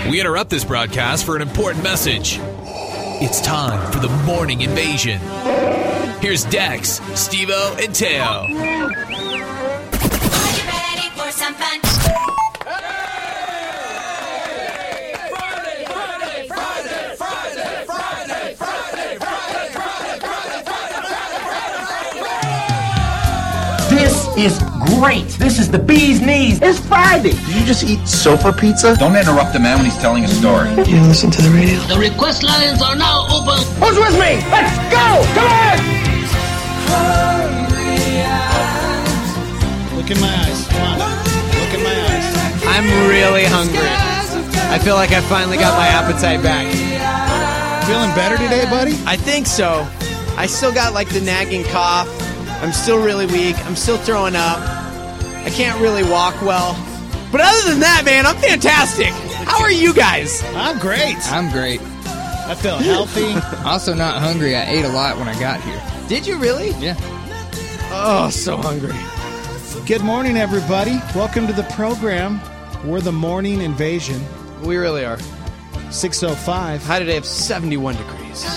We interrupt this broadcast for an important message. It's time for the Morning Invasion. Here's Dex, Steve-O, and Teo. Are you ready for some fun? This is great. This is the bee's knees. It's Friday. Did you just eat sofa pizza? Don't interrupt the man when he's telling a story. You listen to the radio. The request lines are now open. Who's with me? Let's go. Come on. Look in my eyes. Come on. Look in my eyes. I'm really hungry. I feel like I finally got my appetite back. Feeling better today, buddy? I think so. I still got like the nagging cough. I'm still really weak. I'm still throwing up. I can't really walk well. But other than that, man, I'm fantastic. How are you guys? I'm great. I'm great. I feel healthy. Also not hungry. I ate a lot when I got here. Did you really? Yeah. Oh, so hungry. Good morning, everybody. Welcome to the program. We're the Morning Invasion. We really are. 6:05. High today of 71 degrees.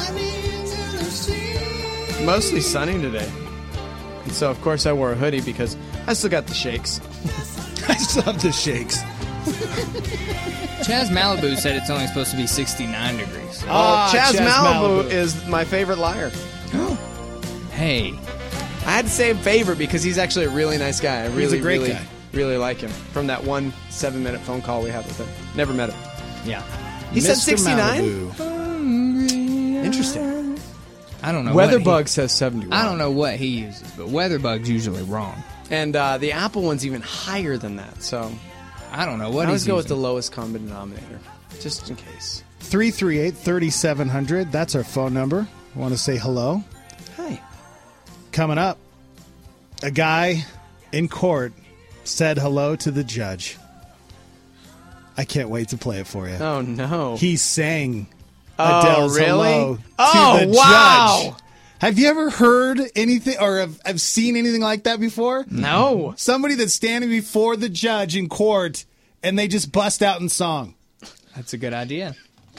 Mostly sunny today. And so, of course, I wore a hoodie because I still got the shakes. I still have the shakes. Chaz Malibu said it's only supposed to be 69 degrees. Chaz Malibu is my favorite liar. Hey. I had to say him favorite because he's actually a really nice guy. I He's a great guy. Really like him. From that 1 7-minute phone call we had with him. Never met him. Yeah. He said Mr. 69? Malibu. Interesting. I don't know. Weatherbug says 71. I don't know what he uses, but Weatherbug's usually wrong. And the Apple one's even higher than that. So I don't know what I always he's go using. with the lowest common denominator, just in case. 338-3700. That's our phone number. Want to say hello? Hi. Coming up, a guy in court said hello to the judge. I can't wait to play it for you. Oh, no. He sang Adele's really? hello to Oh, the wow. judge. Have you ever heard anything or have seen anything like that before? No. Somebody that's standing before the judge in court and they just bust out in song. That's a good idea.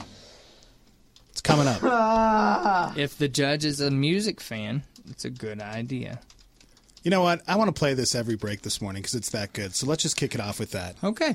It's coming up. If the judge is a music fan, it's a good idea. You know what? I want to play this every break this morning because it's that good. So let's just kick it off with that. Okay.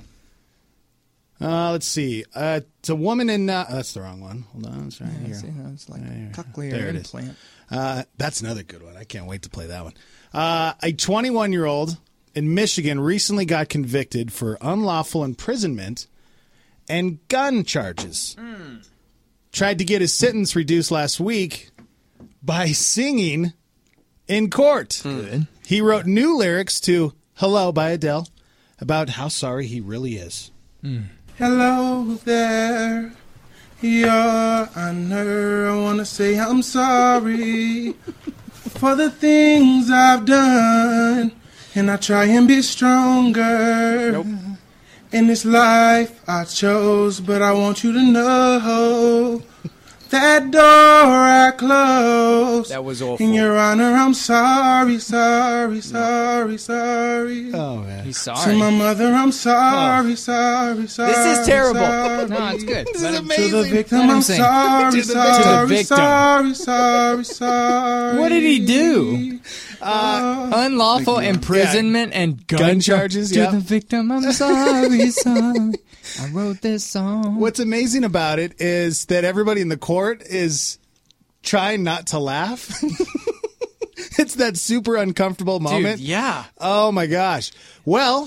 Let's see. It's a woman in... that's the wrong one. Hold on. It's right here. See, that's like a There cochlear it is. implant. That's another good one. I can't wait to play that one. A 21-year-old in Michigan recently got convicted for unlawful imprisonment and gun charges. Tried to get his sentence reduced last week by singing in court. Good. He wrote new lyrics to Hello by Adele about how sorry he really is. Hello there, Your Honor. I want to say I'm sorry for the things I've done, and I try and be stronger in this life I chose. But I want you to know that door I closed. That was awful. In Your Honor, I'm sorry, sorry, sorry, sorry. Oh, man. He's To sorry. my mother, I'm sorry, sorry, sorry. This is terrible. Sorry. No, it's good. This Let is him- amazing. To the victim, Let him I'm sing. sorry, To the sorry, victim. sorry, sorry, sorry. What did he do? Unlawful imprisonment and gun charges, To yep. the victim, I'm sorry, sorry. I wrote this song. What's amazing about it is that everybody in the court is trying not to laugh. It's that super uncomfortable moment. Dude, yeah. Oh, my gosh. Well,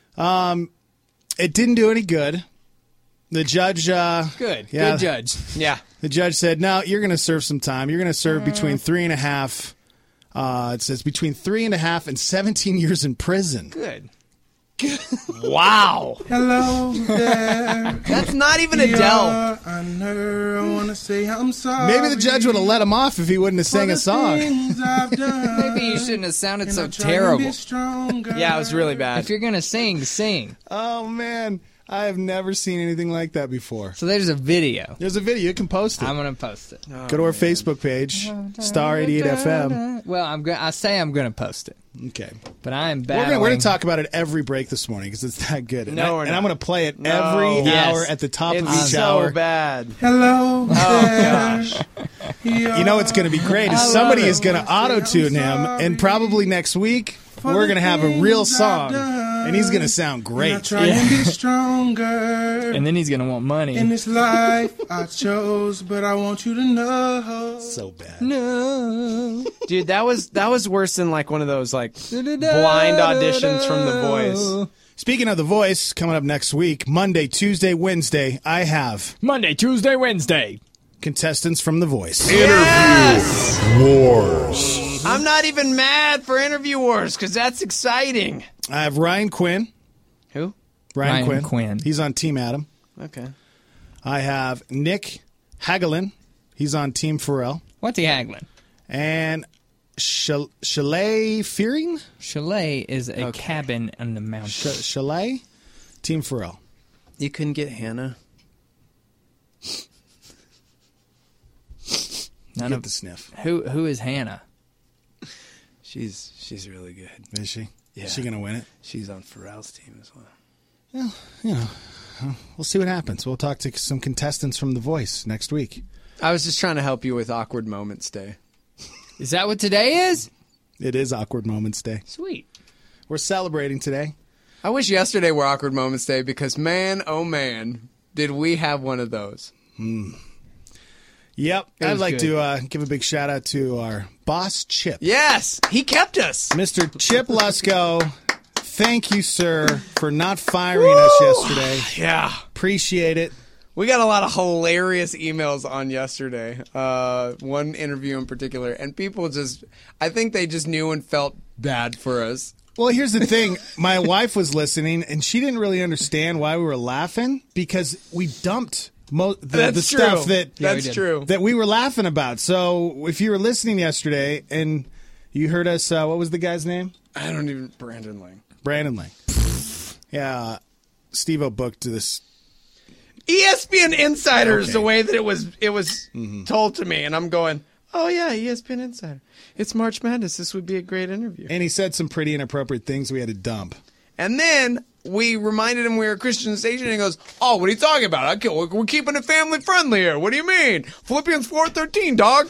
it didn't do any good. The judge... Good. Yeah. Good judge. Yeah. The judge said, no, you're going to serve some time. You're going to serve between 3.5... it says between 3.5 and 17 years in prison. Good. Wow. Hello there. That's not even Adele. Your Honor, I want to say I'm sorry. Maybe the judge would have let him off if he wouldn't have sang a song. Maybe you shouldn't have sounded so And I try and be terrible. stronger. Yeah, it was really bad. If you're going to sing, sing. Oh, man. I have never seen anything like that before. So there's a video. There's a video. You can post it. I'm gonna post it. Go to our Facebook page, Star 88 FM. Well, I say I'm gonna post it, Okay. but I am We're battling. going to talk about it every break this morning because it's that good. And, No, we're and not. I'm going to play it every Yes. hour at the top of It's each so hour. bad. Hello. Gosh. You know what's going to be great is somebody is going to auto-tune him, and probably next week we're going to have a real song, and he's going to sound I great. try and be stronger and then he's gonna want money. in this life I chose, but I want you to know. So bad. No. Dude, that was worse than like one of those like blind auditions from The Voice. Speaking of The Voice, coming up next week, Monday, Tuesday, Wednesday, I have Monday, Tuesday, Wednesday. contestants from The Voice. Yes! Wars. I'm not even mad for Interview Wars because that's exciting. I have Ryan Quinn. Who? Ryan Quinn. Quinn. He's on Team Adam. Okay. I have Nick Hagelin. He's on Team Pharrell. What's he haggling? And Chalet Fearing? Chalet is a cabin on the mountain. Chalet? Team Pharrell. You couldn't get Hannah. None Get of the sniff. who is Hannah? She's really good. Is she? Yeah. Is she going to win it? She's on Pharrell's team as well. We'll see what happens. We'll talk to some contestants from The Voice next week. I was just trying to help you with Awkward Moments Day. Is that what today is? It is Awkward Moments Day. Sweet. We're celebrating today. I wish yesterday were Awkward Moments Day because, man, oh man, did we have one of those. Yep. It I'd was like good. to give a big shout out to our boss, Chip. Yes, he kept us. Mr. Chip Lusko. Thank you, sir, for not firing us yesterday. Yeah. Appreciate it. We got a lot of hilarious emails on yesterday. One interview in particular. And people I think they just knew and felt bad for us. Well, here's the thing. My wife was listening, and she didn't really understand why we were laughing because we dumped the stuff That's true. that we were laughing about. So if you were listening yesterday and you heard us, what was the guy's name? Brandon Lang. Brandon Lang. Yeah, Steve-O booked this. ESPN Insider is Okay. the way that it was told to me. And I'm going, oh yeah, ESPN Insider. It's March Madness. This would be a great interview. And he said some pretty inappropriate things we had to dump. And then we reminded him we were a Christian station, and he goes, oh, what are you talking about? We're keeping it family friendly here. What do you mean? Philippians 4:13, dog.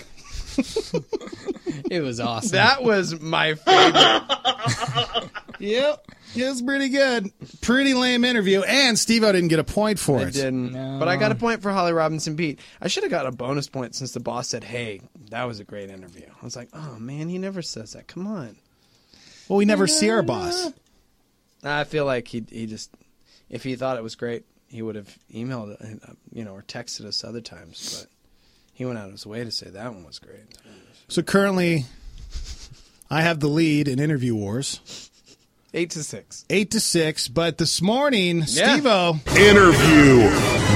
It was awesome. That was my favorite. Yep. It was pretty good. Pretty lame interview. And Steve-O didn't get a point for I it. didn't. No. But I got a point for Holly Robinson Pete. I should have got a bonus point since the boss said, hey, that was a great interview. I was like, oh, man, he never says that. Come on. Well, we never see our boss. I feel like he just, if he thought it was great, he would have emailed it, or texted us other times. But he went out of his way to say that one was great. So currently, I have the lead in Interview Wars. 8-6. 8-6. But this morning, Yeah. Steve-O. Interview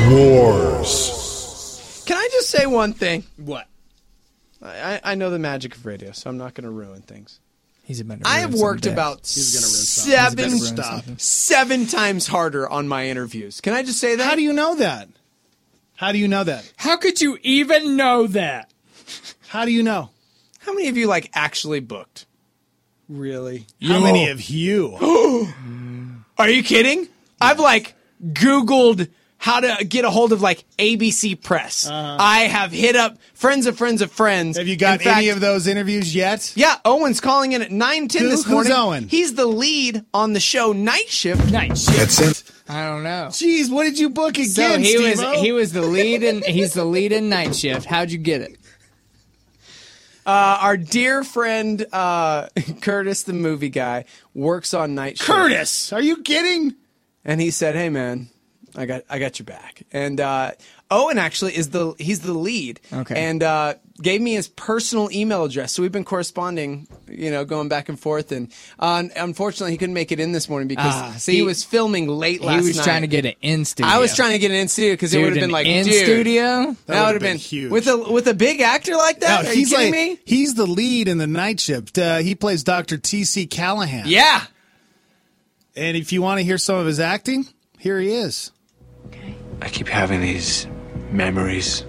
Wars. Can I just say one thing? what? I know the magic of radio, so I'm not going to ruin things. He's about to I ruin have worked something. about He's about to ruin something. seven times harder on my interviews. Can I just say that? How do you know that? How do you know that? How could you even know that? How do you know? How many of you actually booked? Really? How many of you? Are you kidding? I've Googled how to get a hold of ABC Press. I have hit up friends of friends of friends. Have you got In fact, any of those interviews yet? Yeah, Owen's calling in at 9:10 this Who's morning. Owen? He's the lead on the show Night Shift. Night shift. That's it. I don't know. Jeez, what did you book again, So Steve-O? he was the lead in he's the lead in Night Shift. How'd you get it? Our dear friend Curtis, the movie guy, works on Night Shift. Curtis, are you kidding? And he said, "Hey man, I got your back." And Owen actually he's the lead. Okay. And gave me his personal email address. So we've been corresponding, going back and forth. And unfortunately, he couldn't make it in this morning because see, he was filming late last night. He was trying to get it in studio. I was trying to get it in studio because it would have been in dude, studio. That would have been huge. with a big actor like that. No, Are you kidding me? He's the lead in the Night Shift. He plays Dr. T.C. Callahan. Yeah. And if you want to hear some of his acting, Here he is. I keep having these memories,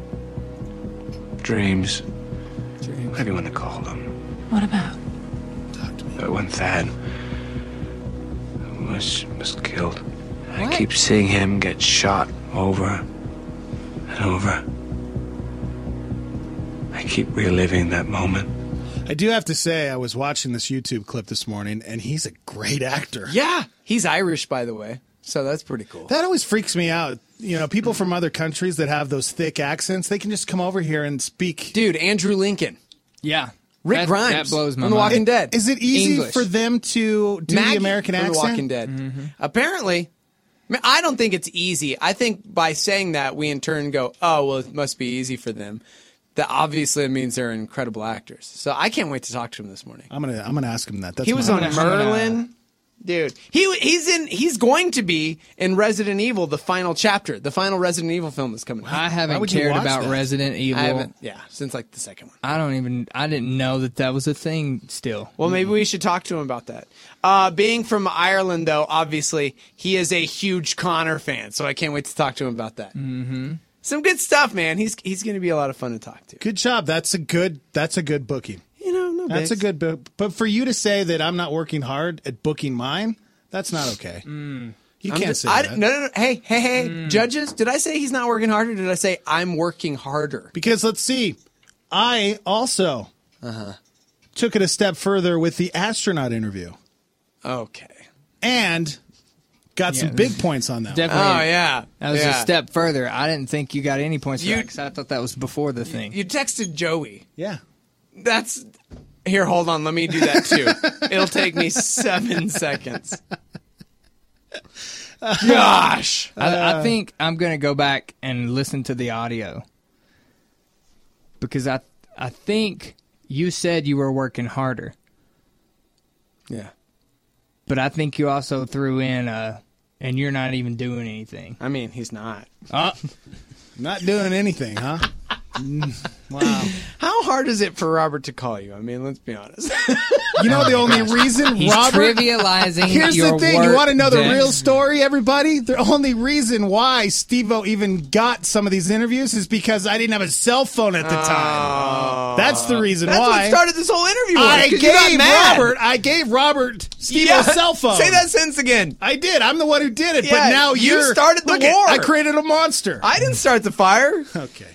dreams, whatever you want to call them. What about? But when Thad was killed, I keep seeing him get shot over and over. I keep reliving that moment. I do have to say, I was watching this YouTube clip this morning, and he's a great actor. Yeah, he's Irish, by the way, so that's pretty cool. That always freaks me out. You know, people from other countries that have those thick accents, they can just come over here and speak. Dude, Andrew Lincoln. Yeah. Rick Grimes. That blows my on The mind. Walking Dead. Is it easy English. for them to do Maggie the American from accent? The Walking Dead. Apparently, I mean, I don't think it's easy. I think by saying that, we in turn go, oh, well, it must be easy for them. That obviously means they're incredible actors. So I can't wait to talk to him this morning. I'm gonna ask him that. That's He was my- on Merlin. Dude, he's going to be in Resident Evil, the final chapter, the final Resident Evil film that's coming out. I Why haven't would you cared watch about that? Resident Evil. I haven't, since like the second one. I didn't know that was a thing still. Well, maybe we should talk to him about that. Being from Ireland, though, obviously, he is a huge Connor fan, so I can't wait to talk to him about that. Mm-hmm. Some good stuff, man. He's going to be a lot of fun to talk to. Good job. That's a good booking. You know, no That's bigs. a good book. But for you to say that I'm not working hard at booking mine, that's not okay. You can't say that. No. Hey, judges, did I say he's not working harder, or did I say I'm working harder? Because let's see, I also took it a step further with the astronaut interview Okay. and got some big points on that. Definitely. Oh, yeah. That was Yeah. a step further. I didn't think you got any points for You- that because I thought that was before the thing. You texted Joey. Yeah. That's... Here, hold on. Let me do that, too. It'll take me 7 seconds. Gosh. I think I'm going to go back and listen to the audio because I think you said you were working harder, Yeah. but I think you also threw in and you're not even doing anything. I mean, he's not. Not doing anything, huh? Wow. How hard is it for Robert to call you? I mean, let's be honest. You know the only reason He's Robert... trivializing Here's your the thing. work, You want to know the Dex. real story, everybody? The only reason why Steve-O even got some of these interviews is because I didn't have a cell phone at the time. That's the reason That's why. what started this whole interview. I gave Robert Steve-O's cell phone. Say that sentence again. I did. I'm the one who did it. Yeah, but now you you're... started the Look it, war. I created a monster. I didn't start the fire. Okay.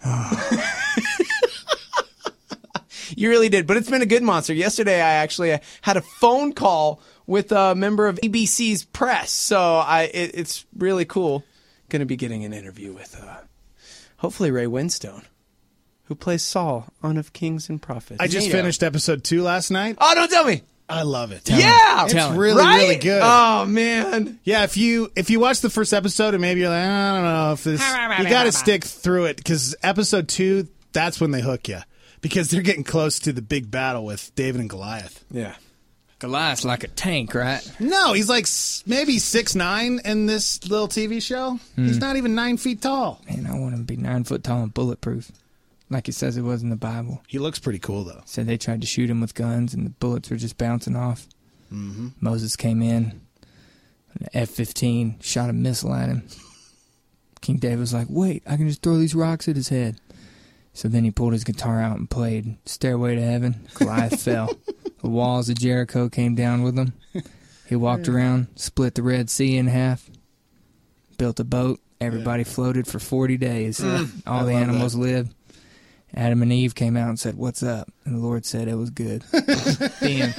You really did, but it's been a good monster. Yesterday, I actually had a phone call with a member of ABC's press, so it's really cool. Going to be getting an interview with, hopefully, Ray Winstone, who plays Saul on Of Kings and Prophets. I just finished episode 2 last night. Oh, don't tell me. I love it. Yeah, It's really, right? really good. Oh man, yeah. If you watch the first episode and maybe you're like, I don't know if this, you got to stick through it because episode 2, that's when they hook you because they're getting close to the big battle with David and Goliath. Yeah, Goliath's like a tank, right? No, he's like maybe 6'9" in this little TV show. He's not even 9 feet tall. Man, I want him to be 9 foot tall and bulletproof, like it says it was in the Bible. He looks pretty cool though. Said they tried to shoot him with guns and the bullets were just bouncing off. Mm-hmm. Moses came in, an F-15, shot a missile at him. King David was like, wait, I can just throw these rocks at his head. So then he pulled his guitar out and played Stairway to Heaven. Goliath fell. The walls of Jericho came down with him. He walked around, split the Red Sea in half, built a boat. Everybody floated for 40 days. All the animals lived. Adam and Eve came out and said, what's up? And the Lord said it was good. Damn.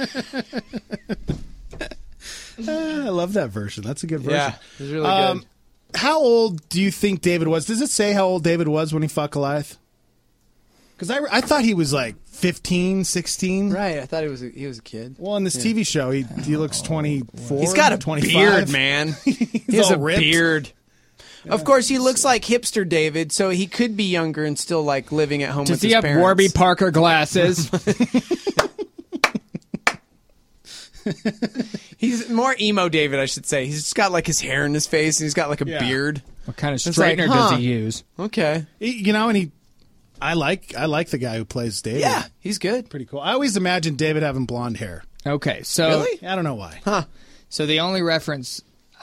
I love that version. That's a good version. yeah, it was really good. How old do you think David was? Does it say how old David was when he fought Goliath? Because I thought he was like 15, 16. Right, I thought he was a kid. Well, in this TV show, he looks 24. He's got a 25. beard, man. He has all a ripped. beard. Of course, he looks like hipster David, so he could be younger and still like living at home with Does his he have parents. Warby Parker glasses? He's more emo David, I should say. He's just got like his hair in his face, and he's got like a beard. What kind of It's like, straightener does he use? Okay, And I like the guy who plays David. yeah, he's good. Pretty cool. I always imagined David having blonde hair. Okay, so Really? I don't know why. Huh? So the only reference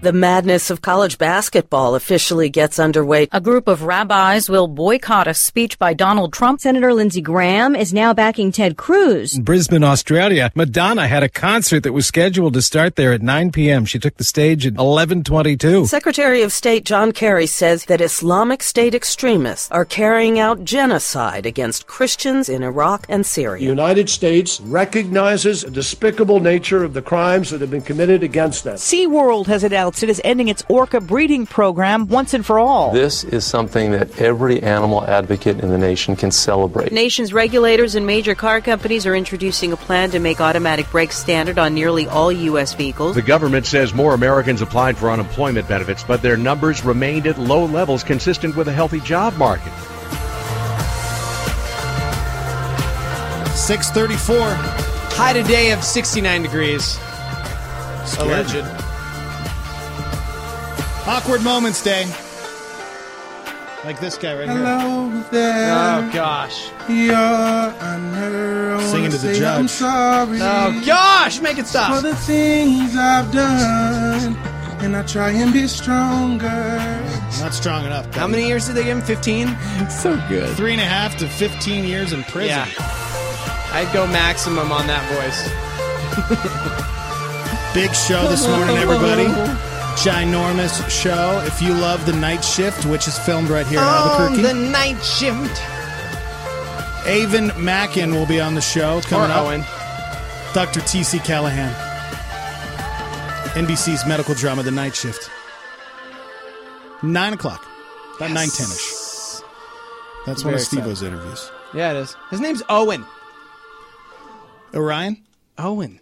The madness of college basketball officially gets underway. A group of rabbis will boycott a speech by Donald Trump. Senator Lindsey Graham is now backing Ted Cruz. In Brisbane, Australia, Madonna had a concert that was scheduled to start there at 9 p.m. She took the stage at 11:22. Secretary of State John Kerry says that Islamic State extremists are carrying out genocide against Christians in Iraq and Syria. The United States recognizes the despicable nature of the crimes that have been committed against them. SeaWorld has announced it is ending its orca breeding program once and for all. This is something that every animal advocate in the nation can celebrate. Nation's regulators and major car companies are introducing a plan to make automatic brakes standard on nearly all U.S. vehicles. The government says more Americans applied for unemployment benefits, but their numbers remained at low levels consistent with a healthy job market. 6:34. High today of 69 degrees. Alleged. Awkward Moments Day. Like this guy right here. Hello there. Oh, gosh. Your Honor, I Singing to the judge. I'm sorry. Oh, gosh. Make it stop. For the things I've done. And I try and be stronger. Not strong enough. How many years did they give him? 15? So good. 3.5 to 15 years in prison. Yeah. I'd go maximum on that voice. Big show this morning, everybody. Ginormous show. If you love The Night Shift, which is filmed right here in Albuquerque. The Night Shift. Avon Mackin will be on the show coming up. Owen. Dr. T.C. Callahan. NBC's medical drama, The Night Shift. 9 o'clock. About 9:10ish. That's one of Steve-O's interviews. Yeah, it is. His name's Owen. Orion? Owen.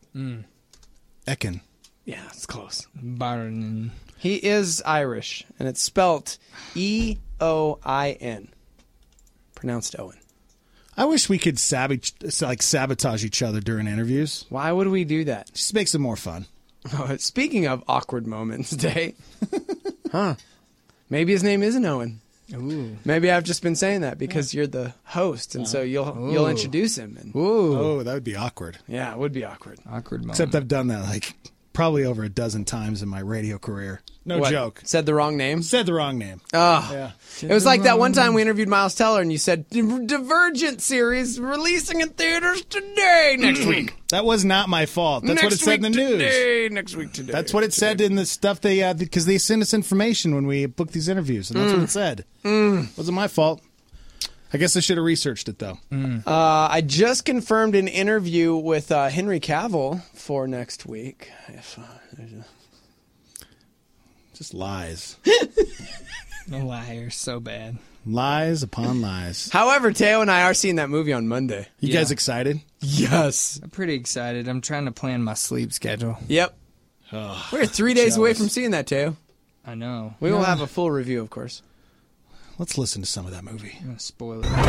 Ekin. Yeah, it's close. Byron. He is Irish, and it's spelt E-O-I-N. Pronounced Owen. I wish we could sabotage each other during interviews. Why would we do that? Just makes it more fun. Oh, speaking of awkward moments, Day. Huh. Maybe his name isn't Owen. Ooh. Maybe I've just been saying that because you're the host, and so you'll introduce him. And, Oh, that would be awkward. yeah, it would be awkward. Awkward moment. Except I've done that probably over a dozen times in my radio career. No What, joke. Said the wrong name? Said the wrong name. Oh. Yeah. It was like that one time we interviewed Miles Teller, and you said, Divergent series releasing in theaters today, next week. That was not my fault. That's what it said in the news. Next week today. That's what it said in the stuff they, because they send us information when we book these interviews, and that's what it said. Wasn't my fault. I guess I should have researched it, though. I just confirmed an interview with Henry Cavill for next week. Just lies. No liar, so bad. Lies upon lies. However, Teo and I are seeing that movie on Monday. You guys excited? Yes. I'm pretty excited. I'm trying to plan my sleep schedule. Yep. Oh, We're 3 days away from seeing that, Teo. I know. We will have a full review, of course. Let's listen to some of that movie. I'm gonna spoil it.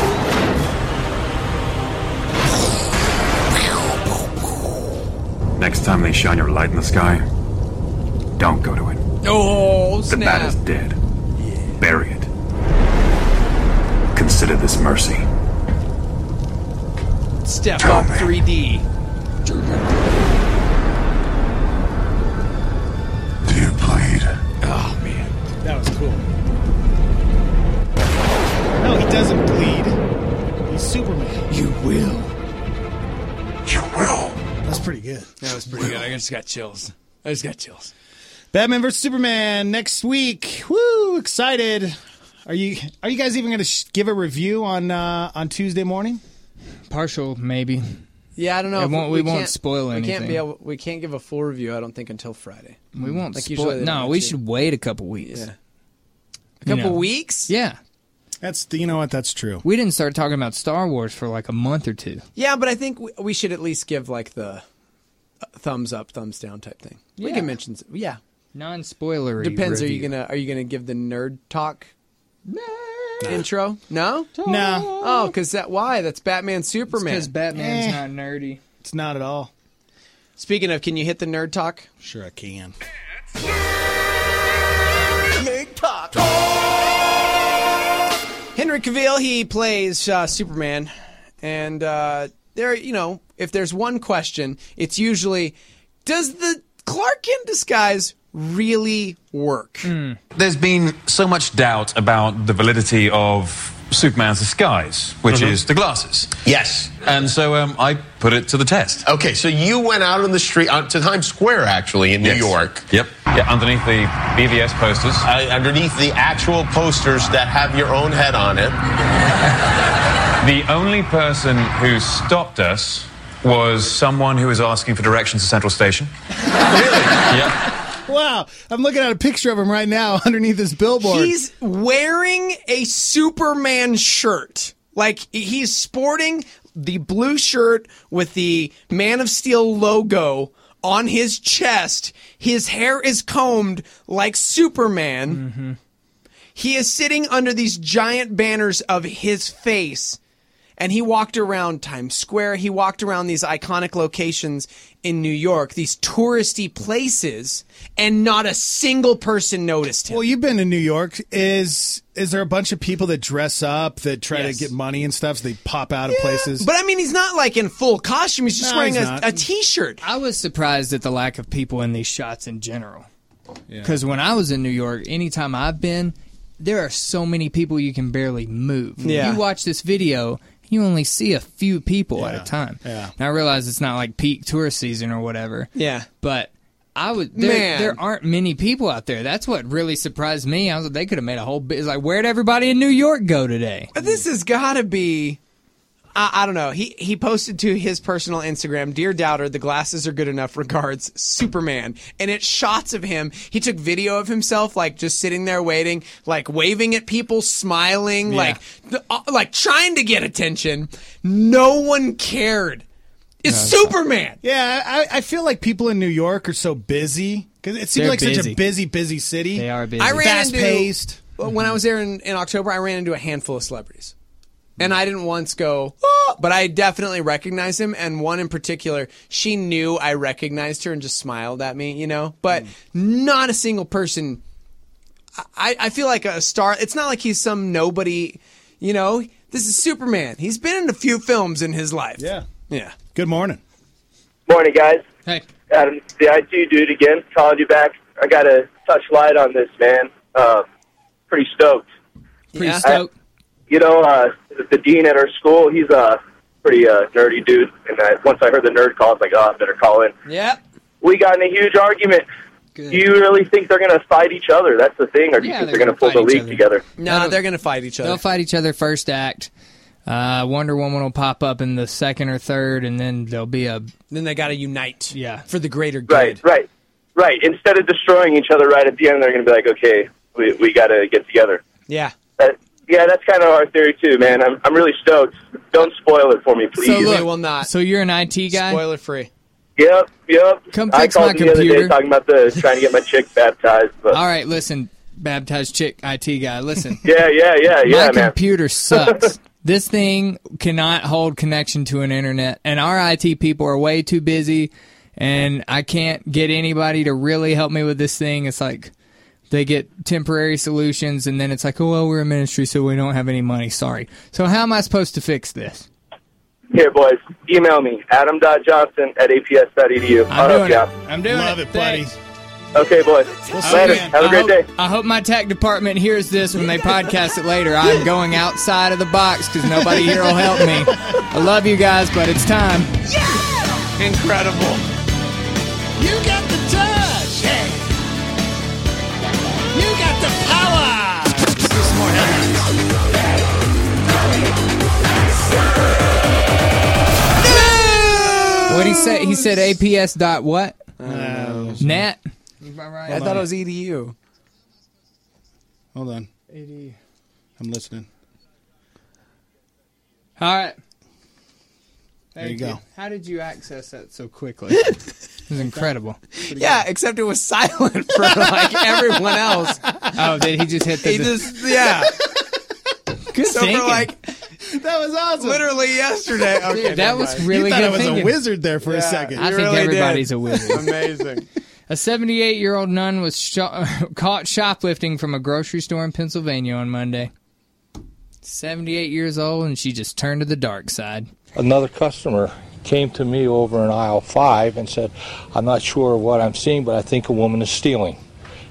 Next time they shine your light in the sky, don't go to it. Oh, The bat is dead. Bury it. Consider this mercy. Step up 3D. Do you bleed? Oh, man. That was cool. No, he doesn't bleed. He's Superman. You will. You will. That's pretty good. That was pretty good. I just got chills. Batman vs. Superman next week. Woo! Excited. Are you guys even going to give a review on Tuesday morning? Partial, maybe. Yeah, I don't know. We won't spoil anything. We can't give a full review, I don't think, until Friday. We won't Like spoil. usually they No, don't we let you. should wait a couple weeks. Yeah. A couple weeks? Yeah. That's you know what? That's true. We didn't start talking about Star Wars for like a month or two. Yeah, but I think we should at least give like the thumbs up, thumbs down type thing. We Yeah. can mention. Yeah. Non-spoilery. Depends. review. Are you gonna give the nerd talk intro? No. Nah. Oh, because why? That's Batman Superman. Because Batman's not nerdy. It's not at all. Speaking of, can you hit the nerd talk? Sure, I can. Nerd talk. Henry Cavill, he plays Superman, and if there's one question, it's usually, does the Clark Kent disguise really work. There's been so much doubt about the validity of Superman's disguise, which is the glasses. Yes. And so I put it to the test. Okay, so you went out on the street, to Times Square, actually, in New York. Yep. Yeah, underneath the BVS posters. Underneath the actual posters that have your own head on it. The only person who stopped us was someone who was asking for directions to Central Station. Really? Yep. Wow. I'm looking at a picture of him right now underneath this billboard. He's wearing a Superman shirt. Like, he's sporting the blue shirt with the Man of Steel logo on his chest. His hair is combed like Superman. He is sitting under these giant banners of his face. And he walked around Times Square. He walked around these iconic locations in New York, these touristy places, and not a single person noticed him. Well, you've been to New York. Is there a bunch of people that dress up, that try to get money and stuff, so they pop out of places? But I mean, he's not like in full costume. He's just wearing a T-shirt. I was surprised at the lack of people in these shots in general. Because when I was in New York, anytime I've been, there are so many people you can barely move. Yeah. You watch this video, you only see a few people at a time. Yeah. Now, I realize it's not like peak tourist season or whatever. Yeah. But Man. there aren't many people out there. That's what really surprised me. I was like, they could have made a whole bit. It's like, where'd everybody in New York go today? But this has got to be... I don't know. He posted to his personal Instagram, "Dear Doubter, the glasses are good enough. Regards, Superman." And it's shots of him. He took video of himself, like, just sitting there waiting, like, waving at people, smiling, like trying to get attention. No one cared. It's Superman. Yeah, I feel like people in New York are so busy. Because it seems They're like such a busy. busy city. They are busy. I ran Fast-paced. when I was there in October, I ran into a handful of celebrities. And I didn't once go, "Oh," but I definitely recognized him. And one in particular, she knew I recognized her and just smiled at me, you know? But not a single person. I feel like a star. It's not like he's some nobody, you know? This is Superman. He's been in a few films in his life. Yeah. Yeah. Good morning. Morning, guys. Hey. Adam, the IT dude again, calling you back. I got to touch light on this, man. Pretty stoked. Pretty stoked. The dean at our school, he's a pretty nerdy dude. And once I heard the nerd call, I was like, oh, I better call in. Yep. We got in a huge argument. Good. Do you really think they're going to fight each other? That's the thing. Or do you think they're going to pull the league together? No, they're going to fight each other. They'll fight each other first act. Wonder Woman will pop up in the second or third, and then there'll be a... Then they got to unite. Yeah. For the greater good. Right. Instead of destroying each other right at the end, they're going to be like, okay, we got to get together. Yeah. Yeah, that's kind of our theory, too, man. I'm really stoked. Don't spoil it for me, please. So look, They will not. So you're an IT guy? Spoiler free. Yep. Come I fix my called you the other computer. day talking about trying to get my chick baptized. But. All right, listen, baptized chick IT guy, listen. Yeah, my man. computer sucks. This thing cannot hold connection to an internet, and our IT people are way too busy, and I can't get anybody to really help me with this thing. It's like they get temporary solutions, and then it's like, oh, well, we're a ministry, so we don't have any money. Sorry. So how am I supposed to fix this? Here, boys, email me, adam.johnson@aps.edu. I'm doing Love it, buddy. Okay, boys. Later. Have a great day. I hope my tech department hears this when they podcast it later. I'm going outside of the box because nobody here will help me. I love you guys, but it's time. Yeah! Incredible. You got the touch. Hey. You got the power. Let's do some more What did he say? He said APS dot what? Net? I thought it was EDU. Hold on. I'm listening. All right. There you go. How did you access that so quickly? It was incredible. Yeah, except it was silent for like everyone else. Oh, did he just hit the... Good so thinking. for like... That was awesome. Literally yesterday. Okay, that was really you good thought I was thinking. a wizard there for a second. I think really everybody's did. a wizard. Amazing. A 78-year-old nun was caught shoplifting from a grocery store in Pennsylvania on Monday. 78 years old, and she just turned to the dark side. Another customer came to me over in aisle 5 and said, I'm not sure what I'm seeing, but I think a woman is stealing.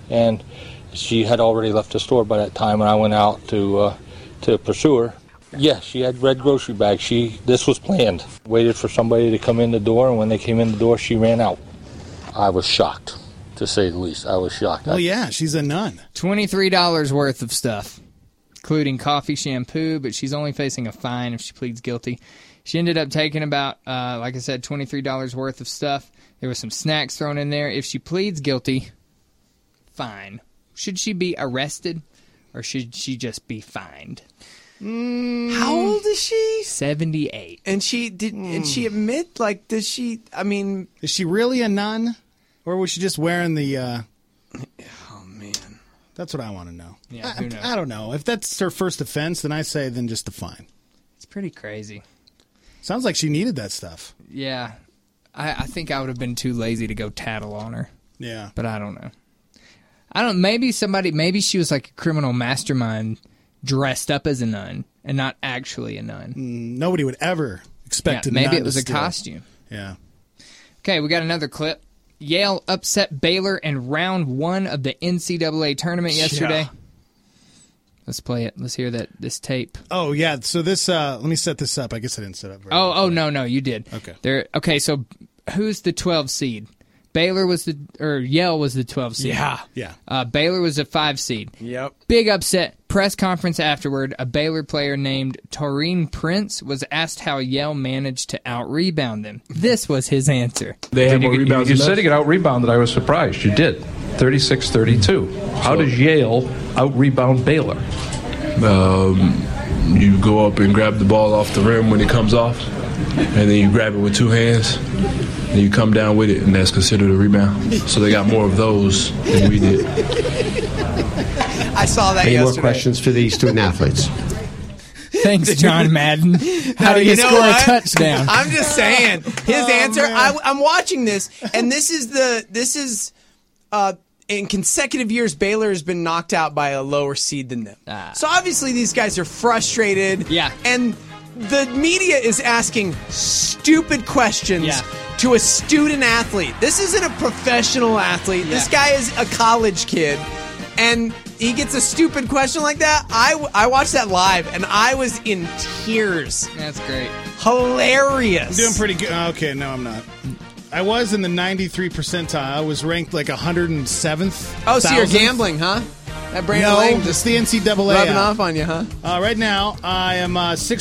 and she had already left the store by that time, and I went out to pursue her. Yeah, she had red grocery bags. This was planned. Waited for somebody to come in the door, and when they came in the door, she ran out. I was shocked, to say the least. I was shocked. Well, yeah, she's a nun. $23 worth of stuff, including coffee, shampoo, but she's only facing a fine if she pleads guilty. She ended up taking about, like I said, $23 worth of stuff. There was some snacks thrown in there. If she pleads guilty, fine. Should she be arrested, or should she just be fined? How old is she? 78. And did she admit, like, does she, I mean... Is she really a nun? Or was she just wearing the... Oh, man. That's what I want to know. Yeah, who knows? I don't know. If that's her first offense, then I say then just a fine. It's pretty crazy. Sounds like she needed that stuff. Yeah. I think I would have been too lazy to go tattle on her. Yeah. But I don't know. Maybe she was like a criminal mastermind dressed up as a nun and not actually a nun. Nobody would ever expect a nun. Maybe it was a costume. Yeah. Okay, we got another clip. Yale upset Baylor in round 1 of the NCAA tournament yesterday. Yeah. Let's play it. Let's hear this tape. Oh, yeah. So this, let me set this up. I guess I didn't set it up very well. No, you did. Okay. Okay, so who's the 12 seed? Yale was the 12 seed. Yeah. Baylor was a 5 seed. Yep. Big upset. Press conference afterward, a Baylor player named Taurean Prince was asked how Yale managed to out-rebound them. This was his answer. They had more rebounds. You said he got out-rebounded. I was surprised. You did. 36-32. How does Yale out-rebound Baylor? You go up and grab the ball off the rim when it comes off, and then you grab it with 2 hands, and you come down with it, and that's considered a rebound. So they got more of those than we did. I saw that yesterday. Any more questions for these student athletes? Thanks, John Madden. How do you score a touchdown? I'm just saying. His answer, I'm watching this, and this is in consecutive years, Baylor has been knocked out by a lower seed than them. So obviously these guys are frustrated. Yeah. And the media is asking stupid questions to a student athlete. This isn't a professional athlete. This guy is a college kid. And he gets a stupid question like that. I watched that live, and I was in tears. That's great. Hilarious. I'm doing pretty good. Okay, no, I'm not. I was in the 93 percentile. I was ranked like 107th. Oh, so you're gambling, huh? That Brandon no, Lang just the NCAA rubbing off on you, huh? Right now, I am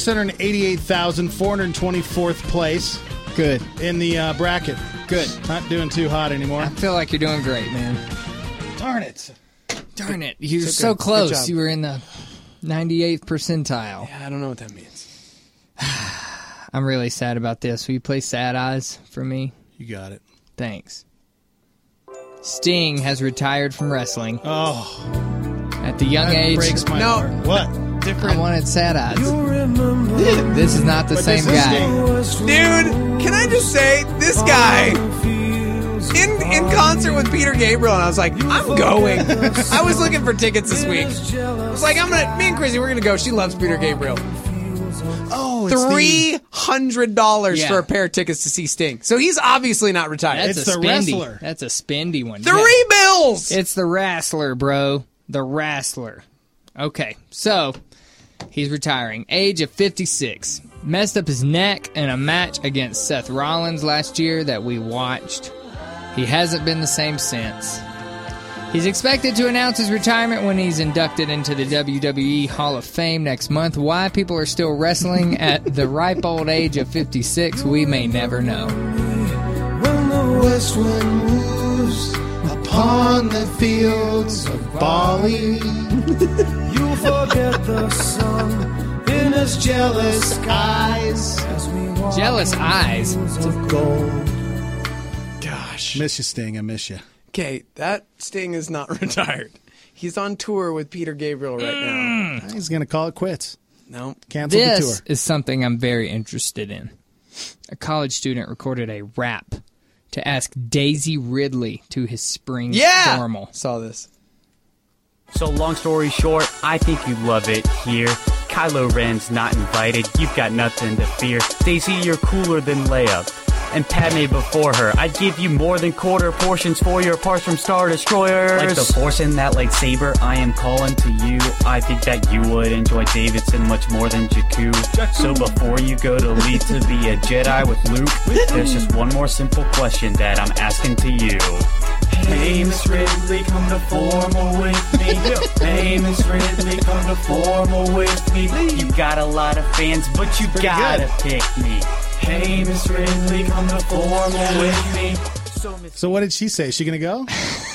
688,424th place. Good. In the bracket. Good. Not doing too hot anymore. I feel like you're doing great, man. Darn it. You were so close. You were in the 98th percentile. Yeah, I don't know what that means. I'm really sad about this. Will you play Sad Eyes for me? You got it. Thanks. Sting has retired from wrestling. Oh. At the young age. Breaks my heart. What? Different. I wanted Sad Eyes. This is not the same guy. Dude, can I just say, this guy, in concert with Peter Gabriel, and I was like, I'm going. I was looking for tickets this week. I was like, me and Chrissy, we're going to go. She loves Peter Gabriel. Oh, $300 for a pair of tickets to see Sting. So he's obviously not retired. That's a spendy. That's a spendy one. $3 bills! It's the Wrestler, bro. The Wrestler. Okay, so he's retiring. Age of 56. Messed up his neck in a match against Seth Rollins last year that we watched. He hasn't been the same since. He's expected to announce his retirement when he's inducted into the WWE Hall of Fame next month. Why people are still wrestling at the ripe old age of 56, we may never know. When the west wind moves upon the fields of Bali, you'll forget the sun in his jealous eyes. Jealous eyes? Of gold. Gosh. Miss you, Sting. I miss you. Okay, that Sting is not retired. He's on tour with Peter Gabriel right now. He's going to call it quits. No. Cancel the tour. This is something I'm very interested in. A college student recorded a rap to ask Daisy Ridley to his spring formal. Saw this. So long story short, I think you love it here. Kylo Ren's not invited. You've got nothing to fear. Daisy, you're cooler than Layup. and Padme before her. I'd give you more than quarter portions for your parts from Star Destroyers. Like the Force in that lightsaber, I am calling to you. I think that you would enjoy Davidson much more than Jakku. So before you go to lead to be a Jedi with Luke, there's just one more simple question that I'm asking to you. Hey, Miss Ridley, come to formal with me. Hey, Miss Ridley, come to formal with me. You got a lot of fans, but you gotta pick me. Hey, Miss Ridley, come to formal with me. So what did she say? Is she going to go?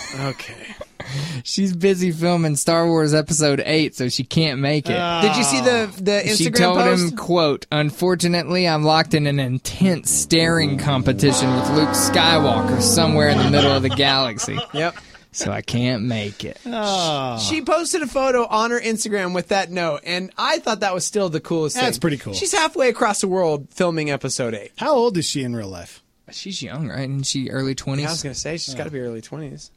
Okay. She's busy filming Star Wars Episode 8, so she can't make it. Did you see the Instagram She told post? him, quote, "Unfortunately, I'm locked in an intense staring competition with Luke Skywalker somewhere in the middle of the galaxy. Yep. So I can't make it." She posted a photo on her Instagram with that note, and I thought that was still the coolest thing. That's pretty cool. She's halfway across the world filming Episode 8. How old is she in real life? She's young, right? Isn't she early 20s? I was going to say, she's got to be early 20s.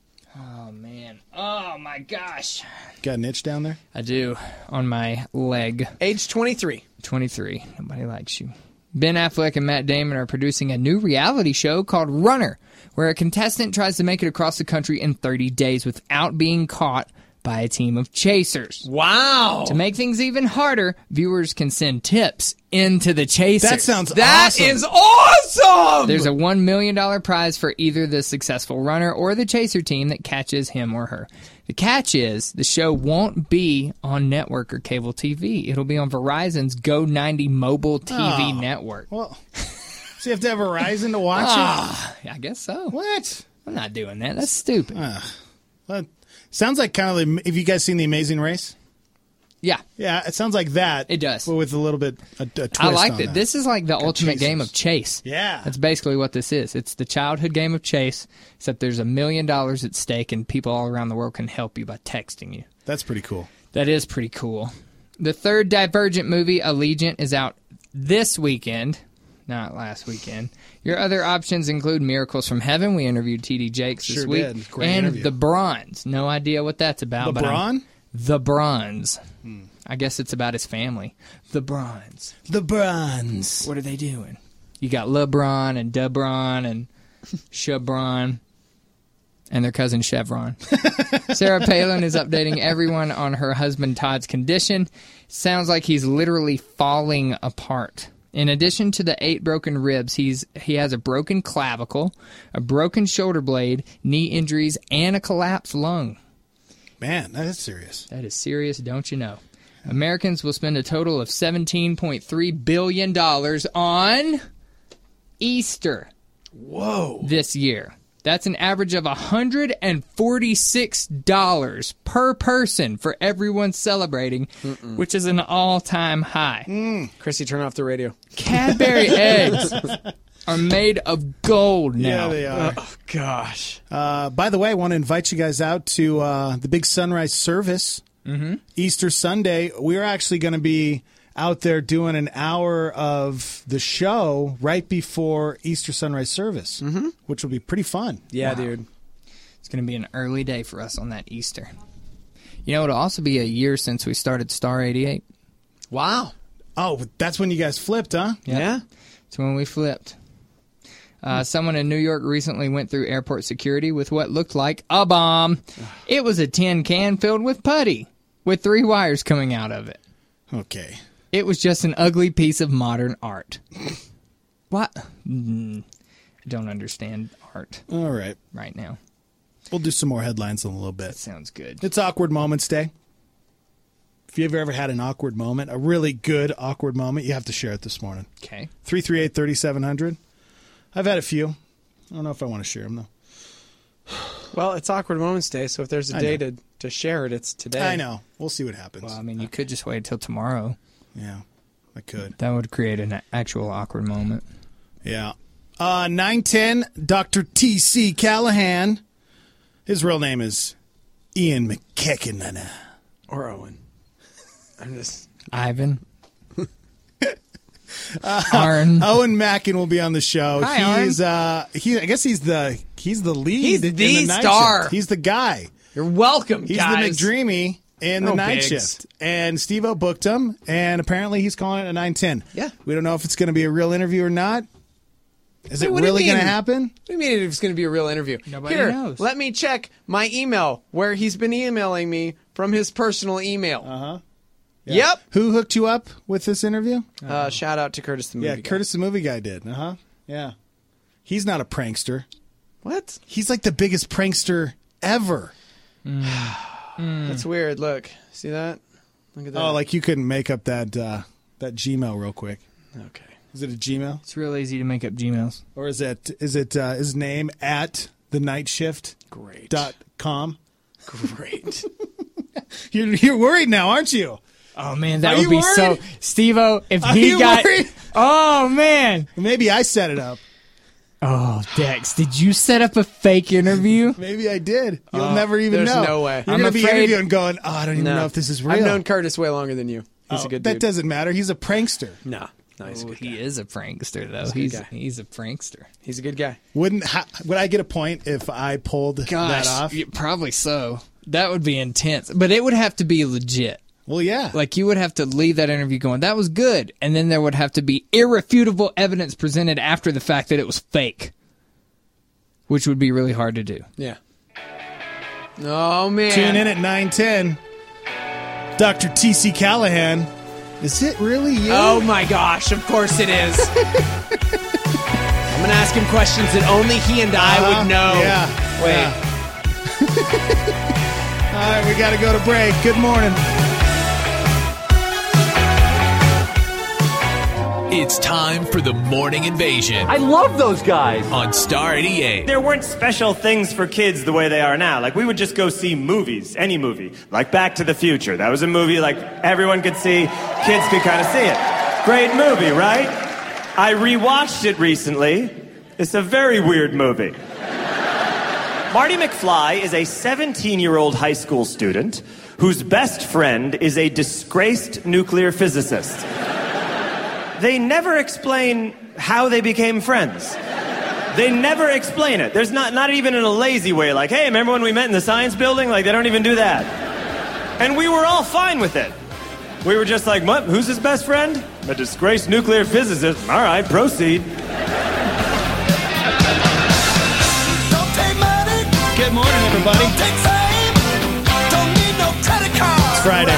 Oh, man. Oh, my gosh. Got an itch down there? I do. On my leg. Age 23. 23. Nobody likes you. Ben Affleck and Matt Damon are producing a new reality show called Runner, where a contestant tries to make it across the country in 30 days without being caught by a team of chasers. Wow. To make things even harder, viewers can send tips into the chasers. That sounds That awesome. is awesome! There's a $1 million prize for either the successful runner or the chaser team that catches him or her. The catch is the show won't be on network or cable TV. It'll be on Verizon's Go90 mobile TV network. Well, so you have to have Verizon to watch it? I guess so. What? I'm not doing that. That's stupid. Well, sounds like kind of. Have you guys seen The Amazing Race? Yeah. Yeah, it sounds like that. It does. But with a little bit a twist. I like on that. that. This is like the ultimate chasers. game of chase. Yeah. That's basically what this is. It's the childhood game of chase, except there's $1 million at stake and people all around the world can help you by texting you. That's pretty cool. That is pretty cool. The third Divergent movie, Allegiant, is out this weekend, not last weekend. Your other options include Miracles from Heaven. We interviewed T.D. Jakes this Sure week. did. Great and interview. The Bronze. No idea what that's about. but LeBron? The Bronze. I guess it's about his family. The Bronze. The Bronze. What are they doing? You got LeBron and Debron and Chevron and their cousin Chevron. Sarah Palin is updating everyone on her husband Todd's condition. Sounds like he's literally falling apart. In addition to the 8 broken ribs, he has a broken clavicle, a broken shoulder blade, knee injuries, and a collapsed lung. Man, that is serious. That is serious, don't you know? Americans will spend a total of $17.3 billion on Easter. Whoa. This year. That's an average of $146 per person for everyone celebrating, which is an all-time high. Chrissy, turn off the radio. Cadbury eggs are made of gold now. Yeah, they are. Oh, gosh. By the way, I want to invite you guys out to the big sunrise service Easter Sunday. We're actually going to be out there doing an hour of the show right before Easter sunrise service, which will be pretty fun. Yeah, Wow. dude. It's going to be an early day for us on that Easter. You know, it'll also be a year since we started Star 88. Wow. Oh, that's when you guys flipped, huh? Yep. Yeah. It's when we flipped. Someone in New York recently went through airport security with what looked like a bomb. It was a tin can filled with putty with 3 wires coming out of it. Okay. It was just an ugly piece of modern art. What? I don't understand art All right. right now. We'll do some more headlines in a little bit. Sounds good. It's Awkward Moments Day. If you've ever had an awkward moment, a really good awkward moment, you have to share it this morning. Okay. 338-3700. I've had a few. I don't know if I want to share them, though. Well, it's Awkward Moments Day, so if there's a day to share it, it's today. I know. We'll see what happens. Well, I mean, you could just wait till tomorrow. Yeah, I could. That would create an actual awkward moment. Yeah. 910, Dr. T.C. Callahan. His real name is Ian McKechnie. Or Owen. I'm just... Ivan. Owen Mackin will be on the show. Hi, he's I guess he's the lead. He's in the night star. shift. He's the guy. You're welcome, He's guys. the McDreamy in the Oh, night Biggs. shift. And Steve-O booked him, and apparently he's calling it a 910. Yeah. We don't know if it's going to be a real interview or not. Is it What do you really going to mean? happen? What do you mean it's going to be a real interview? Nobody Here, knows. let me check my email where he's been emailing me from his personal email. Uh-huh. Yep. Who hooked you up with this interview? Shout out to Curtis the movie guy. Curtis the movie guy did. Uh-huh. Yeah. He's not a prankster. What? He's like the biggest prankster ever. That's weird. Look. See that? Look at that. Oh, like you couldn't make up that Gmail real quick. Okay. Is it a Gmail? It's real easy to make up Gmails. Or is it his name at thenightshift.com? Great. You're worried now, aren't you? Oh man, that Are would you be worried? so Steve-O, if Are he you got worried? Oh man. Maybe I set it up. Oh, Dex, did you set up a fake interview? Maybe I did. You'll never even there's know. no way. You're I'm going to be afraid- interviewing going, I don't even know if this is real. I've known Curtis way longer than you. He's a good dude. That doesn't matter. He's a prankster. No, he's a good guy. He is a prankster, though. He's a good guy. He's a prankster. He's a good guy. Would I get a point if I pulled that off? Probably so. That would be intense. But it would have to be legit. Well, yeah. Like, you would have to leave that interview going, that was good. And then there would have to be irrefutable evidence presented after the fact that it was fake. Which would be really hard to do. Yeah. Oh, man. Tune in at 9:10. Dr. T.C. Callahan. Is it really you? Oh, my gosh. Of course it is. I'm going to ask him questions that only he and I would know. Yeah. Wait. All right, we got to go to break. Good morning. It's time for the Morning Invasion. I love those guys. On Star 88. There weren't special things for kids the way they are now. Like, we would just go see movies, any movie. Like Back to the Future. That was a movie like everyone could see. Kids could kind of see it. Great movie, right? I rewatched it recently. It's a very weird movie. Marty McFly is a 17-year-old high school student whose best friend is a disgraced nuclear physicist. They never explain how they became friends. They never explain it. There's not even in a lazy way, like, hey, remember when we met in the science building? Like, they don't even do that. And we were all fine with it. We were just like, what? Who's his best friend? A disgraced nuclear physicist. All right, proceed. Good morning, everybody. It's Friday.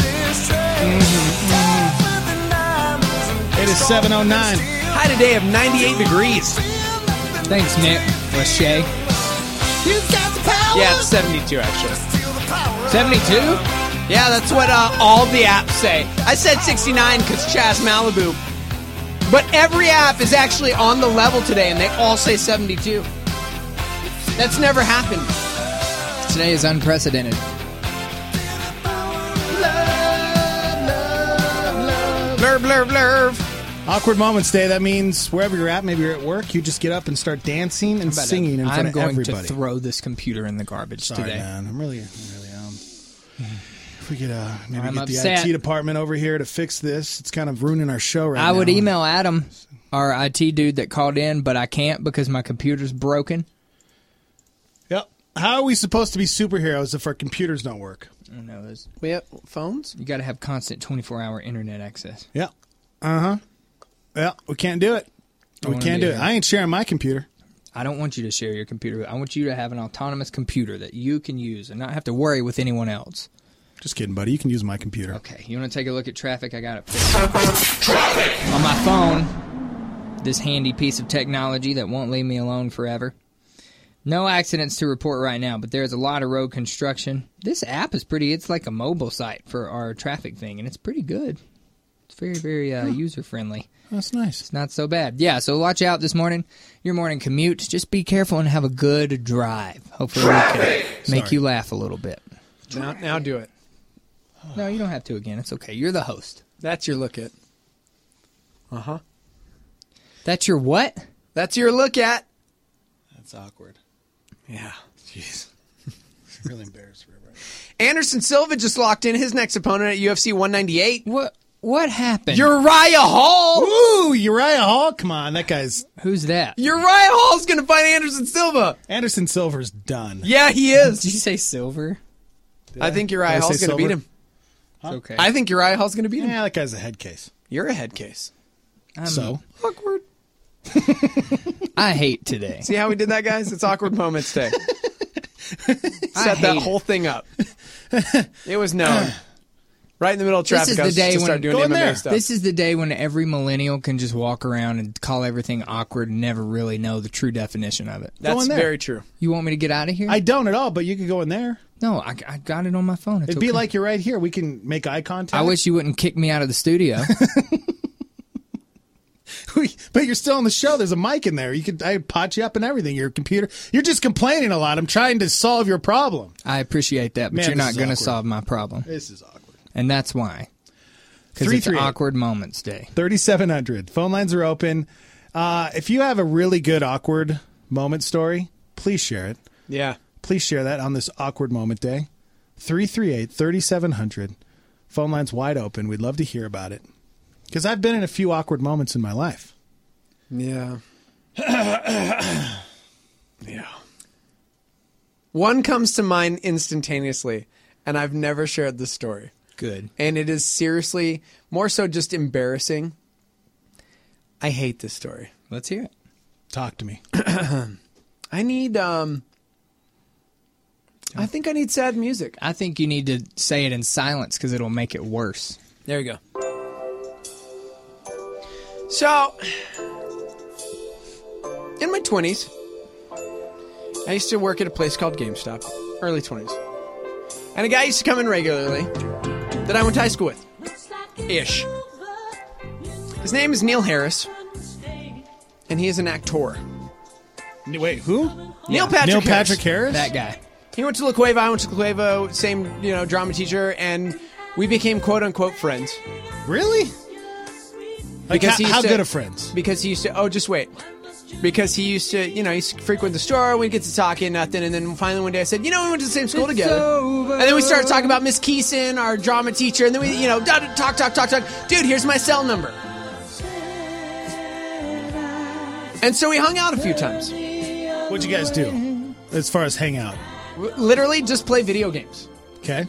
It is 7:09. High today of 98 degrees. Thanks, Nick. Lachey. Yeah, it's 72, actually. 72? Yeah, that's what all the apps say. I said 69 because Chaz Malibu. But every app is actually on the level today, and they all say 72. That's never happened. Today is unprecedented. Blurb, blurb, blurb. Awkward Moments Day. That means wherever you're at, maybe you're at work, you just get up and start dancing and singing in front I'm of going everybody. to throw this computer in the garbage Sorry, today. man. I'm really if we could maybe I'm get upset. the IT department over here to fix this. It's kind of ruining our show right now. I would email Adam, our IT dude that called in, but I can't because my computer's broken. Yep. How are we supposed to be superheroes if our computers don't work? I don't know. We have phones? You got to have constant 24-hour internet access. Yeah. Uh-huh. Yeah, we can't do it. We can't do it. I ain't sharing my computer. I don't want you to share your computer. I want you to have an autonomous computer that you can use and not have to worry with anyone else. Just kidding, buddy. You can use my computer. Okay, you want to take a look at traffic? I got it fixed. Traffic! On my phone, this handy piece of technology that won't leave me alone forever. No accidents to report right now, but there's a lot of road construction. This app is pretty, it's like a mobile site for our traffic thing, and it's pretty good. It's very, very user-friendly. That's nice. It's not so bad. Yeah, so watch out this morning. Your morning commute. Just be careful and have a good drive. Hopefully we can make you laugh a little bit. Now do it. No, you don't have to again. It's okay. You're the host. That's your look at. Uh-huh. That's your what? That's your look at. That's awkward. Yeah. Jeez. Really embarrassed for everybody. Anderson Silva just locked in his next opponent at UFC 198. What happened? Uriah Hall! Ooh, Uriah Hall? Come on, that guy's... Who's that? Uriah Hall's going to fight Anderson Silva. Anderson Silva's done. Yeah, he is. Did you say Silver? I think Uriah Hall's going to beat him. It's okay. I think Uriah Hall's going to beat him. Yeah, that guy's a head case. You're a head case. So? Awkward. I hate today. See how we did that, guys? It's Awkward Moments Day. Set that whole thing up. It was known. Right in the middle of traffic, I was just start doing MMA stuff. This is the day when every millennial can just walk around and call everything awkward and never really know the true definition of it. That's very true. You want me to get out of here? I don't at all, but you could go in there. No, I got it on my phone. It'd be like you're right here. We can make eye contact. I wish you wouldn't kick me out of the studio. But you're still on the show. There's a mic in there. I pot you up and everything. Your computer. You're just complaining a lot. I'm trying to solve your problem. I appreciate that, but Man, you're not going to awkward. solve my problem. This is awkward. And that's why. Because it's Awkward Moments Day. 3700. Phone lines are open. If you have a really good awkward moment story, please share it. Yeah. Please share that on this Awkward Moment Day. 338-3700. Phone lines wide open. We'd love to hear about it. Because I've been in a few awkward moments in my life. Yeah. Yeah. One comes to mind instantaneously, and I've never shared this story. Good. And it is seriously more so just embarrassing. I hate this story. Let's hear it. Talk to me. I need I think I need sad music. I think you need to say it in silence because it'll make it worse. There you go. So, in my 20s, I used to work at a place called GameStop. Early 20s. And a guy used to come in regularly that I went to high school with. Ish. His name is Neil Harris. And he is an actor. Wait, who? Neil Patrick Harris? That guy. He went to La Cueva, I went to La Cueva, same, drama teacher, and we became quote-unquote friends. Really? Like, Because he used how to- good of friends? Because he used to, just wait. Because he used to, he used to frequent the store, we'd get to talking, nothing, and then finally one day I said, we went to the same school together. And then we started talking about Miss Keeson, our drama teacher, and then we, talk. Dude, here's my cell number. And so we hung out a few times. What'd you guys do as far as hang out? Literally just play video games. Okay.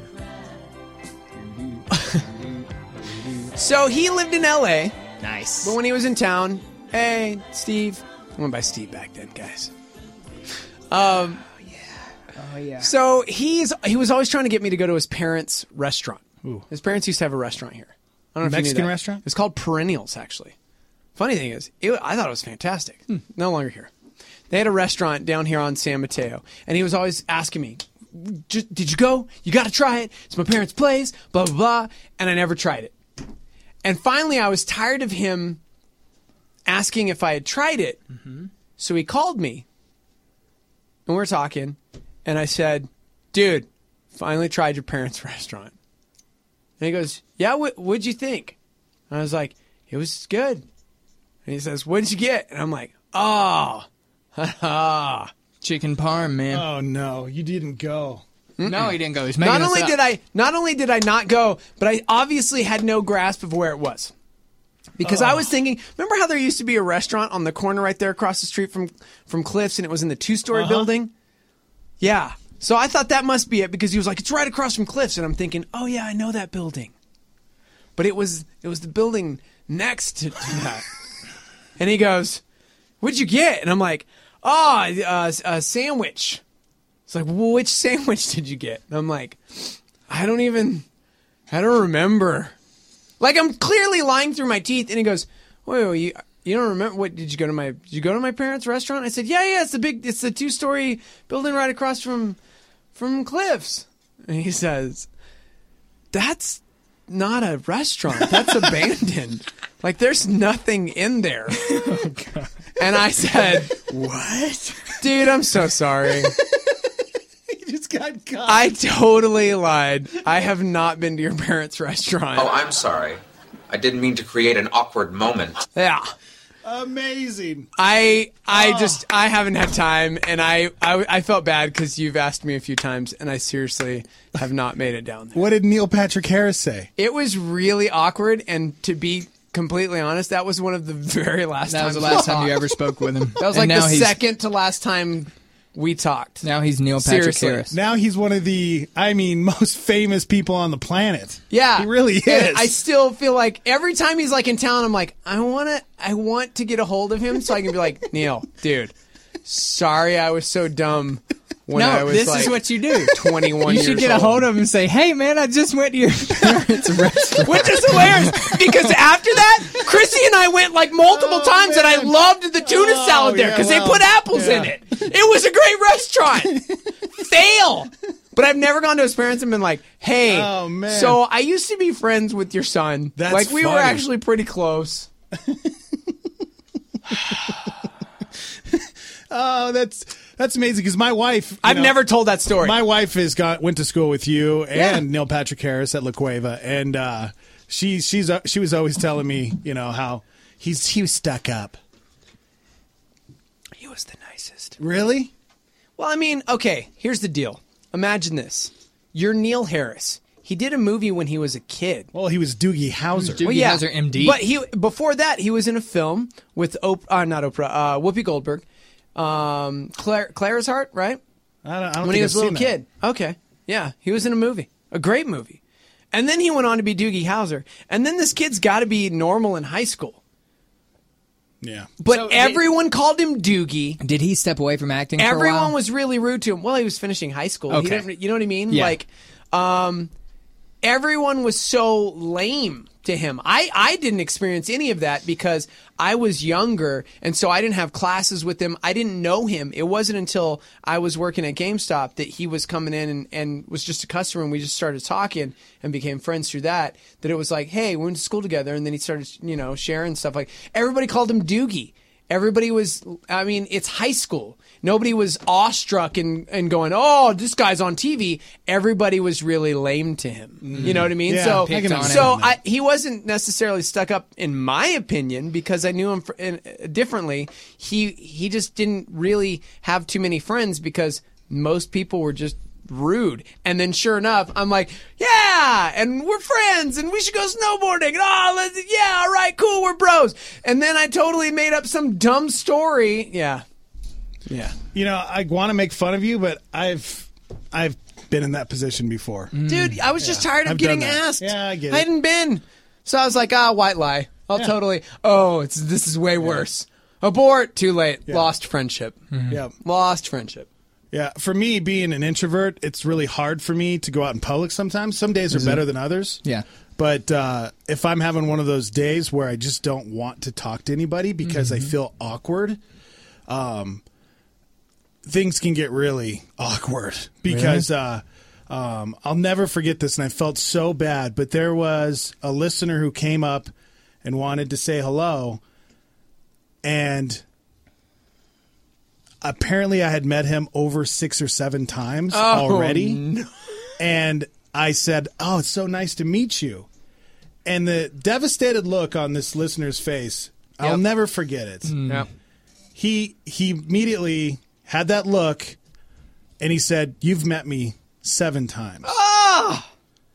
So he lived in L.A. Nice. But when he was in town, hey, Steve. I went by Steve back then, guys. Oh, yeah. So he was always trying to get me to go to his parents' restaurant. Ooh. His parents used to have a restaurant here. I don't know if you knew Mexican that. restaurant? It's called Perennials, actually. Funny thing is, I thought it was fantastic. No longer here. They had a restaurant down here on San Mateo, and he was always asking me, did you go? You got to try it. It's my parents' place, blah, blah, blah. And I never tried it. And finally, I was tired of him asking if I had tried it. Mm-hmm. So he called me, and we're talking, and I said, dude, finally tried your parents' restaurant. And he goes, yeah, what'd you think? And I was like, it was good. And he says, what'd you get? And I'm like, chicken parm, man. Oh, no. You didn't go. No, he didn't go. He's making Not us only did I not go, but I obviously had no grasp of where it was. Because I was thinking, remember how there used to be a restaurant on the corner right there across the street from Cliff's, and it was in the 2-story building? Yeah. So I thought that must be it, because he was like, it's right across from Cliff's, and I'm thinking, oh yeah, I know that building. But it was the building next to that. And he goes, what'd you get? And I'm like, a sandwich. It's like, well, which sandwich did you get? And I'm like, I don't remember. Like, I'm clearly lying through my teeth. And he goes, wait, you don't remember? Did you go to my parents' restaurant? I said, yeah, it's the 2-story building right across from Cliff's. And he says, that's not a restaurant. That's abandoned. Like, there's nothing in there. Oh, God. And I said, what? Dude, I'm so sorry. You just got caught. I totally lied. I have not been to your parents' restaurant. Oh, I'm sorry. I didn't mean to create an awkward moment. Yeah. Amazing. I haven't had time, and I felt bad because you've asked me a few times, and I seriously have not made it down there. What did Neil Patrick Harris say? It was really awkward, and to be completely honest, that was one of the very last times. That was the last time you ever spoke with him. That was like the second to last time we talked. Now he's Neil Patrick Seriously. Harris. Now he's one of the, most famous people on the planet. Yeah, he really is. And I still feel like every time he's like in town, I'm like, I want to get a hold of him so I can be like, Neil, dude, sorry I was so dumb when I was this like is what you do. 21 You years should get a hold of him and say, hey, man, I just went to your parents' restaurant. Which is hilarious because after that, Chrissy and I went like multiple times and I loved the tuna salad there because they put apples in it. It was a great restaurant. Fail. But I've never gone to his parents and been like, hey, so I used to be friends with your son. That's like we were funny. actually pretty close. Oh, that's amazing because my wife. I've never told that story. My wife went to school with you and Neil Patrick Harris at La Cueva, and she was always telling me, how he was stuck up. He was the nicest. Really? Well, I mean, okay. Here's the deal. Imagine this: you're Neil Harris. He did a movie when he was a kid. Well, he was Doogie Howser. Doogie Howser, MD. But before that, he was in a film with Whoopi Goldberg. Clara's Heart, right? I don't when think he was I've a seen little kid. Okay. Yeah, he was in a movie. A great movie. And then he went on to be Doogie Howser. And then this kid's got to be normal in high school. Yeah. But everyone called him Doogie. Did he step away from acting for a Everyone while? was really rude to him. Well, he was finishing high school. Okay. He didn't, you know what I mean? Yeah. Like, everyone was so lame to him. I didn't experience any of that because I was younger, and so I didn't have classes with him. I didn't know him. It wasn't until I was working at GameStop that he was coming in and was just a customer, and we just started talking and became friends through that it was like, hey, we went to school together, and then he started, sharing stuff. Like, everybody called him Doogie. Everybody was, it's high school. Nobody was awestruck and going, oh, this guy's on TV. Everybody was really lame to him. You know what I mean? Yeah, He wasn't necessarily stuck up, in my opinion, because I knew him differently. He just didn't really have too many friends because most people were just rude. And then sure enough, I'm like, yeah, and we're friends and we should go snowboarding. All right, cool, we're bros. And then I totally made up some dumb story. Yeah. I want to make fun of you, but I've been in that position before. Dude, I was just tired of I've getting done that. asked. Yeah, I get it. I hadn't been. So I was like, white lie. I'll totally, this is way worse. Abort, too late. Yeah. Lost friendship. Yeah. Lost friendship. Yeah, for me, being an introvert, it's really hard for me to go out in public sometimes. Some days are better than others. Yeah. But if I'm having one of those days where I just don't want to talk to anybody because I feel awkward, things can get really awkward. Because I'll never forget this, and I felt so bad. But there was a listener who came up and wanted to say hello, and apparently I had met him over 6 or 7 times already. No. And I said, oh, it's so nice to meet you. And the devastated look on this listener's face, I'll never forget it. Yep. He immediately had that look, and he said, you've met me 7 times. Ah!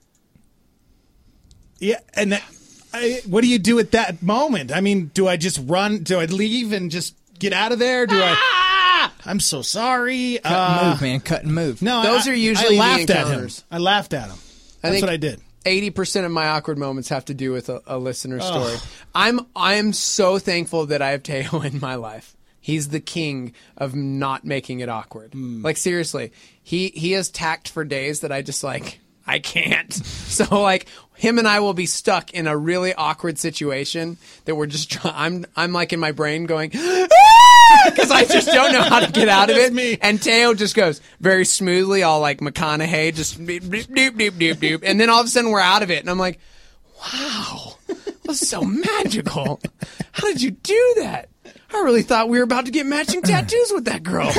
Yeah, and what do you do at that moment? I mean, do I just run? Do I leave and just get out of there? Do I'm so sorry. Cut and move, man. Cut and move. No, Those are usually I laughed the at him. encounters. I laughed at him. That's think what I did. 80% of my awkward moments have to do with a listener story. I'm so thankful that I have Teo in my life. He's the king of not making it awkward. Like, seriously, he has tact for days that I just I can't. So him and I will be stuck in a really awkward situation that we're just trying. I'm like in my brain going, because I just don't know how to get out of it. Me. And Teo just goes very smoothly, all like McConaughey, just doop, doop, doop, doop, doop. And then all of a sudden we're out of it. And I'm like, wow, that was so magical. How did you do that? I really thought we were about to get matching tattoos with that girl.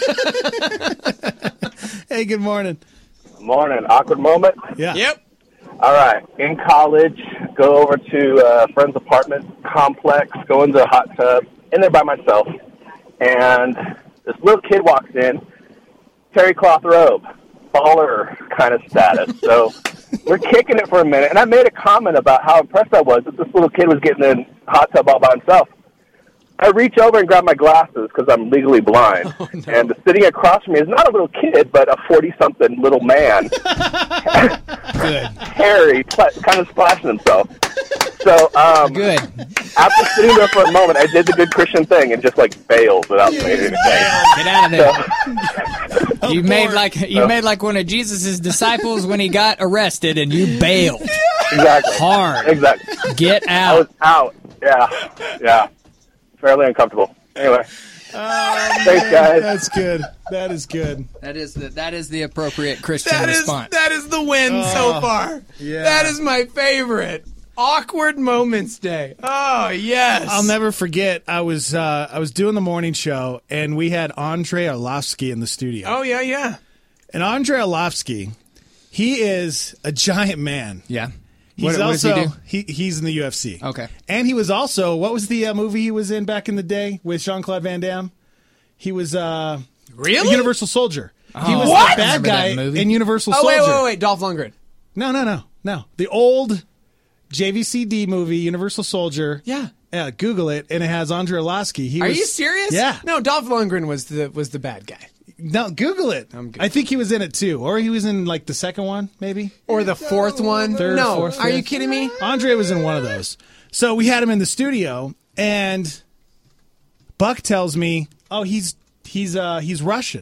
Hey, good morning. Morning. Awkward moment? Yeah. Yep. All right. In college, go over to a friend's apartment complex, go into a hot tub, in there by myself. And this little kid walks in, terry cloth robe, baller kind of status. So we're kicking it for a minute. And I made a comment about how impressed I was that this little kid was getting in a hot tub all by himself. I reach over and grab my glasses because I'm legally blind. Oh, no. And sitting across from me is not a little kid, but a 40-something little man. Good. Hairy, kind of splashing himself. So, Good. after sitting there for a moment, I did the good Christian thing and just, bailed without saying anything. Get out of there. You made like one of Jesus' disciples when he got arrested, and you bailed. Exactly. Hard. Exactly. Get out. I was out. Yeah. Fairly uncomfortable. Anyway. Thanks, guys. That's good. That is good. That is the appropriate Christian response. That is the win so far. Yeah. That is my favorite. Awkward Moments Day. Oh, yes. I'll never forget. I was doing the morning show, and we had Andre Arlovsky in the studio. Oh, yeah. And Andre Arlovsky, he is a giant man. Yeah. He's what also does he do? He's in the UFC. Okay. And he was also, what was the movie he was in back in the day with Jean-Claude Van Damme? He was really? Universal Soldier. He was What? the bad guy in Universal Oh, Soldier. wait. Dolph Lundgren. No. The old JVCD movie, Universal Soldier. Yeah. Google it, and it has Andre Arlovsky. Are you serious? Yeah. No, Dolph Lundgren was the bad guy. No, Google it. I think he was in it too, or he was in the second one, maybe, or the fourth one. Third, no, fourth, are you fifth. kidding me? Andre was in one of those. So we had him in the studio, and Buck tells me, "Oh, he's Russian."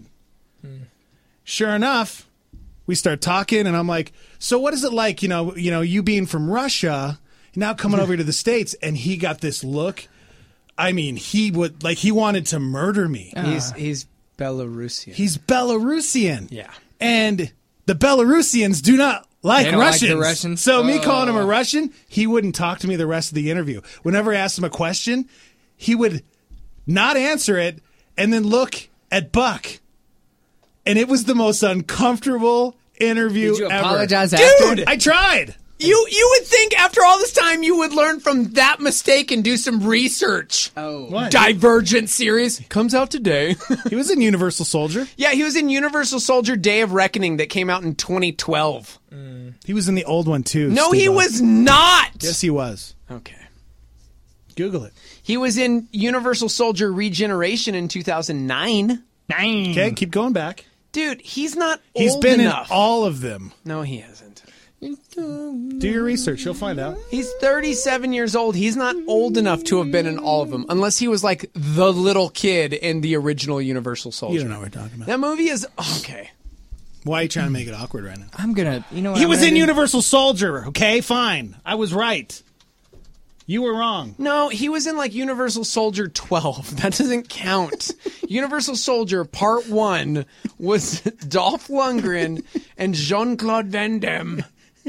Sure enough, we start talking, and I'm like, "So what is it like? You being from Russia, now coming over to the States?" And he got this look. I mean, he wanted to murder me. He's Belarusian. He's Belarusian. Yeah. And the Belarusians do not like They don't like the Russians. Russians? So me calling him a Russian, he wouldn't talk to me the rest of the interview. Whenever I asked him a question, he would not answer it and then look at Buck. And it was the most uncomfortable interview Did you ever. apologize after? Dude, I tried. You would think after all this time you would learn from that mistake and do some research. Oh. What? Divergent series comes out today. He was in Universal Soldier. Yeah, he was in Universal Soldier Day of Reckoning that came out in 2012. He was in the old one too. No, he Steve-O. was not. Yes, he was. Okay. Google it. He was in Universal Soldier Regeneration in 2009. Okay, keep going back. Dude, he's not He's old been enough. in all of them. No, he hasn't. Do your research. You'll find out. He's 37 years old. He's not old enough to have been in all of them, unless he was like the little kid in the original Universal Soldier. You don't know what we're talking about. That movie is okay. Why are you trying to make it awkward right now? I'm gonna. You know what? He I'm was gonna in do? Universal Soldier. Okay, fine. I was right. You were wrong. No, he was in like Universal Soldier 12. That doesn't count. Universal Soldier Part 1 was Dolph Lundgren and Jean-Claude Van Damme.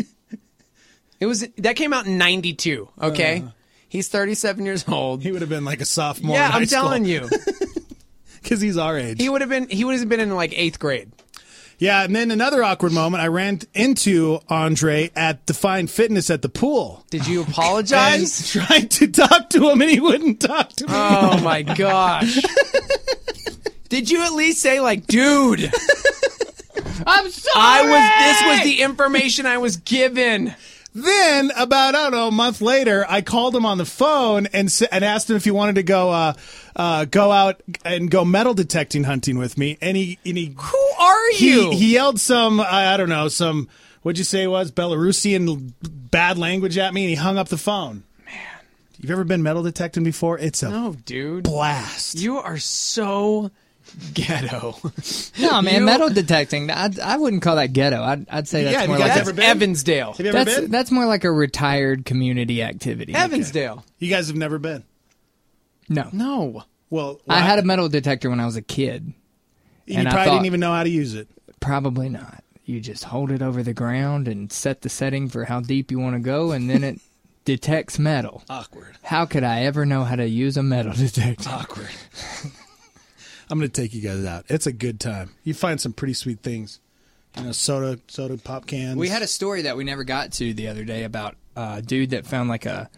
That came out in 92, okay? He's 37 years old. He would have been like a sophomore. Yeah, in high I'm school. telling you. Because he's our age. He would have been in like 8th grade. Yeah, and then another awkward moment, I ran into Andre at Define Fitness at the pool. Did you apologize? And tried to talk to him, and he wouldn't talk to me. Oh, my gosh. Did you at least say, like, dude, I'm sorry. This was the information I was given. Then, about, I don't know, a month later, I called him on the phone and asked him if he wanted to go out and go metal detecting hunting with me. And he who are you? He yelled some, I don't know, some, what'd you say it was, Belarusian bad language at me, and he hung up the phone. Man. You've ever been metal detecting before? It's a No, dude. blast. You are so ghetto. No, man, metal detecting. I wouldn't call that ghetto. I'd say that's more like that's Evansdale. Have you ever been? That's more like a retired community activity. Evansdale. You guys have never been? No. Well, I had a metal detector when I was a kid. You probably didn't even know how to use it. Probably not. You just hold it over the ground and set the setting for how deep you want to go, and then it detects metal. Awkward. How could I ever know how to use a metal detector? Awkward. I'm going to take you guys out. It's a good time. You find some pretty sweet things. You know, soda pop cans. We had a story that we never got to the other day about a dude that found like a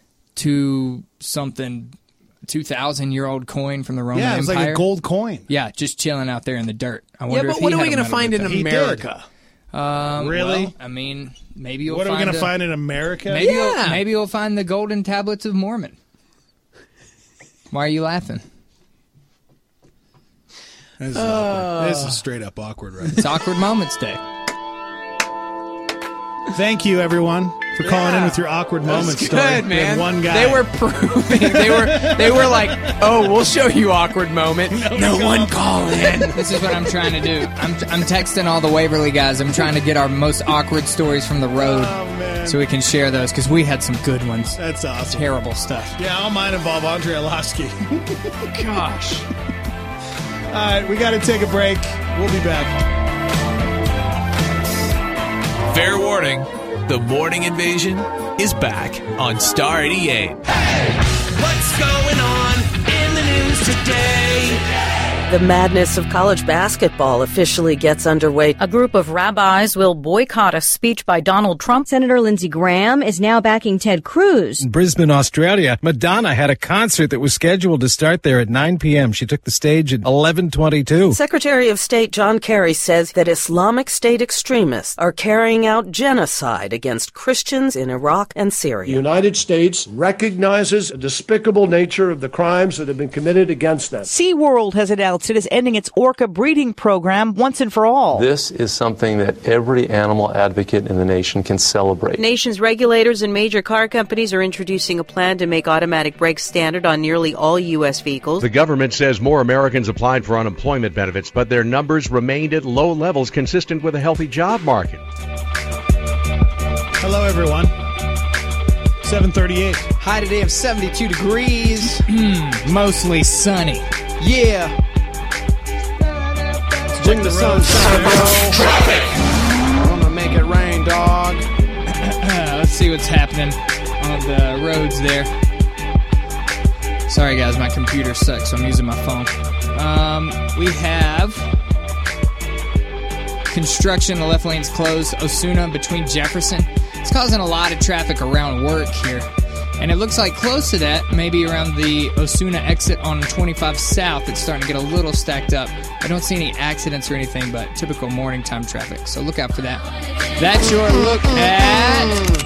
2,000-year-old coin from the Roman Empire. Yeah, it was like a gold coin. Yeah, just chilling out there in the dirt. I Yeah, wonder but if what he are we had a going to metal find in detector. America? Really? Well, I mean, maybe you'll What find are we going to find in America? Maybe you'll find the Golden Tablets of Mormon. Why are you laughing? This is awkward. This is straight up awkward, right? It's Awkward Moments Day. Thank you, everyone, for calling in with your awkward moments. Good, story. We man. had one guy. They were proving. They were like, oh, we'll show you awkward moment. No one call in. This is what I'm trying to do. I'm texting all the Waverly guys. I'm trying to get our most awkward stories from the road so we can share those because we had some good ones. That's awesome. Terrible stuff. Yeah, all mine involve Andre Arlovsky. Gosh. All right, we got to take a break. We'll be back. Fair warning, the Morning Invasion is back on Star 88. What's going on in the news today? The madness of college basketball officially gets underway. A group of rabbis will boycott a speech by Donald Trump. Senator Lindsey Graham is now backing Ted Cruz. In Brisbane, Australia, Madonna had a concert that was scheduled to start there at 9 p.m. She took the stage at 11:22. Secretary of State John Kerry says that Islamic State extremists are carrying out genocide against Christians in Iraq and Syria. The United States recognizes the despicable nature of the crimes that have been committed against them. SeaWorld has announced it is ending its orca breeding program once and for all. This is something that every animal advocate in the nation can celebrate. Nation's regulators and major car companies are introducing a plan to make automatic brakes standard on nearly all U.S. vehicles. The government says more Americans applied for unemployment benefits, but their numbers remained at low levels consistent with a healthy job market. Hello, everyone. 7:38. High today of 72 degrees. Mostly sunny. Yeah. Bring the sunshine, bro. I'm gonna make it rain, dog. Let's see what's happening on the roads there. Sorry, guys, my computer sucks, so I'm using my phone. We have construction. The left lane's closed. Osuna between Jefferson. It's causing a lot of traffic around work here. And it looks like close to that, maybe around the Osuna exit on 25 South, it's starting to get a little stacked up. I don't see any accidents or anything, but typical morning time traffic. So look out for that. That's your look at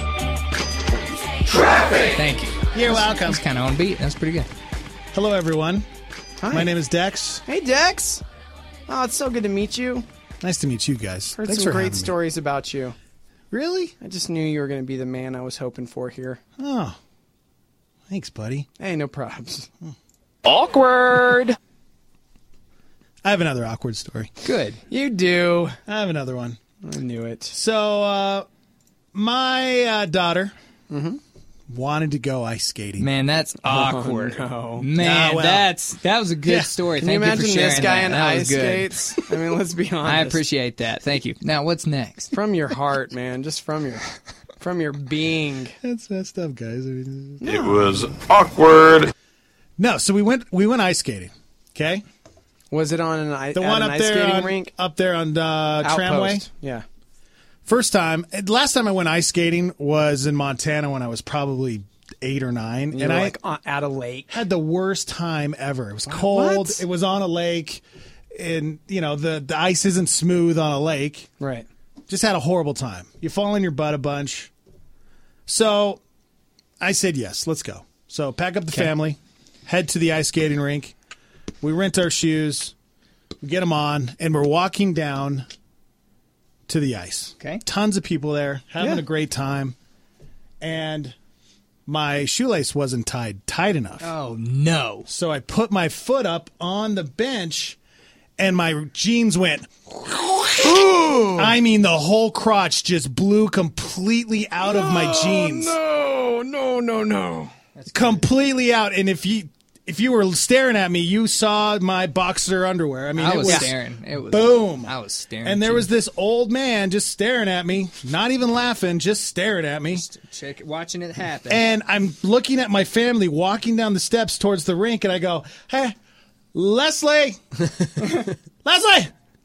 traffic. Thank you. You're welcome. That's kind of on beat. That's pretty good. Hello, everyone. Hi. My name is Dex. Hey, Dex. Oh, it's so good to meet you. Nice to meet you guys. Heard Thanks some for great having me. stories about you. Really? I just knew you were going to be the man I was hoping for here. Oh. Thanks, buddy. Hey, no probs. Awkward. I have another awkward story. Good. You do. I have another one. I knew it. So, my daughter wanted to go ice skating. Man, that's awkward. Oh, no. Man, well. that was a good story. Can you Thank you imagine for sharing this guy that. in That was ice good. skates? I mean, let's be honest. I appreciate that. Thank you. Now, what's next? From your heart, man. Just from your being. That's messed up, guys. I mean, It was awkward. no, so we went ice skating. Okay, Was it on an the one up ice there skating on, rink? up there on Tramway. Outpost. Yeah. Last time I went ice skating was in Montana when I was probably 8 or 9, You and were I like at a lake. had the worst time ever. It was cold. What? It was on a lake, and the ice isn't smooth on a lake. Right. Just had a horrible time. You fall on your butt a bunch. So I said, yes, let's go. So pack up the family, head to the ice skating rink. We rent our shoes, we get them on, and we're walking down to the ice. Okay. Tons of people there, having a great time. And my shoelace wasn't tied tight enough. Oh, no. So I put my foot up on the bench, and my jeans went... I mean, the whole crotch just blew completely out of my jeans. No. Completely out. And if you were staring at me, you saw my boxer underwear. I mean, I it was was staring. It was boom. I was staring. And there too. was this old man just staring at me, not even laughing, just staring at me. Watching it happen. And I'm looking at my family walking down the steps towards the rink, and I go, "Hey, Leslie, Leslie,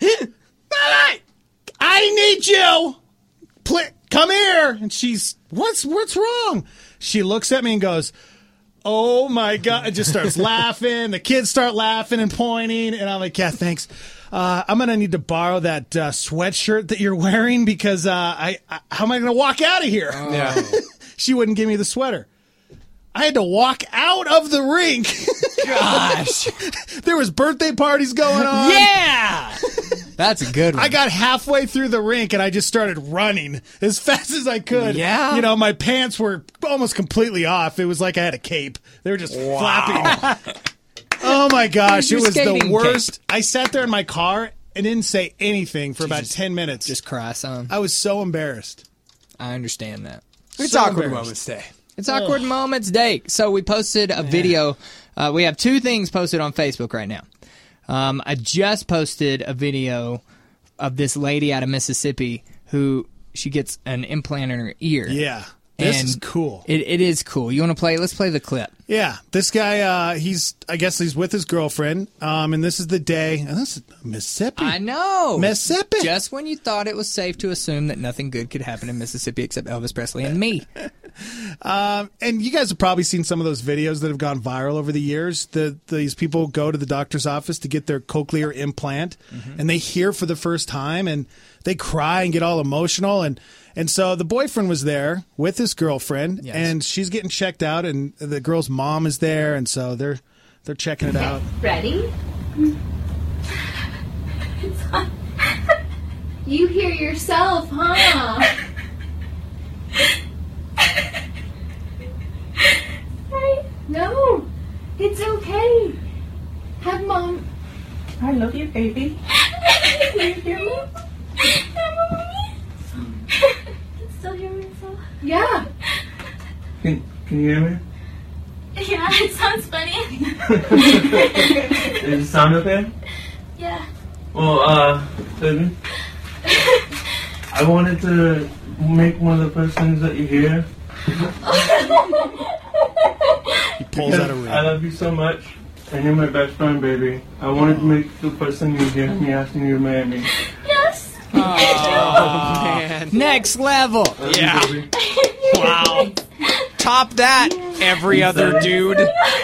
I need you. Come here." And she's, what's wrong? She looks at me and goes, "Oh my God." It just starts laughing. The kids start laughing and pointing. And I'm like, "Yeah, thanks. I'm going to need to borrow that sweatshirt that you're wearing because how am I going to walk out of here?" Yeah. She wouldn't give me the sweater. I had to walk out of the rink. Gosh. There was birthday parties going on. Yeah! That's a good one. I got halfway through the rink and I just started running as fast as I could. Yeah? You know, my pants were almost completely off. It was like I had a cape. They were just flapping. Oh my gosh, it was the worst. I sat there in my car and didn't say anything for about 10 minutes. Just cry some. I was so embarrassed. I understand that. It's So Awkward embarrassed. Moments Day. It's Awkward Moments Day. So we posted a video. We have 2 things posted on Facebook right now. I just posted a video of this lady out of Mississippi who she gets an implant in her ear. Yeah. This And is cool. It is cool. You want to play? Let's play the clip. Yeah, this guy, I guess he's with his girlfriend, and this is the day, and this is Mississippi. I know. Mississippi. Just when you thought it was safe to assume that nothing good could happen in Mississippi except Elvis Presley and me. And you guys have probably seen some of those videos that have gone viral over the years. These people go to the doctor's office to get their cochlear implant, and they hear for the first time, and they cry and get all emotional. And so the boyfriend was there with his girlfriend, and she's getting checked out, and the girl's mom is there, and so they're checking it out. Ready? You hear yourself, huh? No, it's okay. Have mom. I love you, baby. Can you hear me? Still hear myself? Yeah. Can you hear me? Yeah, it sounds funny. Does it sound okay? Yeah. Well, baby, I wanted to make one of the first things that you hear. He pulls out a ring. I love you so much, and you're my best friend, baby. I wanted to make the first thing you hear me asking you to marry me. Yes. Oh, man. Next level. Yeah. Wow. Top that, every other dude.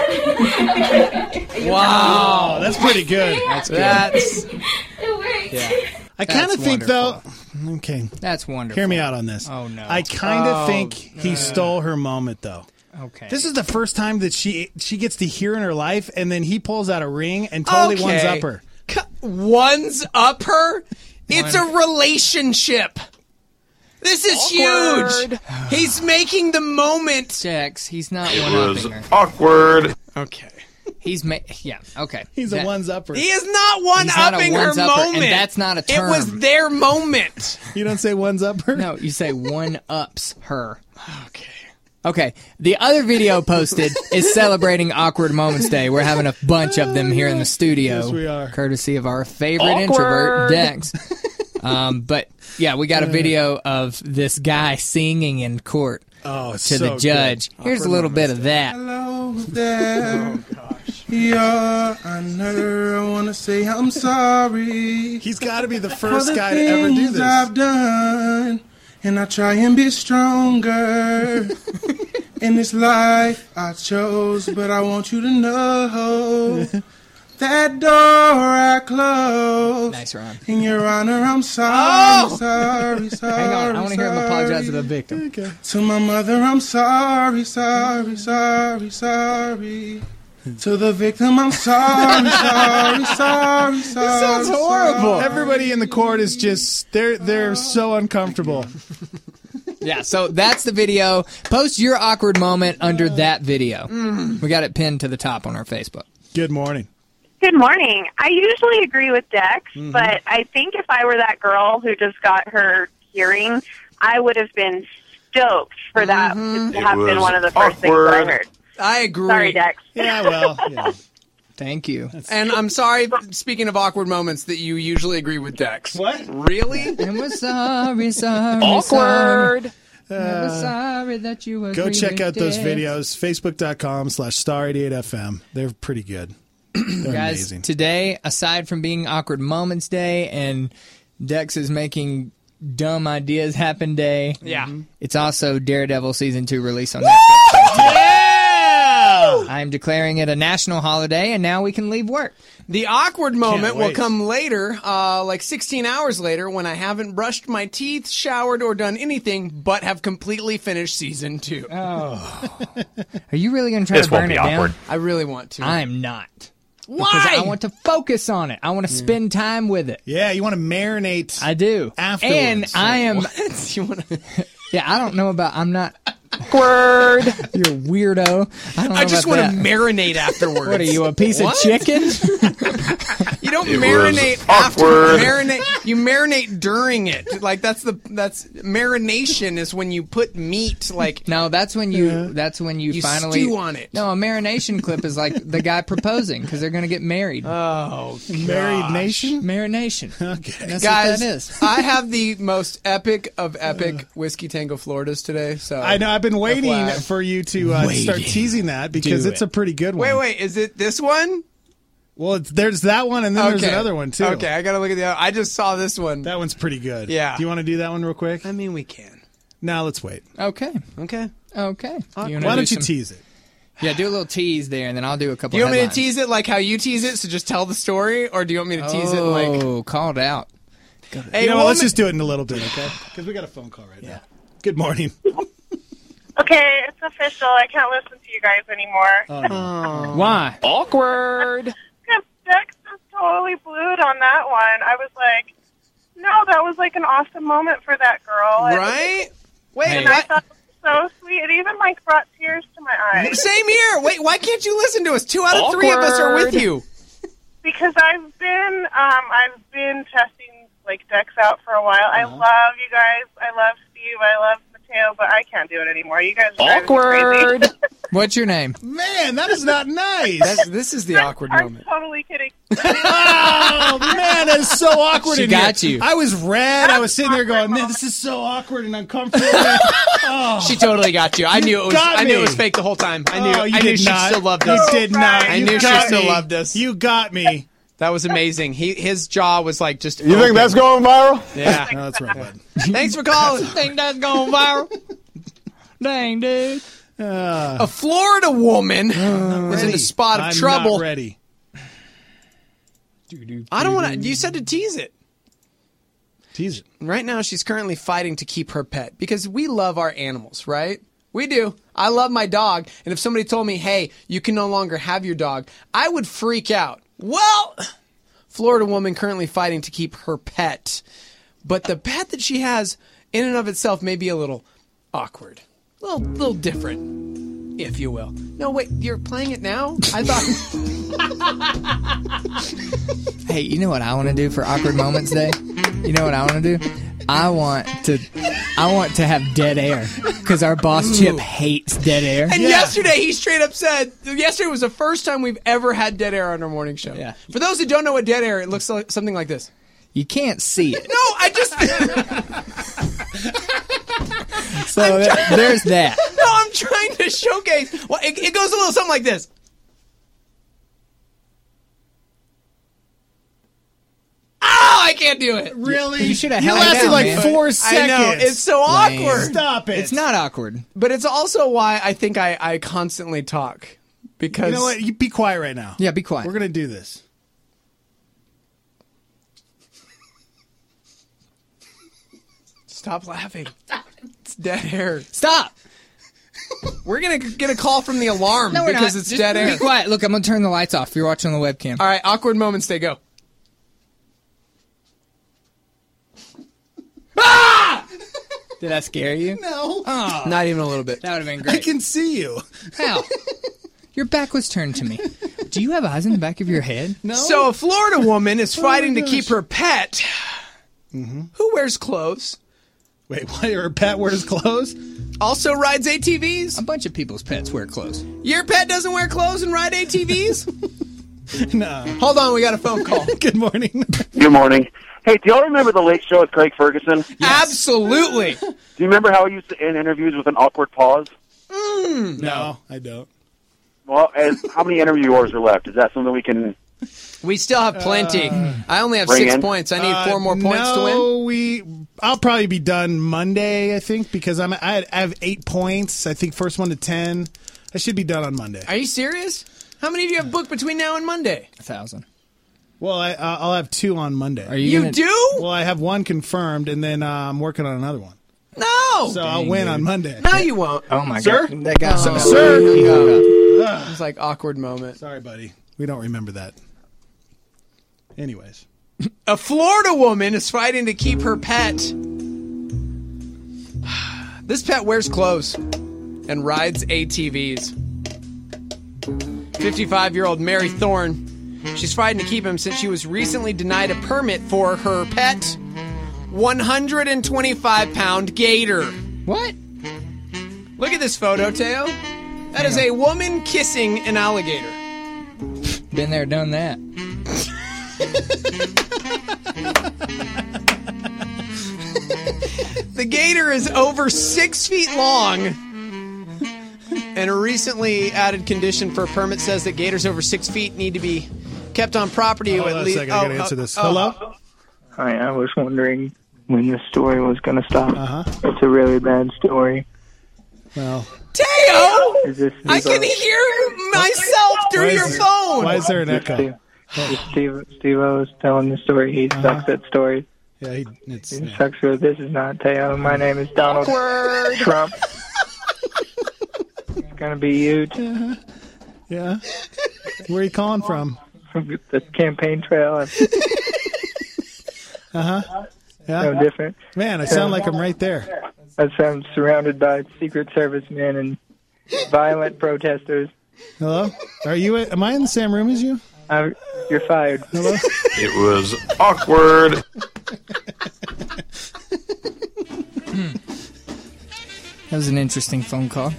Wow, that's pretty good. That's good. It worked. Yeah. I kind of think, though... Okay. That's wonderful. Hear me out on this. Oh, no. I kind of think he stole her moment, though. Okay. This is the first time that she gets to hear in her life, and then he pulls out a ring and totally ones up her. Ones up her? It's a relationship. This is huge. He's making the moment. Jax, he's not one-upping her. Awkward. Okay. Okay. He's a ones-upper. He is not one-upping her moment. And that's not a term. It was their moment. You don't say ones-upper? No, you say one-ups her. Okay. The other video posted is celebrating Awkward Moments Day. We're having a bunch of them here in the studio. Yes, we are. Courtesy of our favorite introvert, Dex. But, yeah, we got a video of this guy singing in court to the judge. Here's a little bit of that. Hello there. Your Honor, I want to say I'm sorry. He's got to be the first guy to ever do this. I've done, and I try and be stronger in this life I chose, but I want you to know that door I closed. Nice rhyme. In your honor, I'm sorry, sorry. Hang on, I want to hear him apologize to the victim. Okay. To my mother, I'm sorry. To the victim, I'm sorry. This sounds horrible. Everybody in the court is just, they're so uncomfortable. Yeah, so that's the video. Post your awkward moment under that video. We got it pinned to the top on our Facebook. Good morning. Good morning. I usually agree with Dex, but I think if I were that girl who just got her hearing, I would have been stoked for that to have been one of the first things that I heard. I agree. Sorry, Dex. Yeah, well, yeah. Thank you. And I'm sorry, speaking of awkward moments, that you usually agree with Dex. What? Really? And we're sorry. Awkward. Never sorry that you agree Go check with out those Dex. videos. Facebook.com/star88FM. They're pretty good. They're Guys, amazing. today, aside from being Awkward Moments Day and Dex is making dumb ideas happen day, Yeah. it's also Daredevil Season 2 release on Netflix. I'm declaring it a national holiday, and now we can leave work. The awkward moment will wait. come later, like 16 hours later, when I haven't brushed my teeth, showered, or done anything but have completely finished season 2. Oh. Are you really going to try This to burn won't it be down? awkward. I really want to. I'm not. Why? Because I want to focus on it. I want to spend time with it. Yeah, you want to marinate. I do. Afterwards. And I am... What? You want to... Yeah, I don't know about... I'm not... Awkward. You're a weirdo. I just want to marinate afterwards. What are you, a piece What? of chicken? You don't It marinate was after. awkward. You marinate during it. Like that's marination is when you put meat. Like No, that's when you you finally stew on it. No, a marination clip is like the guy proposing because they're going to get married. Oh, Married Nation? Marination. Okay. That's guys, what that is. I have the most epic of epic Whiskey Tango Floridas today. So I know. I've been waiting FYI. for you to start teasing that because Do it's it. a pretty good one. Wait, is it this one? Well, there's that one, and then there's Okay. another one, too. Okay, I gotta look at the other. I just saw this one. That one's pretty good. Yeah. Do you want to do that one real quick? I mean, we can. No, let's wait. Okay. Okay. Why Why don't you tease it? Yeah, do a little tease there, and then I'll do a couple. Do you want me to headlines. tease it like how you tease it? So just tell the story, or do you want me to tease it like? Oh, called out. Hey, You know what, let's woman- just do it in a little bit, okay? Because we got a phone call right now. Good morning. Okay, it's official. I can't listen to you guys anymore. Oh. Why? Awkward. Dex just totally blew on that one. I was like, no, that was like an awesome moment for that girl. Right? Wait, And I thought it was so sweet. It even like brought tears to my eyes. Same here. Wait, why can't you listen to us? 2 out of 3 of us are with you. Because I've been testing like Dex out for a while. I love you guys. I love Steve. I love Mateo, but I can't do it anymore. You guys are driving me crazy. What's your name? Man, that is not nice. This is the awkward I'm moment. totally kidding. Oh, man, that is so awkward She in got here. you. I was red. I was sitting there going, man, this is so awkward and uncomfortable. Oh. She totally got you. I knew it was. got I knew it me. was fake the whole time. I knew. Oh, you I knew did she not. still loved You us. did not. I You knew she got still me. loved us. You got me. That was amazing. His jaw was like just. You think that's going viral? Yeah. No, that's right, bud. Thanks for calling. Think that's going viral? Dang, dude. A Florida woman was in a spot of I'm trouble. not ready. I don't want to. You said to tease it. Tease it. Right now, she's currently fighting to keep her pet because we love our animals, right? We do. I love my dog, and if somebody told me, hey, you can no longer have your dog, I would freak out. Well, Florida woman currently fighting to keep her pet, but the pet that she has in and of itself may be a little awkward, a little different, if you will. No, wait, you're playing it now? I thought... Hey, you know what I want to do for Awkward Moments Day? You know what I want to do? I want to have dead air because our boss Chip hates dead air. And yesterday, he straight up said, yesterday was the first time we've ever had dead air on our morning show. Yeah. For those who don't know what dead air, it looks like something like this. You can't see it. No, I just... So there's that. No, I'm trying to showcase. Well, it goes a little something like this. Oh, I can't do it. Really? You should have You held it lasted down, like man. 4 seconds. I know. It's so Lame. awkward. Stop it. It's not awkward. But it's also why I think I constantly talk. Because... You know what? You be quiet right now. Yeah, be quiet. We're going to do this. Stop laughing. It's dead air. Stop. We're going to get a call from the alarm No, we're because not. it's Just dead air. Be quiet. Look, I'm going to turn the lights off if you're watching on the webcam. All right, awkward moments, they go. Did I scare you? No. Oh, Not even a little bit. that would have been I great. can see you. How? Your back was turned to me. Do you have eyes in the back of your head? No. So a Florida woman is fighting to gosh. keep her pet who wears clothes, Wait, why her pet wears clothes? also rides ATVs. A bunch of people's pets wear clothes. Your pet doesn't wear clothes and ride ATVs? No. Hold on, we got a phone call. Good morning. Good morning. Hey, do y'all remember The Late Show with Craig Ferguson? Absolutely. Do you remember how he used to end interviews with an awkward pause? No, I don't. Well, how many interviewers are left? Is that something we can... We still have plenty. I only have Bring 6 in. points. I need 4 more points to win. I'll probably be done Monday, I think, because I have 8 points. I think first one to 10 I should be done on Monday. Are you serious? How many do you have booked between now and Monday? 1,000. Well, I'll have 2 on Monday. Are you do? Well, I have 1 confirmed, and then I'm working on another one. No! So I'll win on Monday. No, you won't. Oh, my Sir? God. That guy Sir? It was like awkward moment. Sorry, buddy. We don't remember that. Anyways. A Florida woman is fighting to keep her pet. This pet wears clothes and rides ATVs. 55-year-old Mary Thorne. She's fighting to keep him since she was recently denied a permit for her pet 125-pound gator. What? Look at this photo, Teo. That is a woman kissing an alligator. Been there, done that. The gator is over 6 feet long. And a recently added condition for a permit says that gators over 6 feet need to be kept on property. Hold on a second. I got to answer this. Hello? Hi, I was wondering when this story was going to stop. It's a really bad story. Well, Teo! Is this I can hear myself through your phone. Why is there an echo? Steve-O was telling the story. He sucks at stories. Yeah, he sucks with this is not Teo. My name is Donald Trump. It's going to be huge. Yeah. Where are you calling from? From the campaign trail. Yeah. No different. Man, I sound like I'm right there. I sound surrounded by Secret Service men and violent protesters. Hello? Am I in the same room as you? You're fired. Hello? It was awkward. That was an interesting phone call.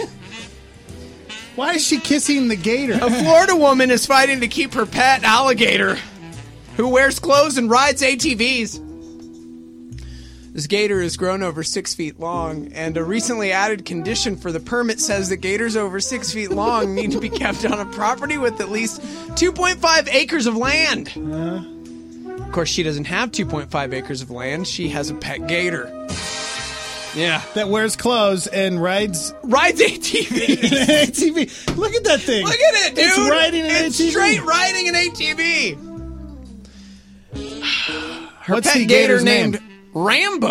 Why is she kissing the gator? A Florida woman is fighting to keep her pet alligator, who wears clothes and rides ATVs. This gator has grown over 6 feet long, and a recently added condition for the permit says that gators over 6 feet long need to be kept on a property with at least 2.5 acres of land. Of course, she doesn't have 2.5 acres of land. She has a pet gator. Yeah. That wears clothes and rides ATV. ATV. Look at that thing. Look at it, dude. It's riding an It's ATV. straight riding an ATV. Her What's pet the gator gator's named name? Rambo.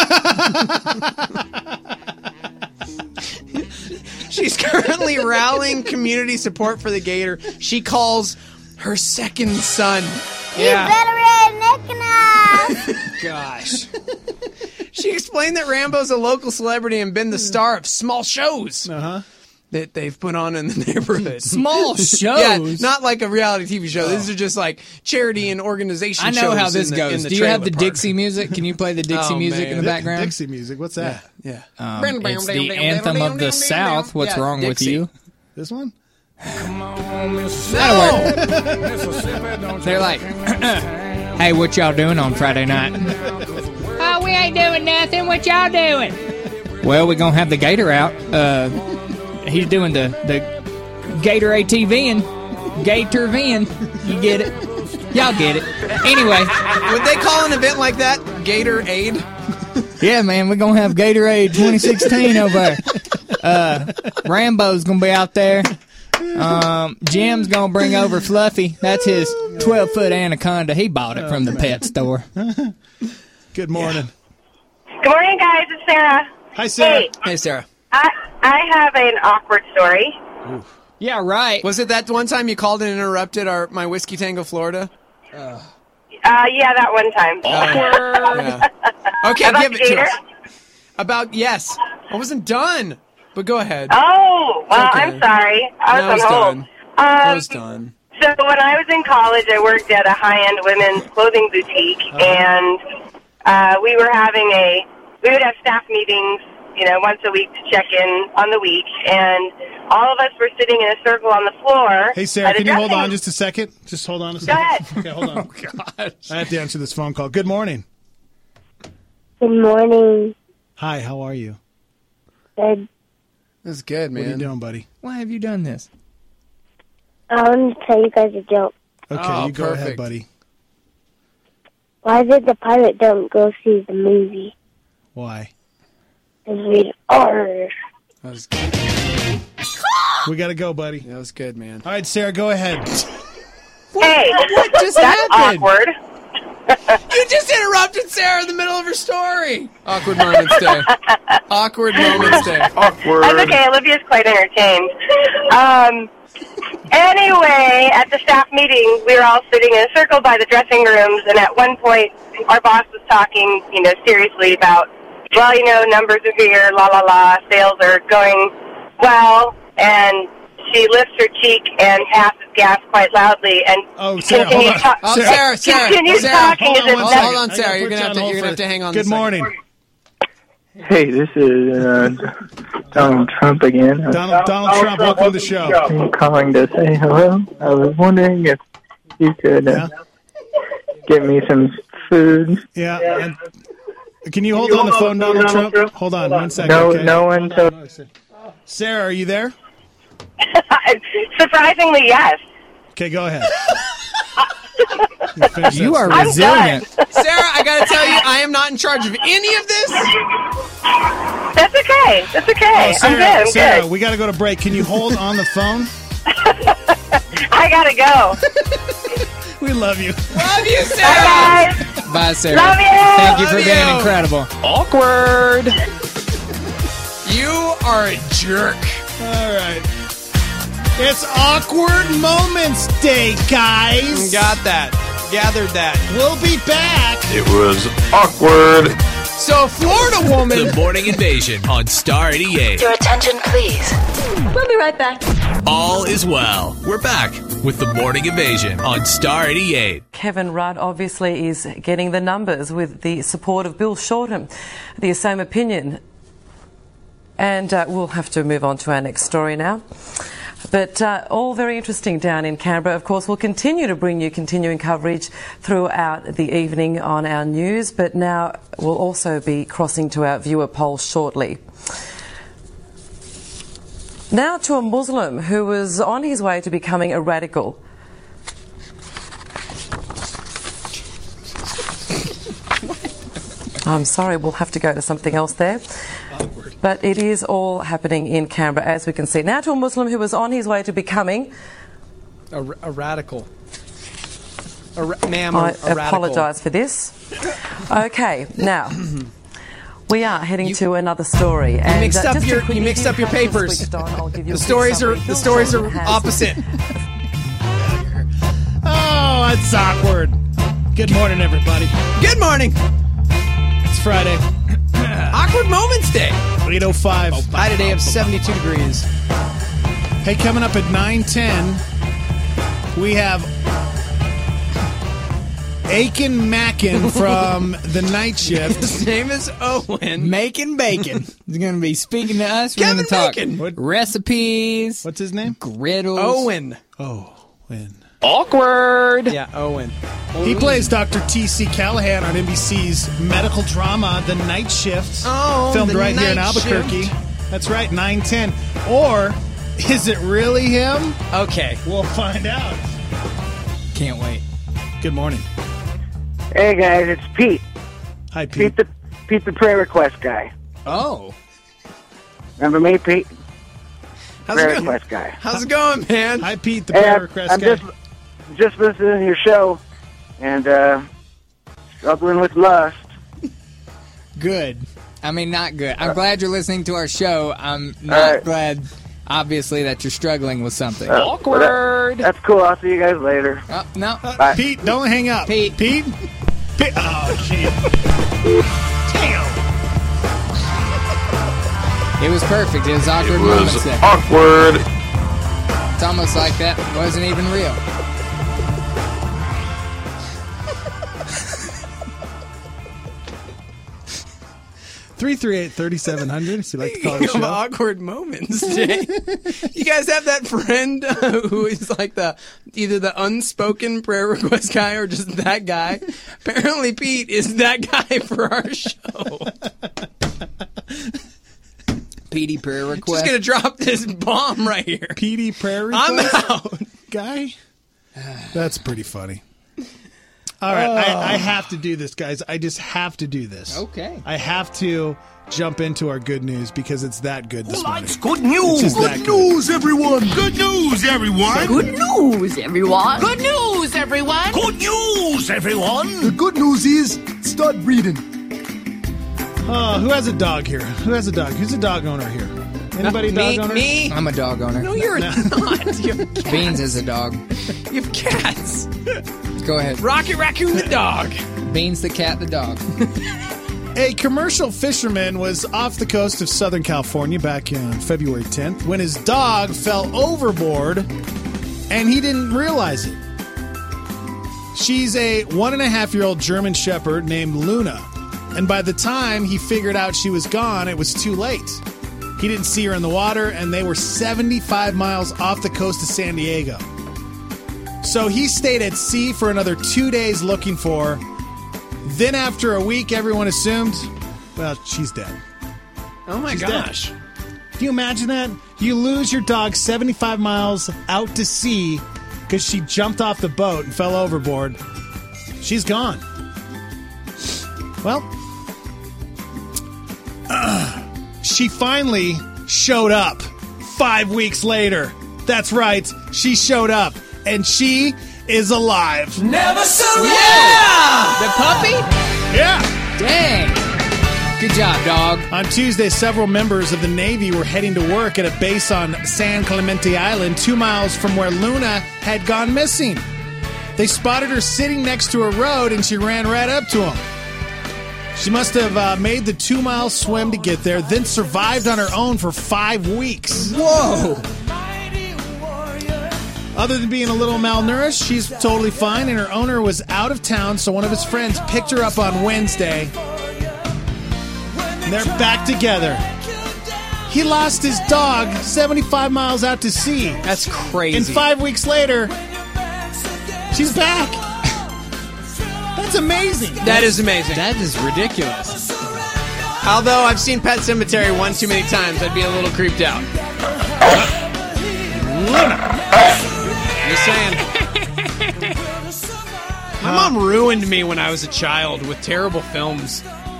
She's currently rallying community support for the gator she calls her second son. Yeah. You better recognize. Gosh. She explained that Rambo's a local celebrity and been the star of small shows that they've put on in the neighborhood. Small shows? Yeah, not like a reality TV show. These are just like charity and organization shows. I know how this in goes. the Do you have the trailer park. Dixie music? Can you play the Dixie music in the background? Dixie music. What's that? Yeah. It's the anthem of the South. What's wrong with Dixie. you? This one? They're like, hey, what y'all doing on Friday night? Oh, we ain't doing nothing. What y'all doing? Well, we're going to have the gator out. He's doing the gator ATVing. Gator Vin. You get it? Y'all get it. Anyway. Would they call an event like that Gator Aid? Yeah, man, we're going to have Gatorade 2016 over there. Rambo's going to be out there. Jim's going to bring over Fluffy. That's his 12-foot anaconda. He bought it from the pet store. Good morning. Good morning, guys. It's Sarah. Hi, Sarah. Hey, Sarah. I have an awkward story. Yeah, right. Was it that one time you called and interrupted my Whiskey Tango, Florida? Yeah, that one time. Yeah. Okay, About give it Gator? to us. Yes. I wasn't done, but go ahead. Oh, well, Okay. I'm sorry. I was on hold. done. I was done. So when I was in college, I worked at a high-end women's clothing boutique, and we would have staff meetings, once a week to check in on the week, and all of us were sitting in a circle on the floor. Hey, Sarah, at a can you hold dressing- on just a second? Just hold on a Go second. ahead. Okay, hold on. Oh, gosh. I have to answer this phone call. Good morning. Good morning. Hi, how are you? Good. That's good, man. What are you doing, buddy? Why have you done this? I want to tell you guys a joke. Okay, you go ahead, perfect. buddy. Why did the pirate don't go see the movie? Why? Because read orders. That was good. We got to go, buddy. That was good, man. All right, Sarah, go ahead. Hey, What just that's happened? awkward. You just interrupted Sarah in the middle of her story. Awkward Moments Day. Awkward Moments Day. Awkward. That's okay. Olivia's quite entertained. Anyway, at the staff meeting, we were all sitting in a circle by the dressing rooms, and at one point, our boss was talking, seriously about, well, numbers are here, la la la, sales are going well, and she lifts her cheek and passes gas quite loudly and Sarah, continues hold on. Sarah, continues talking as if that's... Hold on, Sarah. You're gonna have to hang on. Good morning. Hey, this is Donald Trump again. Donald Trump, welcome to the show. I'm calling to say hello. I was wondering if you could get me some food. Yeah. And can you hold on the phone, Donald Trump? Hold on 1 second. No one told. Sarah, are you there? Surprisingly, yes. Okay, go ahead. You are I'm resilient. Sarah, I gotta tell you, I am not in charge of any of this. That's okay. That's okay. I'm Sarah, good. we got to go to break. Can you hold on the phone? I gotta go. We love you. Love you, Sarah. Bye, guys. Bye, Sarah. Love you. Thank you for Love being you. incredible. Awkward. You are a jerk. All right. It's Awkward Moments Day, guys. Got that. Gathered that. We'll be back. It was awkward. So, Florida woman. The Morning Invasion on Star 88. Your attention, please. We'll be right back. All is well. We're back with the Morning Invasion on Star 88. Kevin Rudd obviously is getting the numbers with the support of Bill Shorten, the same opinion. And we'll have to move on to our next story now. But all very interesting down in Canberra. Of course, we'll continue to bring you continuing coverage throughout the evening on our news, but now we'll also be crossing to our viewer polls shortly. Now to a Muslim who was on his way to becoming a radical. I'm sorry, we'll have to go to something else there. But it is all happening in Canberra, as we can see. Now to a Muslim who was on his way to becoming... A radical. Ma'am, I a apologise for this. Okay, now... We are heading to another story. You mixed up your papers. The stories are opposite. Oh, it's awkward. Good morning, everybody. Good morning. It's Friday. Awkward Moments Day. 8:05. High today of 72 degrees. Hey, coming up at 9:10, we have Aiken Mackin from The Night Shift. His name is Owen. Making bacon. He's going to be speaking to us. We're going to talk recipes. What's his name? Griddles. Owen. Owen. Awkward. Yeah, Owen. He plays Dr. T.C. Callahan on NBC's medical drama, The Night Shift. Oh, filmed The right here in Night Albuquerque. Shift. That's right, 9:10. Or is it really him? Okay. We'll find out. Can't wait. Good morning. Hey guys, it's Pete. Hi, Pete. Pete the prayer request guy. Oh. Remember me, Pete? How's prayer it going? request guy. How's it going, man? Hi, Pete the prayer request I'm guy. just listening to your show and struggling with lust. Good. I mean, not good. I'm glad you're listening to our show. I'm not glad, obviously, that you're struggling with something. Awkward. That's cool. I'll see you guys later. Oh, no. Bye. Pete, don't hang up. Pete. Oh, shit. Damn. It was perfect. It was awkward It moments was there. awkward. It's almost like that wasn't even real. (338-3700). If you'd like to call the Speaking show. of awkward moments, Jay, you guys have that friend who is like either the unspoken prayer request guy or just that guy. Apparently, Pete is that guy for our show. Petey prayer request. Just gonna drop this bomb right here. Petey prayer request I'm out. guy. That's pretty funny. All right, I have to do this, guys. I just have to do this. Okay. I have to jump into our good news because it's that good this morning. Good news. It's just that Good news, everyone. Good news, everyone. Good news, everyone. Good news, everyone. Good news, everyone. The good news is, start breeding. Oh, who has a dog here? Who has a dog? Who's a dog owner here? Anybody dog owner? Me? I'm a dog owner. No, you're not. You have cats. Beans is a dog. You have cats. Go ahead. Rocket Raccoon the dog. Beans the cat, the dog. A commercial fisherman was off the coast of Southern California back on February 10th when his dog fell overboard and he didn't realize it. She's a 1.5-year-old German Shepherd named Luna, and by the time he figured out she was gone, it was too late. He didn't see her in the water, and they were 75 miles off the coast of San Diego. So he stayed at sea for another 2 days looking for her. Then after a week, everyone assumed, well, she's dead. Oh my She's gosh. dead. Can you imagine that? You lose your dog 75 miles out to sea because she jumped off the boat and fell overboard. She's gone. Well, she finally showed up 5 weeks later. That's right. She showed up, and she is alive. Never surrender. Yeah! The puppy? Yeah. Dang. Good job, dog. On Tuesday, several members of the Navy were heading to work at a base on San Clemente Island, 2 miles from where Luna had gone missing. They spotted her sitting next to a road, and she ran right up to them. She must have made the 2-mile swim to get there, then survived on her own for 5 weeks. Whoa! Other than being a little malnourished, she's totally fine, and her owner was out of town, so one of his friends picked her up on Wednesday. And they're back together. He lost his dog 75 miles out to sea. That's crazy. And 5 weeks later, she's back. That's amazing. That is amazing. That is ridiculous. Although I've seen Pet Sematary one too many times, I'd be a little creeped out. Just saying. My mom ruined me when I was a child with terrible films.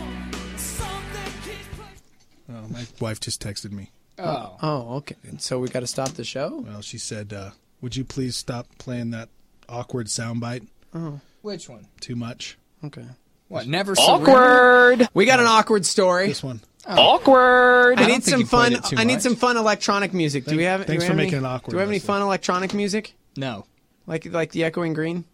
Oh, my wife just texted me. Oh, okay. And so we got to stop the show? Well, she said, would you please stop playing that awkward soundbite? Oh. Which one? Too much. Okay. What, never Awkward. We got an awkward story. This one. Awkward. I don't need think some you played fun. it too I need much. some fun electronic music. Do we have? Thanks do we for have making any, it awkward, Do we have any Leslie. fun electronic music? No. Like the Echoing Green?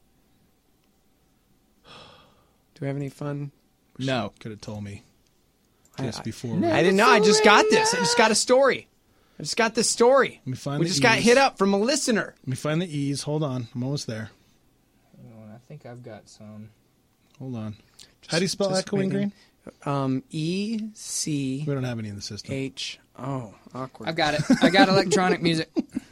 Do we have any fun? No. Could have told me just I before. I didn't know. I just got this. I just got a story. I just got this story. Let me find We the just got E's. hit up from a listener. Let me find the E's. Hold on. I'm almost there. I think I've got some. Hold on. How do you spell Just Echoing Green? waiting. E-C... We don't have any in the system. H. Oh, awkward. I've got it. I got electronic music.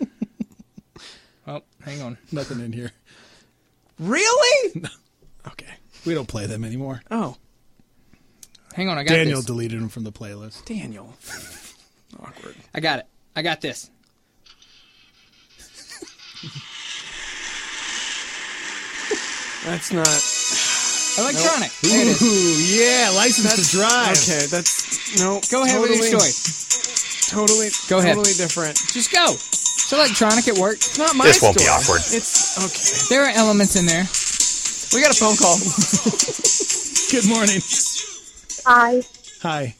Oh, hang on. Nothing in here. Really? Okay. We don't play them anymore. Oh. Hang on, I got Daniel this. deleted them from the playlist. Daniel. Awkward. I got it. I got this. That's not... Electronic. Nope. There it is. Ooh, yeah, license to drive. Okay, that's... No. Go ahead with your story. Totally. Go ahead. Totally different. Just go. It's electronic. It works. It's not my This won't be story. awkward. It's... Okay. There are elements in there. We got a phone call. Good morning. Hi. Hi.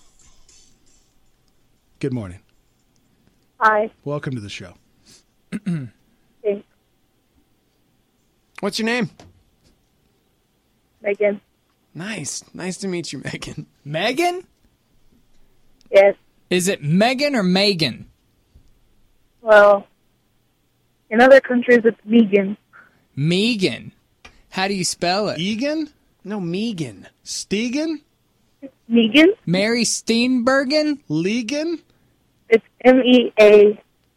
Good morning. Hi. Welcome to the show. Thanks. What's your name? Megan. Nice. Nice to meet you, Megan. Megan? Yes. Is it Megan or Megan? Well, in other countries it's Megan. Megan. How do you spell it? Egan? No, Megan. Stegan? Megan? Mary Steenburgen? Legan? It's Meagan.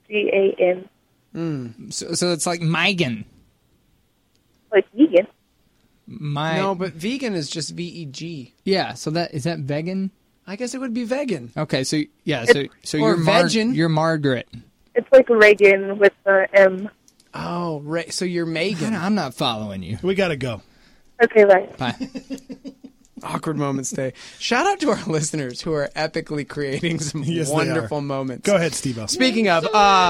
So it's like Megan. Like vegan. No, but vegan is just V-E-G. Yeah, so is that vegan? I guess it would be vegan. Okay, so yeah, so or you're vegan. You're Margaret. It's like Reagan with the M. Oh, so you're Megan. I'm not following you. We got to go. Okay, bye. Bye. Awkward Moments Day. Shout out to our listeners who are epically creating some Yes, they wonderful are. moments. Go ahead, Steve-O. Speaking of,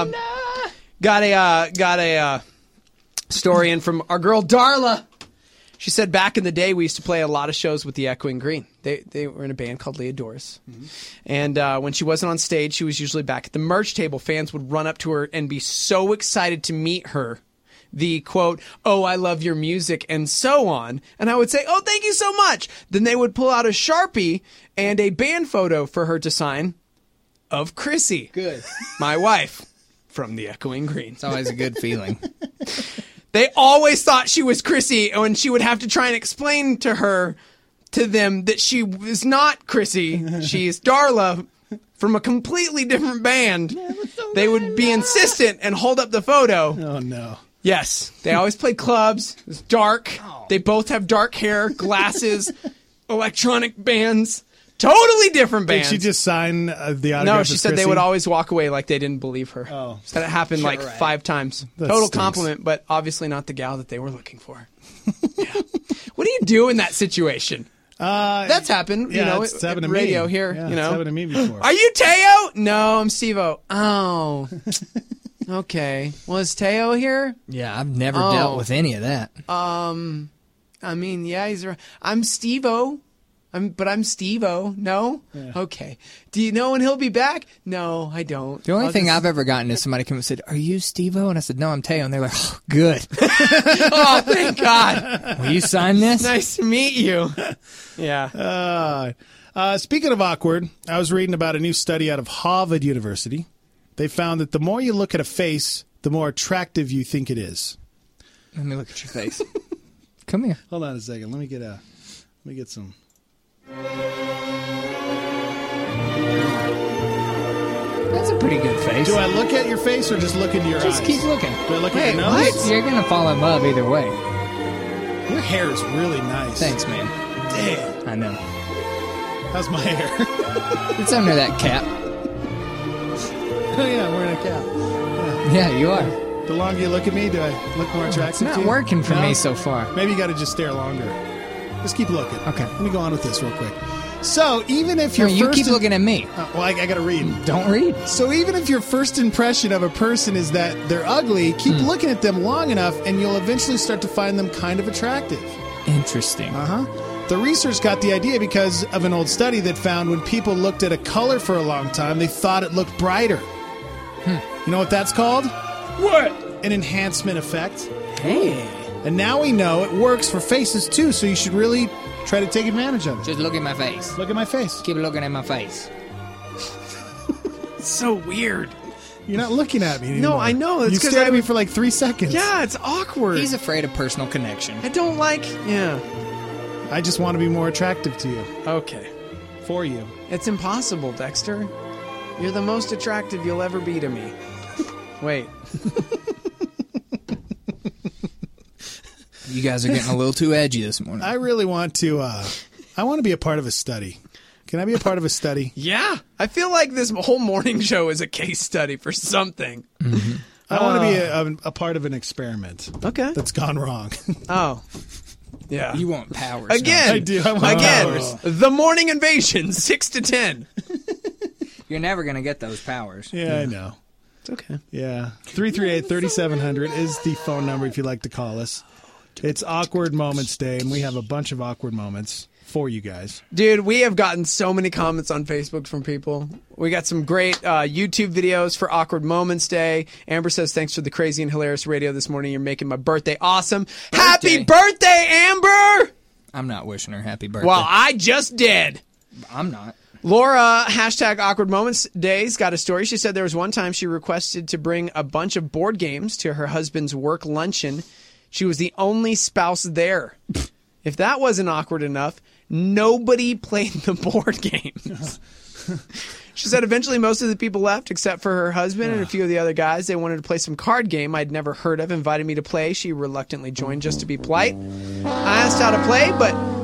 got a story in from our girl Darla. She said back in the day we used to play a lot of shows with the Echoing Green. They were in a band called Leah Doris. Mm-hmm. And when she wasn't on stage, she was usually back at the merch table. Fans would run up to her and be so excited to meet her. The quote, "Oh, I love your music," and so on. And I would say, "Oh, thank you so much." Then they would pull out a Sharpie and a band photo for her to sign of Chrissy. Good. My wife from the Echoing Green. It's always a good feeling. They always thought she was Chrissy, and she would have to try and explain to them that she was not Chrissy. She's Darla from a completely different band. They would be insistent and hold up the photo. Oh, no. Yes. They always played clubs. It was dark. They both have dark hair, glasses, electronic bands. Totally different bands. Did she just sign the autograph? No, she as said they Chrissy? would always walk away like they didn't believe her. Oh. So that happened like 5 times. That Total stinks. compliment, but obviously not the gal that they were looking for. Yeah. What do you do in that situation? That's happened, yeah, you it's know, happened at to me. radio here, Yeah, you it's know. happened to me before. Are you Teo? No, I'm Steve-O. Oh. Okay. Was Teo here? Yeah, I've never dealt with any of that. I mean, yeah, he's right. I'm Steve-O. But I'm Steve-O. No? Yeah. Okay. Do you know when he'll be back? No, I don't. The only thing just... I've ever gotten is somebody came and said, "Are you Steve-O?" And I said, "No, I'm Teo." And they're like, "Oh, good." Oh, thank God. Will you sign this? Nice to meet you. Yeah. Speaking of awkward, I was reading about a new study out of Harvard University. They found that the more you look at a face, the more attractive you think it is. Let me look at your face. Come here. Hold on a second. Let me get some. That's a pretty good face. Do I look at your face or just look into your eyes? Just keep looking. Do I look Wait, at your nose? what? You're going to fall in love either way. Your hair is really nice. Thanks, man. Damn. I know. How's my hair? It's under that cap. Oh, yeah, I'm wearing a cap. Yeah, you are. The longer you look at me, do I look more attractive It's not to you? working for No? me so far. Maybe you got to just stare longer. Just keep looking. Okay. Let me go on with this real quick. So, even if No, your you first keep looking at me. well, I got to read. Don't read. So even if your first impression of a person is that they're ugly, keep looking at them long enough and you'll eventually start to find them kind of attractive. Interesting. Uh-huh. The research got the idea because of an old study that found when people looked at a color for a long time, they thought it looked brighter. You know what that's called? What? An enhancement effect. Hey. And now we know it works for faces too, so you should really try to take advantage of it. Just look at my face. Look at my face. Keep looking at my face. It's so weird. You're not looking at me anymore. No, I know. It's You 'cause stared at I- me for like 3 seconds. Yeah, it's awkward. He's afraid of personal connection. I don't like... Yeah. I just want to be more attractive to you. Okay. For you. It's impossible, Dexter. You're the most attractive you'll ever be to me. Wait. You guys are getting a little too edgy this morning. I really want to, I want to be a part of a study. Can I be a part of a study? Yeah. I feel like this whole morning show is a case study for something. Mm-hmm. I want to be a part of an experiment. Okay. That's gone wrong. Oh. Yeah. You want powers. Again. I do. I want powers. The morning invasion, 6 to 10. You're never going to get those powers. Yeah, I know. It's okay. Yeah. 338-3700 is the phone number if you'd like to call us. It's Awkward Moments Day, and we have a bunch of awkward moments for you guys. Dude, we have gotten so many comments on Facebook from people. We got some great YouTube videos for Awkward Moments Day. Amber says, thanks for the crazy and hilarious radio this morning. You're making my birthday awesome. Happy birthday, Amber! I'm not wishing her happy birthday. Well, I just did. I'm not. Laura, hashtag Awkward Moments Days, got a story. She said there was one time she requested to bring a bunch of board games to her husband's work luncheon. She was the only spouse there. If that wasn't awkward enough, nobody played the board games. She said eventually most of the people left except for her husband and a few of the other guys. They wanted to play some card game I'd never heard of, invited me to play. She reluctantly joined just to be polite. I asked how to play, but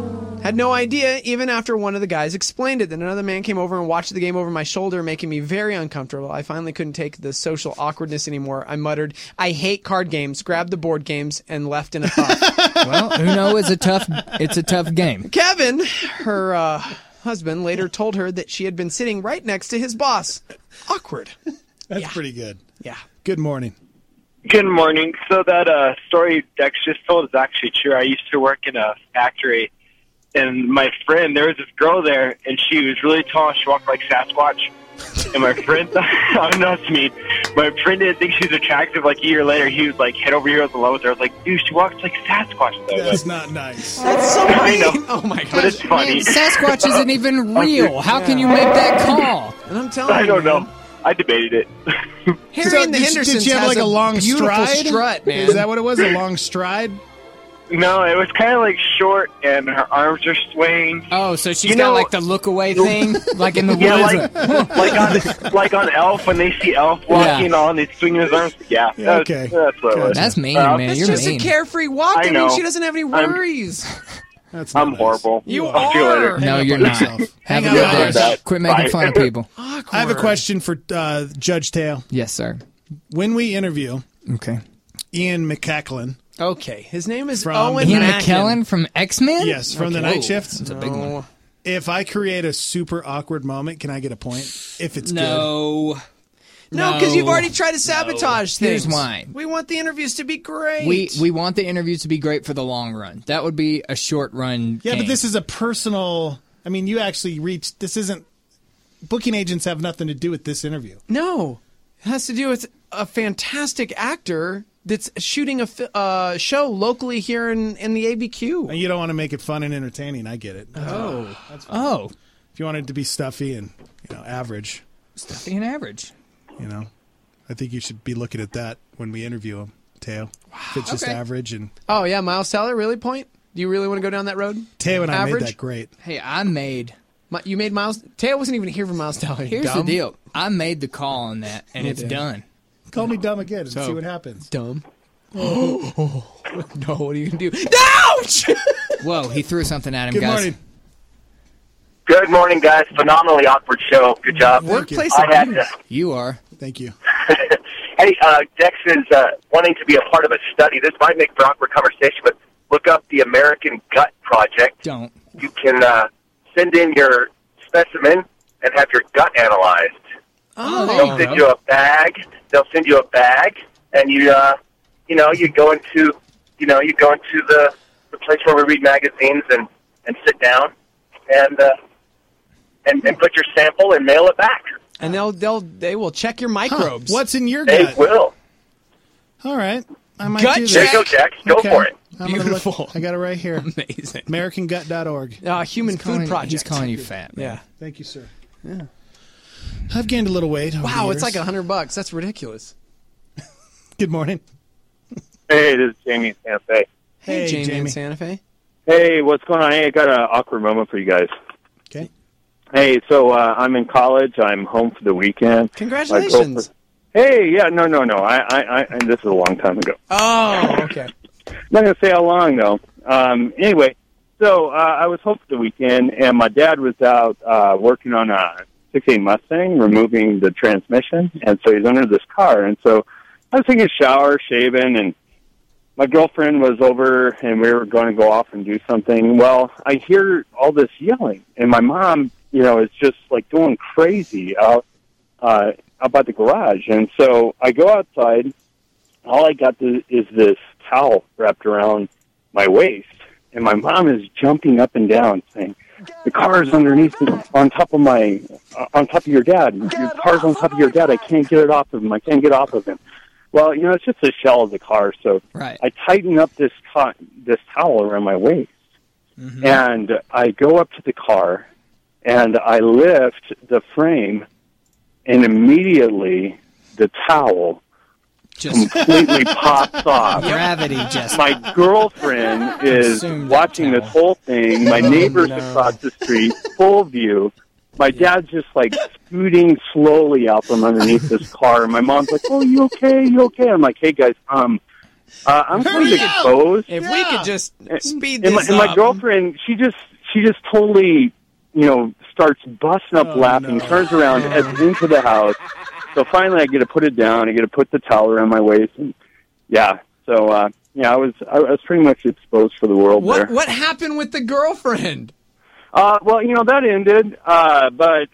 Had no idea, even after one of the guys explained it. Then another man came over and watched the game over my shoulder, making me very uncomfortable. I finally couldn't take the social awkwardness anymore. I muttered, I hate card games, grabbed the board games, and left in a huff. Well, Uno is it's a tough game. Kevin, her husband, later told her that she had been sitting right next to his boss. Awkward. That's pretty good. Yeah. Good morning. Good morning. So that story Dex just told is actually true. I used to work in a factory, and my friend, there was this girl there, and she was really tall. She walked like Sasquatch. And my friend, I don't know what to mean. My friend didn't think she was attractive. Like a year later, he was like head over heels in love with her. I was like, dude, she walks like Sasquatch. Though. That's not nice. That's so funny. Oh my god. But it's funny. Man, Sasquatch isn't even real. How can you make that call? And I'm telling you, I don't know. I debated it. Harry and the Hendersons did you have has like a long beautiful stride? strut, man. Is that what it was? A long stride? No, it was kind of like short, and her arms are swaying. Oh, so she's got like the look away thing, like in the woods. Yeah, like on Elf when they see Elf walking on, he's swinging his arms. Yeah, okay. That's what it was. That's mean, man. It's You're just mean. a carefree walk. I know. mean, she doesn't have any worries. I'm horrible. You I'll see you later. are. No, you're not. Have a good day. Quit making fun of people. I have a question for Judge Teo. Yes, sir. When we interview Ian McCacklen. Okay, his name is From Owen Ian Mackin. McKellen from X-Men? Yes, from the night shift. That's a big one. If I create a super awkward moment, can I get a point? If it's No, because you've already tried to sabotage things. Here's why. We want the interviews to be great. We want the interviews to be great for the long run. That would be a short run Yeah, game. but this is a personal... I mean, you actually reached... This isn't... Booking agents have nothing to do with this interview. No. It has to do with a fantastic actor that's shooting a show locally here in the ABQ. And you don't want to make it fun and entertaining. I get it. Oh. That's fine. If you want it to be stuffy and, average. Stuffy and average. I think you should be looking at that when we interview him, Teo. If it's just average and... Oh, yeah, Miles Teller, really, point? Do you really want to go down that road? Teo and I Average? made that great. Hey, I made... You made Miles... Teo wasn't even here for Miles Teller. Here's the deal. I made the call on that, and it's done. Call me dumb again and So, see what happens. Dumb? No, what are you going to do? No! Whoa, he threw something at him, Good guys. morning. Good morning, guys. Phenomenally awkward show. Good job. Workplace I had abuse. You are. Thank you. Hey, Dex is wanting to be a part of a study. This might make for awkward conversation, but look up the American Gut Project. Don't. You can send in your specimen and have your gut analyzed. Oh, They'll send you a bag. They'll send you a bag, and you go into the place where we read magazines and sit down and put your sample and mail it back. And they will check your microbes. What's in your They gut? will. All right. I might Gut do There you that. go, Dex. Go Okay. for it. I'm gonna Beautiful. Look, I got it right here. Amazing. AmericanGut.org. Human Food Project. He's calling you fat, man. Yeah. Thank you, sir. Yeah. I've gained a little weight. over Wow, the it's years. like $100. That's ridiculous. Good morning. Hey, this is Jamie in Santa Fe. Hey, Hey, Jamie, in Jamie. Santa Fe. Hey, what's going on? Hey, I got an awkward moment for you guys. Okay. Hey, so I'm in college. I'm home for the weekend. Congratulations. Hey, yeah, no. I this is a long time ago. Oh, okay. Not going to say how long, though. Anyway, so I was home for the weekend, and my dad was out working on a 68 Mustang, removing the transmission, and so he's under this car. And so I was taking a shower, shaving, and my girlfriend was over, and we were going to go off and do something. Well, I hear all this yelling, and my mom, is just, like, going crazy out by the garage. And so I go outside. All I got is this towel wrapped around my waist, and my mom is jumping up and down saying, "The car is underneath me, on top of your dad. Your car's on top of your dad. I can't get it off of him. I can't get off of him." Well, it's just the shell of the car, so I tighten up this towel around my waist, and I go up to the car, and I lift the frame, and immediately the towel completely pops off. Gravity just... My girlfriend is watching this whole thing. My neighbor's across the street, full view. My dad's just, like, scooting slowly out from underneath this car. And my mom's like, "Oh, you okay? You okay?" I'm like, "Hey, guys, I'm going to expose." If we could just speed and this my up. girlfriend, she she just totally, starts busting up laughing, turns around, heads into the house. So finally I get to put it down. I get to put the towel around my waist. And so, I was pretty much exposed for the world there. What happened with the girlfriend? Well, that ended, but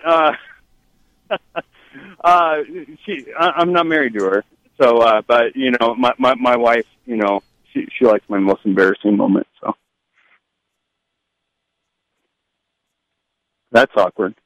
I'm not married to her. So, but my wife, she likes my most embarrassing moment. So that's awkward.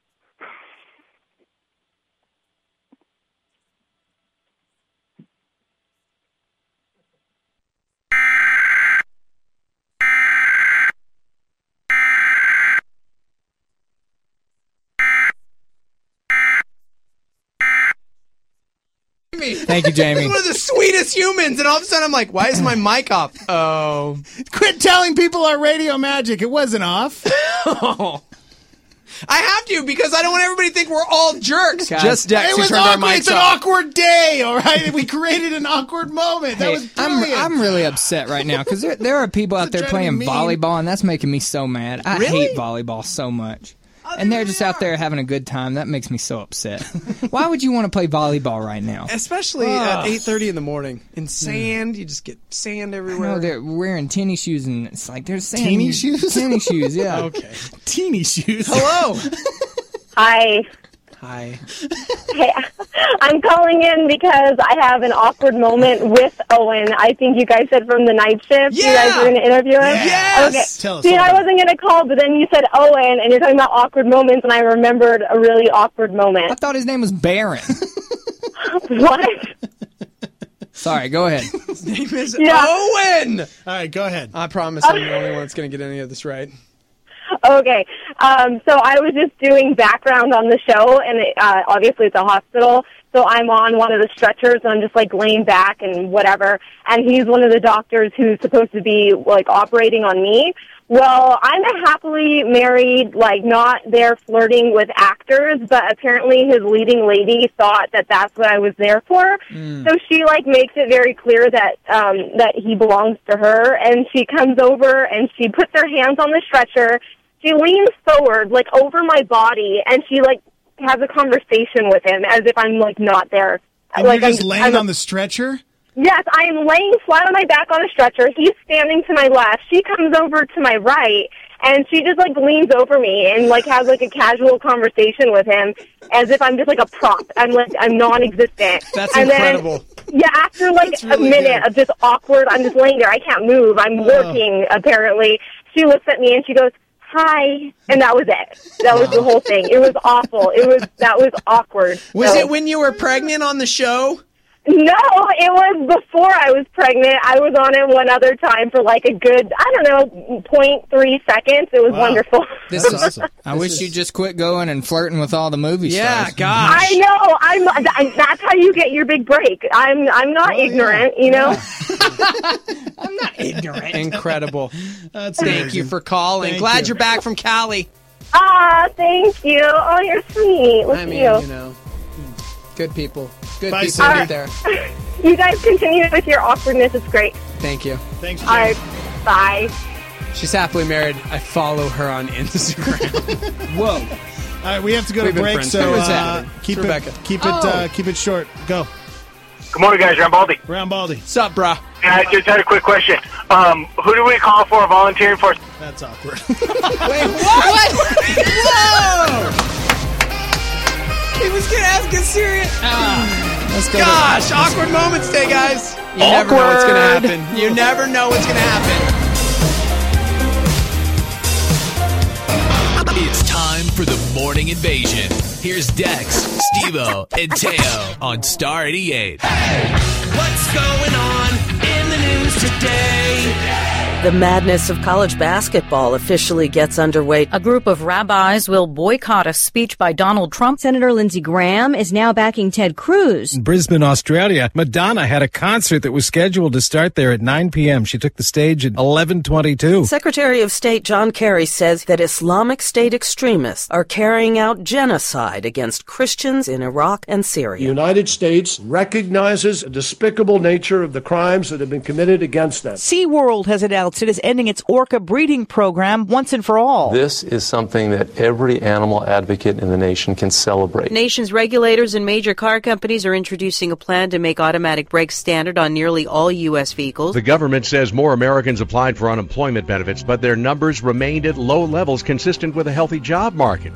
Thank you, Jamie. He's one of the sweetest humans, and all of a sudden I'm like, why is my mic off? Oh. Quit telling people our radio magic. It wasn't off. Oh. I have to, because I don't want everybody to think we're all jerks. Guys, Just Dex, It who was turned our awkward. mics It's an off. awkward day, all right? We created an awkward moment. That was brilliant. I'm really upset right now because there are people out there trying to playing be mean. volleyball, and that's making me so mad. I Really? hate volleyball so much. And they're just out there having a good time. That makes me so upset. Why would you want to play volleyball right now? Especially at 8:30 in the morning. In sand, you just get sand everywhere. No, they're wearing tennis shoes, and it's like there's sand. Teeny shoes? Tennis shoes, yeah. Okay. Teeny shoes. Hello. Hi. Hi. Hey, I'm calling in because I have an awkward moment with Owen. I think you guys said from the night shift. Yeah! You guys were going to interview him? Yes! Okay. Tell us See, all I about wasn't going to call, but then you said Owen, and you're talking about awkward moments, and I remembered a really awkward I moment. thought his name was Baron. What? Sorry, go ahead. His name is Yeah. Owen! All right, go ahead. I promise I'm the only one that's going to get any of this right. Okay. So I was just doing background on the show, and obviously it's a hospital. So I'm on one of the stretchers, and I'm just, like, laying back and whatever. And he's one of the doctors who's supposed to be, like, operating on me. Well, I'm a happily married, like, not there flirting with actors, but apparently his leading lady thought that that's what I was there for. So she, like, makes it very clear that that he belongs to her, and she comes over and she puts her hands on the stretcher. She leans forward, like, over my body, and she, like, has a conversation with him as if I'm, like, not there. And like, you're just I'm laying on the stretcher? Yes, I am laying flat on my back on a stretcher. He's standing to my left. She comes over to my right, and she just, like, leans over me and, like, has, like, a casual conversation with him as if I'm just, like, a prop. I'm non-existent. That's and incredible. Then, yeah, after, like, That's really a minute good. of just awkward, I'm just laying there. I can't move. I'm working, apparently. She looks at me, and she goes, hi, and that was it. That was the whole thing. It was awful. That was awkward. Was So- it when you were pregnant on the show? No, it was before I was pregnant. I was on it one other time for like a good, 0.3 seconds. It was wonderful. This is awesome. I wish you just quit going and flirting with all the movie stars. gosh. I know. That's how you get your big break. I'm not ignorant, you know. I'm not ignorant. Incredible. That's Thank amazing. you for calling. Thank Glad you. you're back from Cali. Thank you. Oh, you're sweet. Look I at mean, you. you know, good people. Good Bye, people Cindy. out there. You guys continue with your awkwardness. It's great. Thank you. Thanks, All right. Bye. She's happily married. I follow her on Instagram. Whoa. All right, we have to go We've to been break, friends. so Who is that? keep It's Rebecca. keep it short. Go. Good morning, guys. Rambaldi. Rambaldi. What's up, brah? And I just had a quick question. Who do we call for volunteering for? That's awkward. Wait, what? Whoa! He was going to ask us serious. Let's go. Gosh, awkward moments day, guys. You never know what's going to happen. You never know what's going to happen. It's time for the morning invasion. Here's Dex, Steve-O, and Teo on Star 88. What's going on in the news today? The madness of college basketball officially gets underway. A group of rabbis will boycott a speech by Donald Trump. Senator Lindsey Graham is now backing Ted Cruz. In Brisbane, Australia, Madonna had a concert that was scheduled to start there at 9 p.m. She took the stage at 11:22. Secretary of State John Kerry says that Islamic State extremists are carrying out genocide against Christians in Iraq and Syria. The United States recognizes the despicable nature of the crimes that have been committed against them. SeaWorld has announced announced it is ending its orca breeding program once and for all. This is something that every animal advocate in the nation can celebrate. Nation's regulators and major car companies are introducing a plan to make automatic brakes standard on nearly all U.S. vehicles. The government says more Americans applied for unemployment benefits, but their numbers remained at low levels consistent with a healthy job market.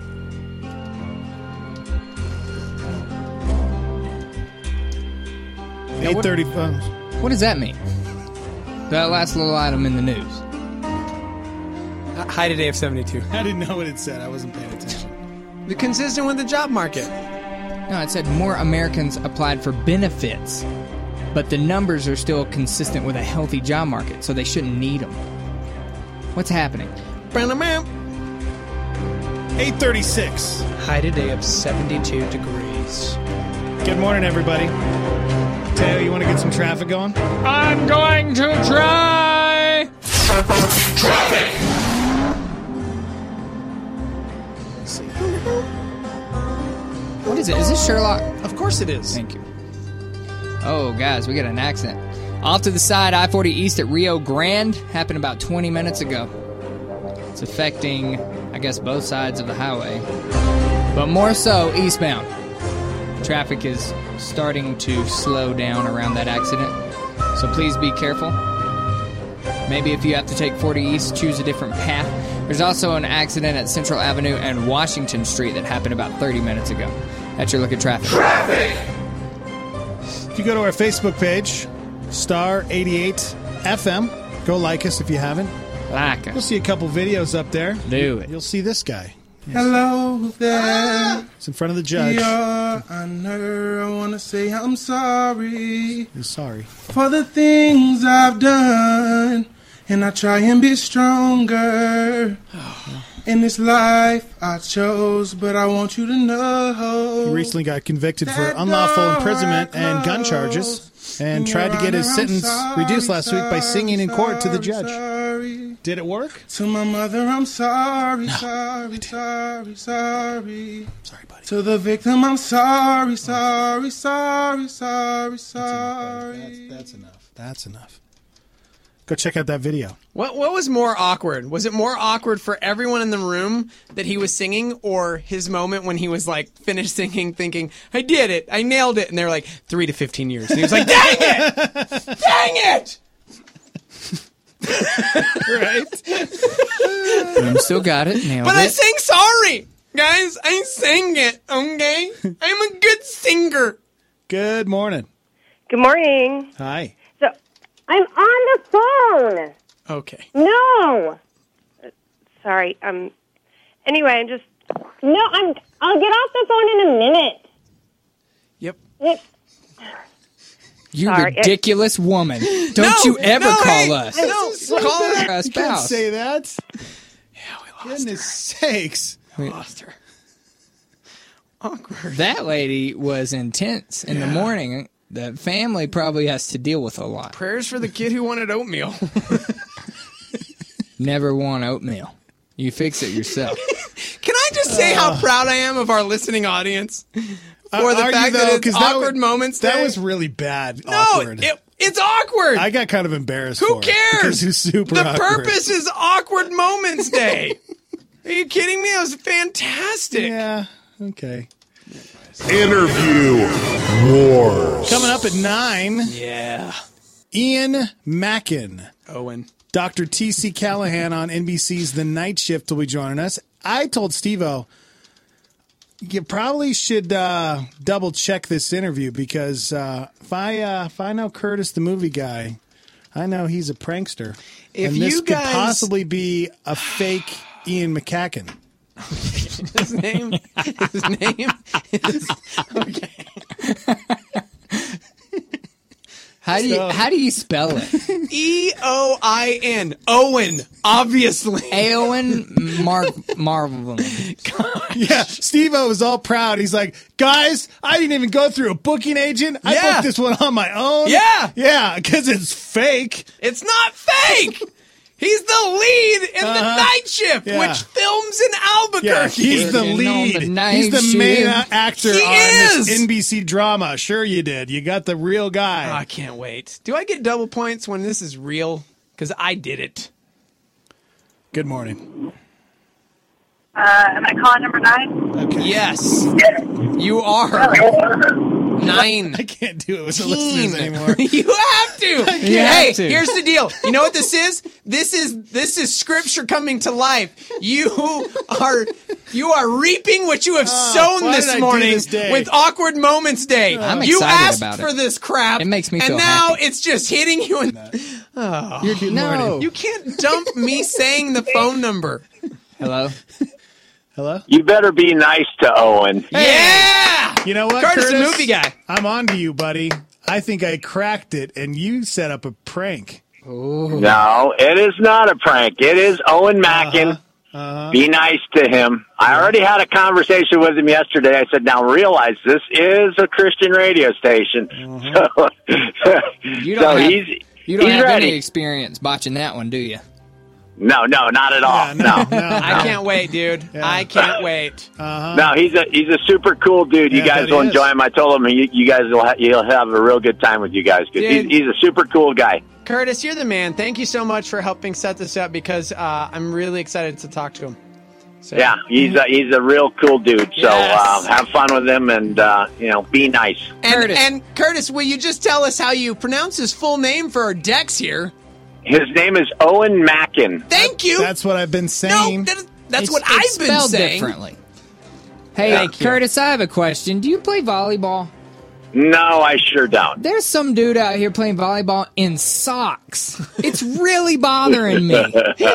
Now, 8:35. What does that mean? That last little item in the news. High today of 72. I didn't know what it said. I wasn't paying attention. Consistent with the job market. No, it said more Americans applied for benefits, but the numbers are still consistent with a healthy job market, so they shouldn't need them. What's happening? 8:36. High today of 72 degrees. Good morning, everybody. Teo, you want to get some traffic going? I'm going to try! Traffic! What is it? Is this Sherlock? Of course it is. Thank you. Oh, guys, we got an accident. Off to the side, I-40 East at Rio Grande. Happened about 20 minutes ago. It's affecting, I guess, both sides of the highway. But more so, eastbound. Traffic is starting to slow down around that accident. So please be careful. Maybe if you have to take 40 East, choose a different path. There's also an accident at Central Avenue and Washington Street that happened about 30 minutes ago. That's your look at traffic. Traffic! If you go to our Facebook page, Star 88 FM, go like us if you haven't. Like us. You'll see a couple videos up there. Do it. You'll see this guy. Yes. Hello there. It's in front of the judge. Your Honor, I want to say I'm sorry. You're sorry. For the things I've done. And I try and be stronger. In this life I chose, but I want you to know. He recently got convicted for unlawful imprisonment and gun charges and tried to get his sentence reduced last week by singing in court to the judge. Did it work? To my mother, I'm sorry, sorry, sorry, sorry. Sorry, buddy. To the victim, I'm sorry, sorry, sorry, sorry, sorry. That's enough. That's enough. Go check out that video. What was more awkward? Was it more awkward for everyone in the room that he was singing, or his moment when he was like finished singing, thinking, "I did it, I nailed it," and they're like 3 to 15 years, and he was like, "Dang it, dang it!" Right? You still got it. Nailed But it. I sang sorry, guys. I sang it. Okay, I'm a good singer. Good morning. Good morning. Hi. So, I'm on the phone. Okay. No. Sorry. Anyway, I'll get off the phone in a minute. Yep. You Sorry. ridiculous woman. Don't you ever call us. Call her a You can't spouse. say that. Yeah, we lost Goodness sakes. We lost her. Awkward. That lady was intense in the morning. The family probably has to deal with a lot. Prayers for the kid who wanted oatmeal. Never want oatmeal. You fix it yourself. Can I just say how proud I am of our listening audience? For the Are fact you, that though? it's 'Cause that awkward was- moments That day. was really bad. No, awkward. it's awkward. I got kind of embarrassed. Who for it cares? Because it was super The awkward. purpose is awkward moments day. Are you kidding me? It was fantastic. Yeah. Okay. Interview Wars. Coming up at 9. Yeah. Ian Mackin. Owen. Dr. T.C. Callahan on NBC's The Night Shift will be joining us. I told Steve-O, you probably should double check this interview because if I know Curtis the movie guy, I know he's a prankster. If and this you could guys- possibly be a fake Ian McCacken. His name is okay. How do you spell it? EOIN. Owen, obviously. Aowen Marvel. Yeah, Steve-O was all proud. He's like, guys, I didn't even go through a booking agent. I Yeah. booked this one on my own. Yeah. Yeah, because it's fake. It's not fake. He's the lead in The Night Shift, Yeah. which films in Albuquerque. Yeah, he's the Working on lead. the night He's the main shift. actor He on is. this NBC drama. Sure you did. You got the real Oh, guy. I can't wait. Do I get double points when this is real? because I did it. Good morning. Am I calling number 9? Okay. Yes. You are. 9. I can't do it with the listeners anymore. You have to. have to. Here's the deal. You know what this is? This is scripture coming to life. You are reaping what you have sown why this did I do morning this day? with Awkward Moments Day. I'm You excited asked about it. for this crap. It makes me and feel now happy. it's just hitting you. No. You can't dump me saying the phone number. Hello? Hello? You better be nice to Owen. Yeah! You know what, Curtis, Curtis? the movie guy. I'm on to you, buddy. I think I cracked it, and you set up a prank. No, it is not a prank. It is Owen Mackin. Be nice to him. I already had a conversation with him yesterday. I said, now realize this is a Christian radio station. So, You don't have, you don't he's have ready. any experience botching that one, do you? No, not at all. No. I can't wait, dude. I can't wait. No, he's a super cool dude. You Yeah, guys that will he enjoy is. him. I told him you'll have a real good time with you guys. 'Cause Dude. he's a super cool guy. Curtis, you're the man. Thank you so much for helping set this up because I'm really excited to talk to him. So. Yeah, he's a real cool dude. So Yes. have fun with him and be nice. And Curtis, will you just tell us how you pronounce his full name for our Dex here? His name is Owen Mackin. Thank you. That's what I've been saying. No, that's It's- what it's I've been spelled saying. differently. Hey, Thank you. Curtis, I have a question. Do you play volleyball? No, I sure don't. There's some dude out here playing volleyball in socks. It's really bothering me.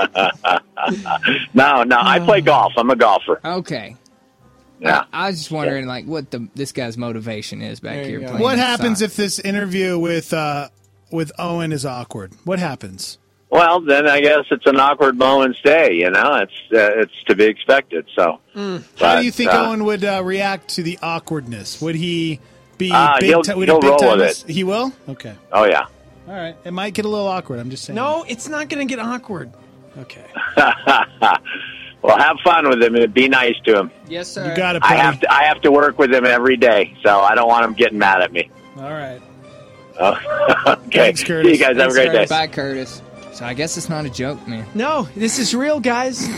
No, I play golf. I'm a golfer. Okay. Yeah. I was just wondering, like, what this guy's motivation is back here playing What in happens socks. if this interview with Owen is awkward? What happens? Well, then I guess it's an awkward moment's day. It's to be expected. So, How do you think Owen would react to the awkwardness? Would he be he'll would he big roll time with us? He will? Okay. Oh yeah. All right. It might get a little awkward. I'm just saying. No, it's not going to get awkward. Okay. Well, have fun with him and be nice to him. Yes, sir. You got it, I buddy. have to work with him every day, so I don't want him getting mad at me. All right. Okay. Thanks, Curtis. See you guys. Have a great day. Bye, Curtis. So I guess it's not a joke, man. No, this is real, guys.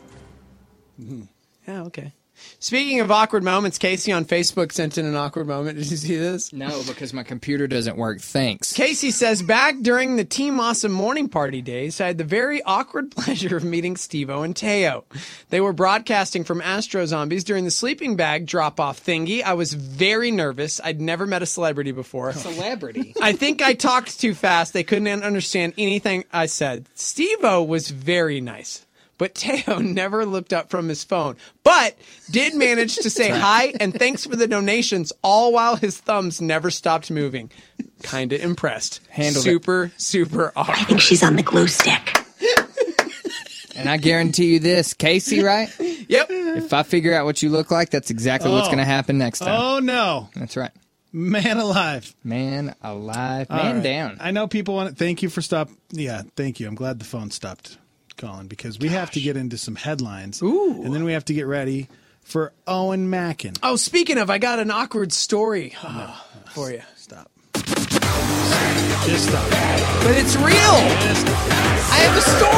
Yeah, okay. Speaking of awkward moments, Casey on Facebook sent in an awkward moment. Did you see this? No, because my computer doesn't work. Thanks. Casey says, back during the Team Awesome morning party days, I had the very awkward pleasure of meeting Steve-O and Teo. They were broadcasting from Astro Zombies during the sleeping bag drop-off thingy. I was very nervous. I'd never met a celebrity before. Celebrity? I think I talked too fast. They couldn't understand anything I said. Steve-O was very nice. But Teo never looked up from his phone, but did manage to say hi and thanks for the donations, all while his thumbs never stopped moving. Kinda impressed. Handled super awkward. I think she's on the glue stick. And I guarantee you this, Casey, right? Yep. If I figure out what you look like, that's exactly what's going to happen next time. Oh, no. That's right. Man alive. Man alive. All Man right. down. I know people want to. Thank you for stop. Yeah, thank you. I'm glad the phone stopped calling because we have to get into some headlines. Ooh. And then we have to get ready for Owen Mackin. Oh, speaking of, I got an awkward story for you. Stop. Just stop. But it's real. I have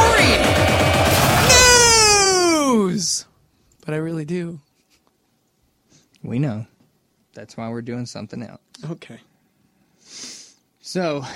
a story. News. But I really do. We know. That's why we're doing something else. Okay. So,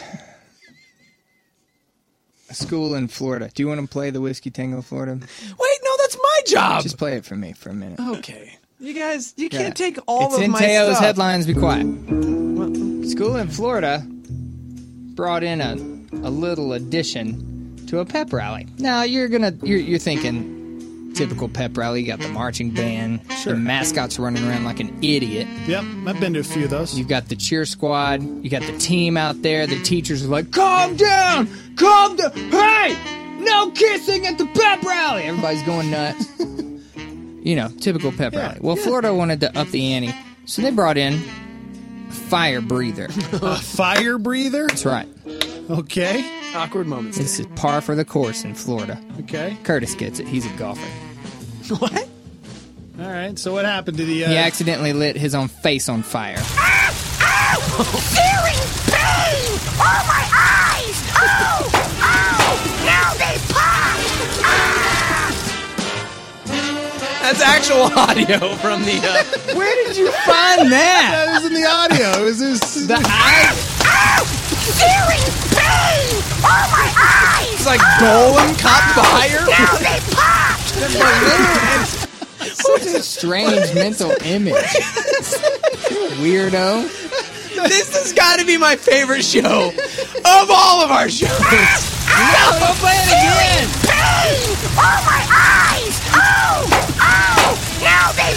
a school in Florida. Do you want to play the Whiskey Tango Florida? Wait, no, that's my job. Just play it for me for a minute. Okay. You guys, you Yeah. can't take all it's of in my Teo's stuff. headlines. Be quiet. School in Florida brought in a little addition to a pep rally. Now you're thinking typical pep rally. You got the marching band. Sure. The mascot's running around like an idiot. Yep, I've been to a few of those. You've got the cheer squad. You got the team out there. The teachers are like, calm down! Calm down! Hey! No kissing at the pep rally! Everybody's going nuts. Typical pep rally. Well, Florida wanted to up the ante, so they brought in a fire breather. A fire breather? That's right. Okay. Awkward moments. This is par for the course in Florida. Okay. Curtis gets it. He's a golfer. What? All right. So what happened to the? He accidentally lit his own face on fire. Feeling pain! Oh, my eyes! Oh! That's actual audio from the. Where did you find that? That was in the audio. It was the eyes. Searing pain! Oh, my eyes! It's like Golem caught fire. Now they popped! The balloon. Such a strange mental image. Weirdo. This has got to be my favorite show of all of our shows. No, don't play it again. Pain! Oh, my eyes! Oh! Now they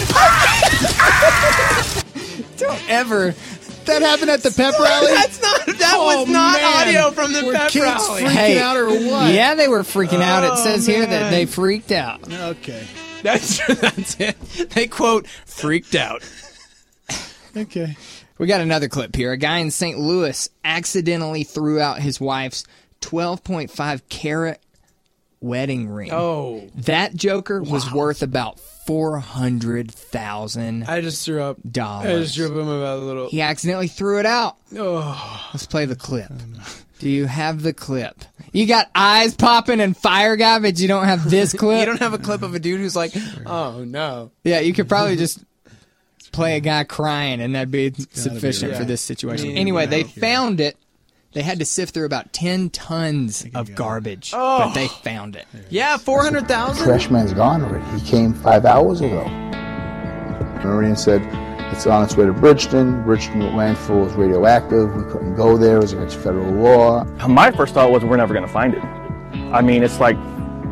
popped! Don't ever. That happened at the pep rally? That was not audio from the pep kids rally. freaking out or what? Yeah, they were freaking out. It says here that they freaked out. Okay. That's it. They quote, freaked out. Okay. We got another clip here. A guy in St. Louis accidentally threw out his wife's 12.5 carat wedding ring. Oh. That joker was worth about $400,000. I just threw up. I just threw up him about a little. He accidentally threw it out. Oh. Let's play the clip. Do you have the clip? You got eyes popping and fire guy, but you don't have this clip? You don't have a clip of a dude who's like, oh, no. Yeah, you could probably just play a guy crying, and that'd be sufficient for this situation. Anyway, they found it. They had to sift through about 10 tons of garbage, but they found it. Yeah, 400,000? Freshman's gone already. He came 5 hours ago. The Marine said it's on its way to Bridgeton. Bridgeton landfill is radioactive. We couldn't go there. It was against federal law. My first thought was we're never going to find it. I mean, it's like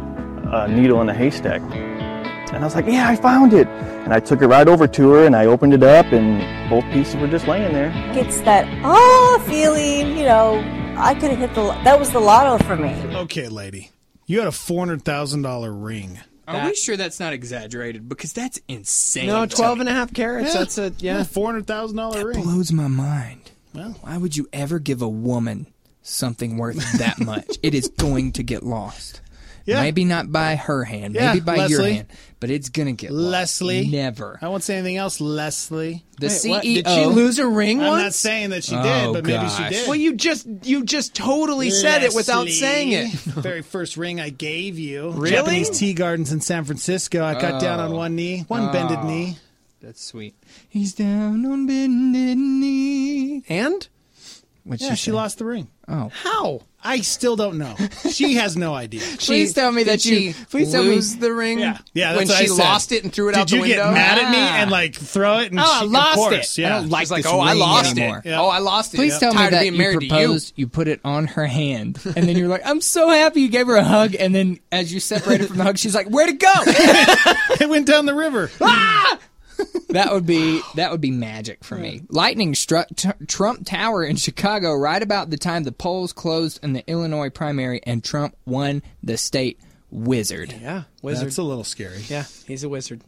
a needle in a haystack. And I was like, yeah, I found it. And I took it right over to her, and I opened it up, and both pieces were just laying there. It's that, feeling, I could have hit that was the lotto for me. Okay, lady. You had a $400,000 ring. Are we sure that's not exaggerated? Because that's insane. No, 12.5 carats. Yeah. That's a, yeah. $400,000 ring. Blows my mind. Well, why would you ever give a woman something worth that much? It is going to get lost. Yeah. Maybe not by her hand, Yeah, maybe by your Leslie. hand, but it's going to get Leslie. lost. Never. I won't say anything else, Leslie. The CEO. What? Did she lose a ring I'm once? not saying that she did, but maybe she did. Well, you just totally said it without Leslie. saying it. The very first ring I gave you. Really? Japanese tea gardens in San Francisco. I got down on one knee, one bended knee. That's sweet. He's down on bended knee. And? What'd Yeah, she she say? lost the ring. Oh. How? I still don't know. She has no idea. Please tell me that you. Please tell me. Lose the ring. Yeah, when that's what she I said. lost it and threw it out the Did you window. get mad at me and throw it? And I she, lost of course, it. Yeah. I don't like She's like, this oh, I ring lost anymore. it. Yeah. Oh, I lost it. Please tell me Tired of that being you married proposed, you put it on her hand, and then you're like, I'm so happy you gave her a hug, and then as you separated from the hug, she's like, where'd it go? It went down the river. That would be magic for me. Lightning struck Trump Tower in Chicago right about the time the polls closed in the Illinois primary, and Trump won the state wizard. Yeah, wizard. That's a little scary. Yeah, he's a wizard.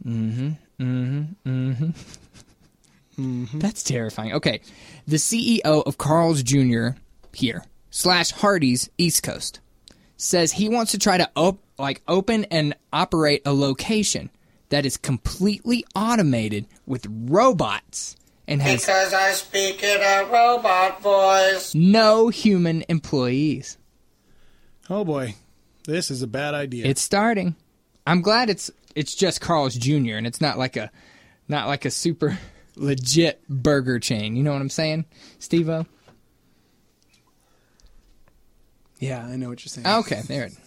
That's terrifying. Okay, the CEO of Carl's Jr. here / Hardee's East Coast says he wants to try to open and operate a location that is completely automated with robots and has Because I speak in a robot voice. no human employees. Oh boy, this is a bad idea. It's starting. I'm glad it's just Carl's Jr. and it's not like a super legit burger chain. You know what I'm saying, Steve-O? Yeah, I know what you're saying. Okay, there it is.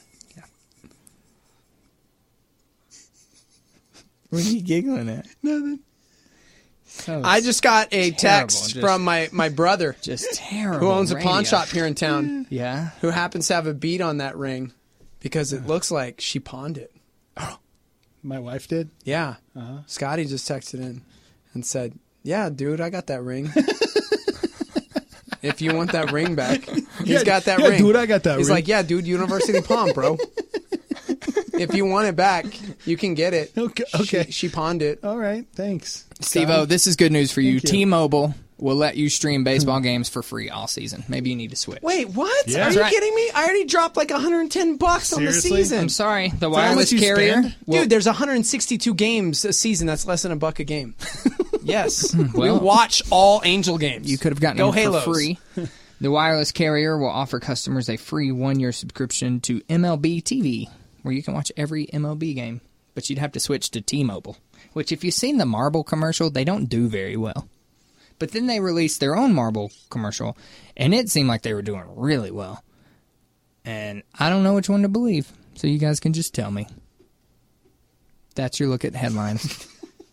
What are you giggling at? Nothing. So I just got a text just- from my brother, just terrible. who owns a pawn radio. shop here in town. Yeah. Who happens to have a bead on that ring because it looks like she pawned it. My wife did? Yeah. Uh-huh. Scotty just texted in and said, yeah, dude, I got that ring. If you want that ring back, he's got that ring. Dude, I got that He's ring. like, yeah, dude, University pawn, bro. If you want it back, you can get it. Okay. She pawned it. All right, thanks. Steve-O, this is good news for you. Thank you. T-Mobile will let you stream baseball games for free all season. Maybe you need to switch. Wait, what? Yeah. Are That's you right. kidding me? I already dropped like $110 on the Seriously? season. I'm sorry. The how wireless much you carrier. spend? Dude, there's 162 games a season. That's less than $1 a game. Yes. well, we watch all Angel games. You could have gotten Go them Halos. for free. The wireless carrier will offer customers a free 1-year subscription to MLB TV, where you can watch every MLB game but you'd have to switch to T-Mobile, which if you've seen the Marble commercial, they don't do very well. But then they released their own Marble commercial, and it seemed like they were doing really well. And I don't know which one to believe, so you guys can just tell me. That's your look at headlines.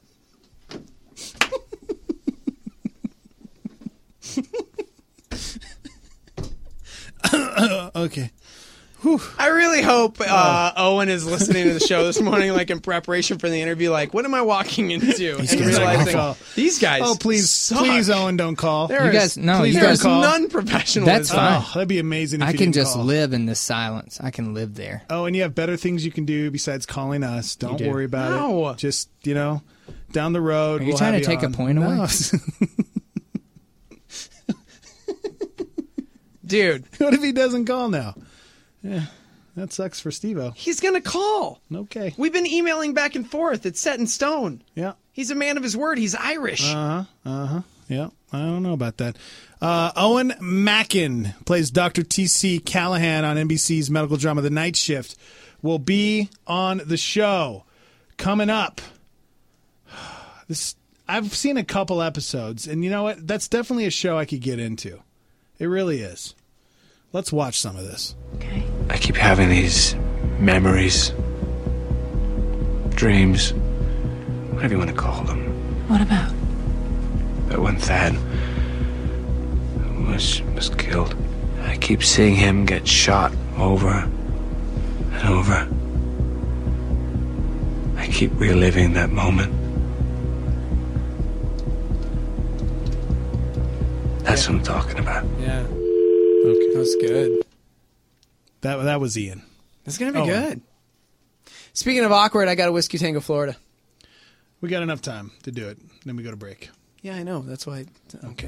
Okay. I really hope Owen is listening to the show this morning, like in preparation for the interview. Like, what am I walking into? And realizing these guys. Oh, please, suck. please, Owen, don't call. There's non-professionalism. That's fine. Oh, that'd be amazing. If I you can didn't just call. live in this silence. I can live there. Oh, and you have better things you can do besides calling us. Don't do. worry about No. it. Just down the road. Are you we'll trying have to take on. a point away? No. Dude. What if he doesn't call now? Yeah, that sucks for Steve-O. He's going to call. Okay. We've been emailing back and forth. It's set in stone. Yeah. He's a man of his word. He's Irish. Yeah, I don't know about that. Owen Mackin plays Dr. T.C. Callahan on NBC's medical drama The Night Shift. Will be on the show coming up. I've seen a couple episodes, and you know what? That's definitely a show I could get into. It really is. Let's watch some of this. I keep having these memories, dreams, whatever you want to call them. What about? But when Thad was killed, I keep seeing him get shot over and over. I keep reliving that moment. That's what I'm talking about. Yeah. Okay. That was good. That was Ian. It's going to be good. Speaking of awkward, I got a Whiskey Tango, Florida. We got enough time to do it. Then we go to break. Yeah, I know. That's why. Okay.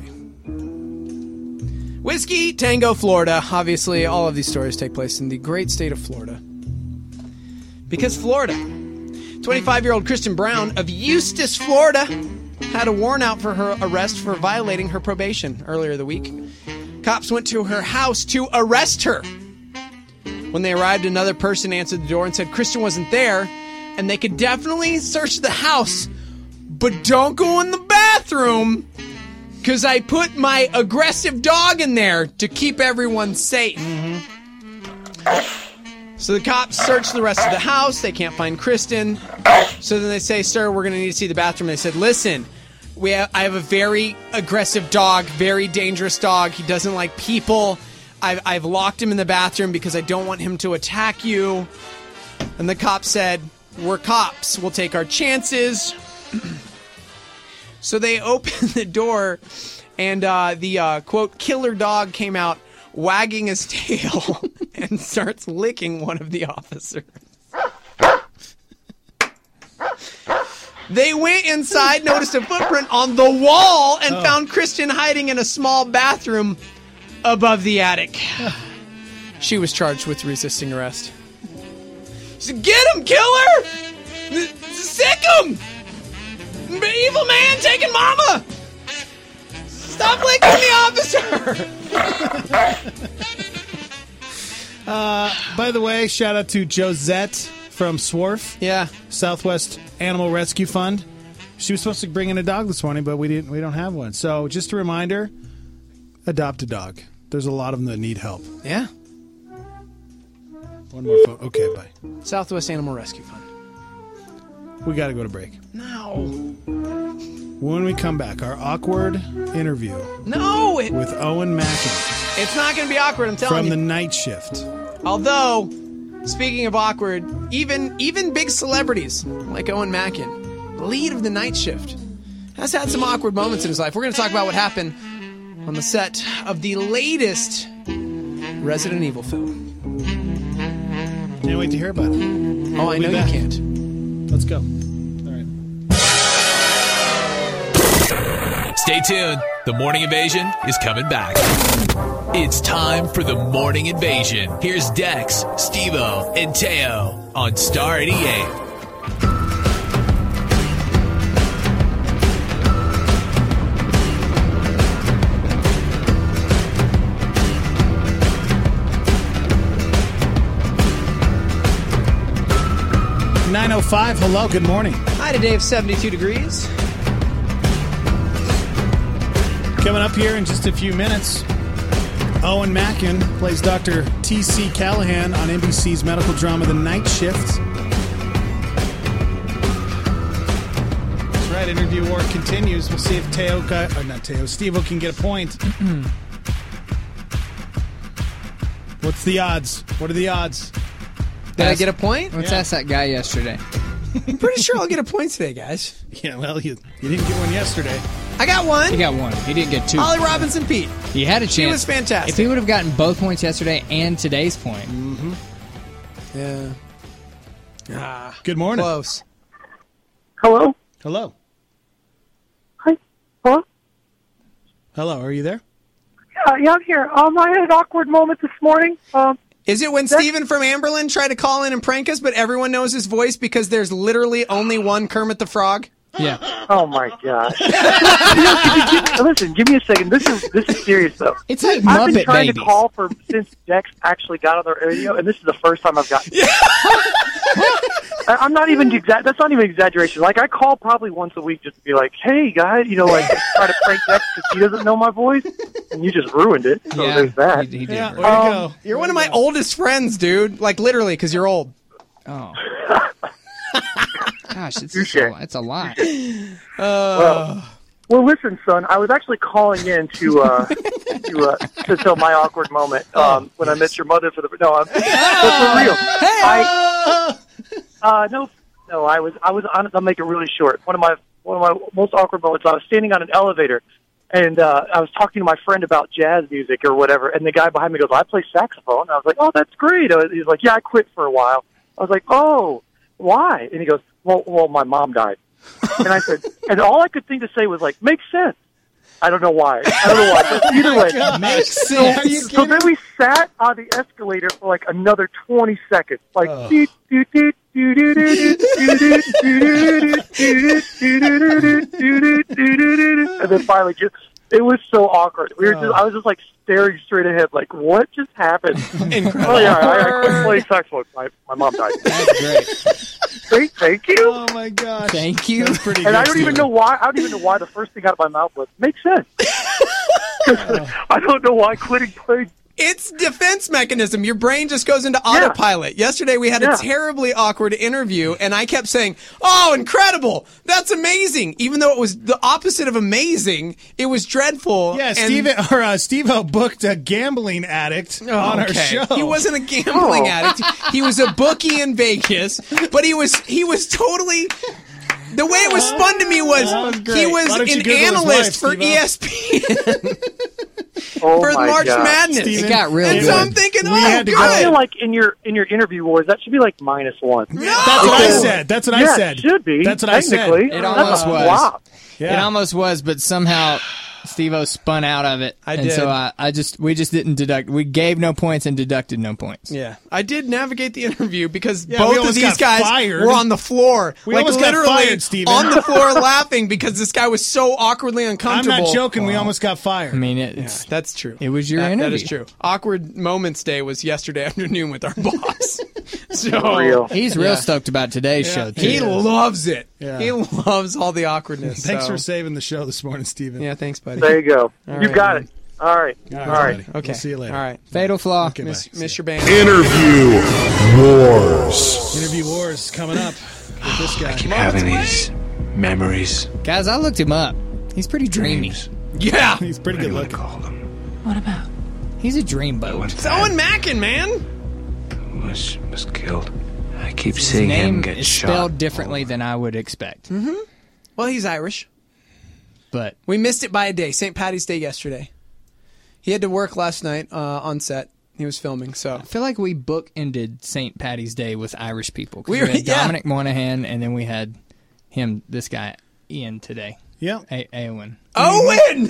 Whiskey Tango, Florida. Obviously, all of these stories take place in the great state of Florida. Because Florida. 25-year-old Kristen Brown of Eustis, Florida, had a warrant out for her arrest for violating her probation earlier the week. Cops went to her house to arrest her. When they arrived, another person answered the door and said Kristen wasn't there, and they could definitely search the house, but don't go in the bathroom, because I put my aggressive dog in there to keep everyone safe. So the cops search the rest of the house. They can't find Kristen. So then they say, sir, we're going to need to see the bathroom. They said, listen, I have a very aggressive dog, very dangerous dog. He doesn't like people. I've locked him in the bathroom because I don't want him to attack you. And the cop said, we're cops. We'll take our chances. So they opened the door, and the, quote, killer dog came out wagging his tail and starts licking one of the officers. They went inside, noticed a footprint on the wall, and found Kristen hiding in a small bathroom above the attic. She was charged with resisting arrest. She said, get him, killer! Sick him! Evil man taking mama! Stop licking the officer! By the way, shout out to Josette from SWRF. Yeah. Southwest Animal Rescue Fund. She was supposed to bring in a dog this morning, but we don't have one. So just a reminder, adopt a dog. There's a lot of them that need help. Yeah. One more phone. Okay, bye. Southwest Animal Rescue Fund. We got to go to break. No. When we come back, our awkward interview. No! With Owen Mackin. It's not going to be awkward, I'm telling From you. The Night Shift. Although, speaking of awkward, even big celebrities like Owen Mackin, lead of The Night Shift, has had some awkward moments in his life. We're going to talk about what happened on the set of the latest Resident Evil film. Can't wait to hear about it. Oh, I know you can't. Let's go. Stay tuned. The Morning Invasion is coming back. It's time for the Morning Invasion. Here's Dex, Steve-O, and Teo on Star 88. 9:05. Hello, good morning. Hi today of 72 degrees. Coming up here in just a few minutes, Owen Mackin plays Dr. T.C. Callahan on NBC's medical drama The Night Shift. That's right, interview war continues. We'll see if Steve-O can get a point. What's the odds? What are the odds? Did I get a point? Let's ask that guy yesterday. I'm pretty sure I'll get a point today, guys. Yeah, well, you didn't get one yesterday. I got one. He got one. He didn't get two. Ollie Robinson Pete. He had a chance. He was fantastic. If he would have gotten both points yesterday and today's point. Yeah. Good morning. Close. Hello? Hello. Hi. Hello? Hello, are you there? Yeah, I'm here. I had an awkward moment this morning. Is it when Steven from Amberlin tried to call in and prank us, but everyone knows his voice because there's literally only one Kermit the Frog? Yeah. Oh my gosh. Listen, give me a second. This is serious though. It's like I've been Muppet trying Babies. to call since Dex actually got on the radio, and this is the first time I've gotten. I'm not even that's not even exaggeration. Like I call probably once a week just to be like, "Hey guys," like try to prank Dex because he doesn't know my voice, and you just ruined it. So there's that. He did. Yeah, way to go. You're one of my oldest friends, dude. Like literally, because you're old. Oh. Gosh, it's a lot. Well, listen, son. I was actually calling in to tell my awkward moment when I met your mother for the. No, I'm for real. I was on. I'll make it really short. One of my most awkward moments. I was standing on an elevator, and I was talking to my friend about jazz music or whatever. And the guy behind me goes, "I play saxophone." I was like, "Oh, that's great." He's like, "Yeah, I quit for a while." I was like, "Oh, why?" And he goes, "Well, my mom died." And I said, and all I could think to say was like, "Makes sense." I don't know why. But either way, Makes sense. So then we sat on the escalator for like another 20 seconds, like and then finally it was so awkward. I was just like staring straight ahead, like, what just happened? Incredible. Oh yeah, I quit playing saxophone. My mom died. That's great. Thank you. Oh my gosh. Thank you. That's pretty And good, I don't even know why. The first thing out of my mouth was makes sense. I don't know why quitting playing. It's defense mechanism. Your brain just goes into autopilot. Yesterday we had a terribly awkward interview, and I kept saying, "Oh, incredible! That's amazing!" Even though it was the opposite of amazing, it was dreadful. Yeah, Steve-O booked a gambling addict on our show. He wasn't a gambling addict. He was a bookie in Vegas, but he was totally. The way it was spun to me was he was an analyst for ESPN. For March Madness. It got real and good. so I'm thinking, I feel like in your interview wars, that should be like -1. That's what I said. That's what I said. It should be. That's what I said. It almost was. Wow. It almost was, but somehow Steve-O spun out of it. I and did. So we just didn't deduct. We gave no points and deducted no points. Yeah, I did navigate the interview because we both of almost these got guys fired. were on the floor. We almost got fired, Steven. On the floor laughing because this guy was so awkwardly I'm uncomfortable. not joking. We almost got fired. I mean, That's true. It was your interview. That is true. Awkward Moments Day was yesterday afternoon with our boss. He's real stoked about today's show, too. He loves it. Yeah. He loves all the awkwardness. Thanks so. for saving the show this morning, Steven. Yeah, thanks, buddy. There you go. All You right, got man. it. All right. Buddy. Okay. We'll see you later. All right. Fatal flaw. Okay, Miss bye. your band. Interview Wars. Interview wars coming up with this guy. Keep having these memories. Guys, I looked him up. He's pretty dreamy. Yeah. He's pretty good looking. What about? He's a dreamboat. It's Owen Mackin, man. Was killed. I keep His seeing him name get is shot. spelled differently than I would expect. Mm-hmm. Well, he's Irish. But we missed it by a day. St. Patty's Day yesterday. He had to work last night on set. He was filming, so. I feel like we bookended St. Patty's Day with Irish people. 'Cause We we were- had yeah. Dominic Monaghan, and then we had this guy, Ian, today. Yeah. Owen. Owen!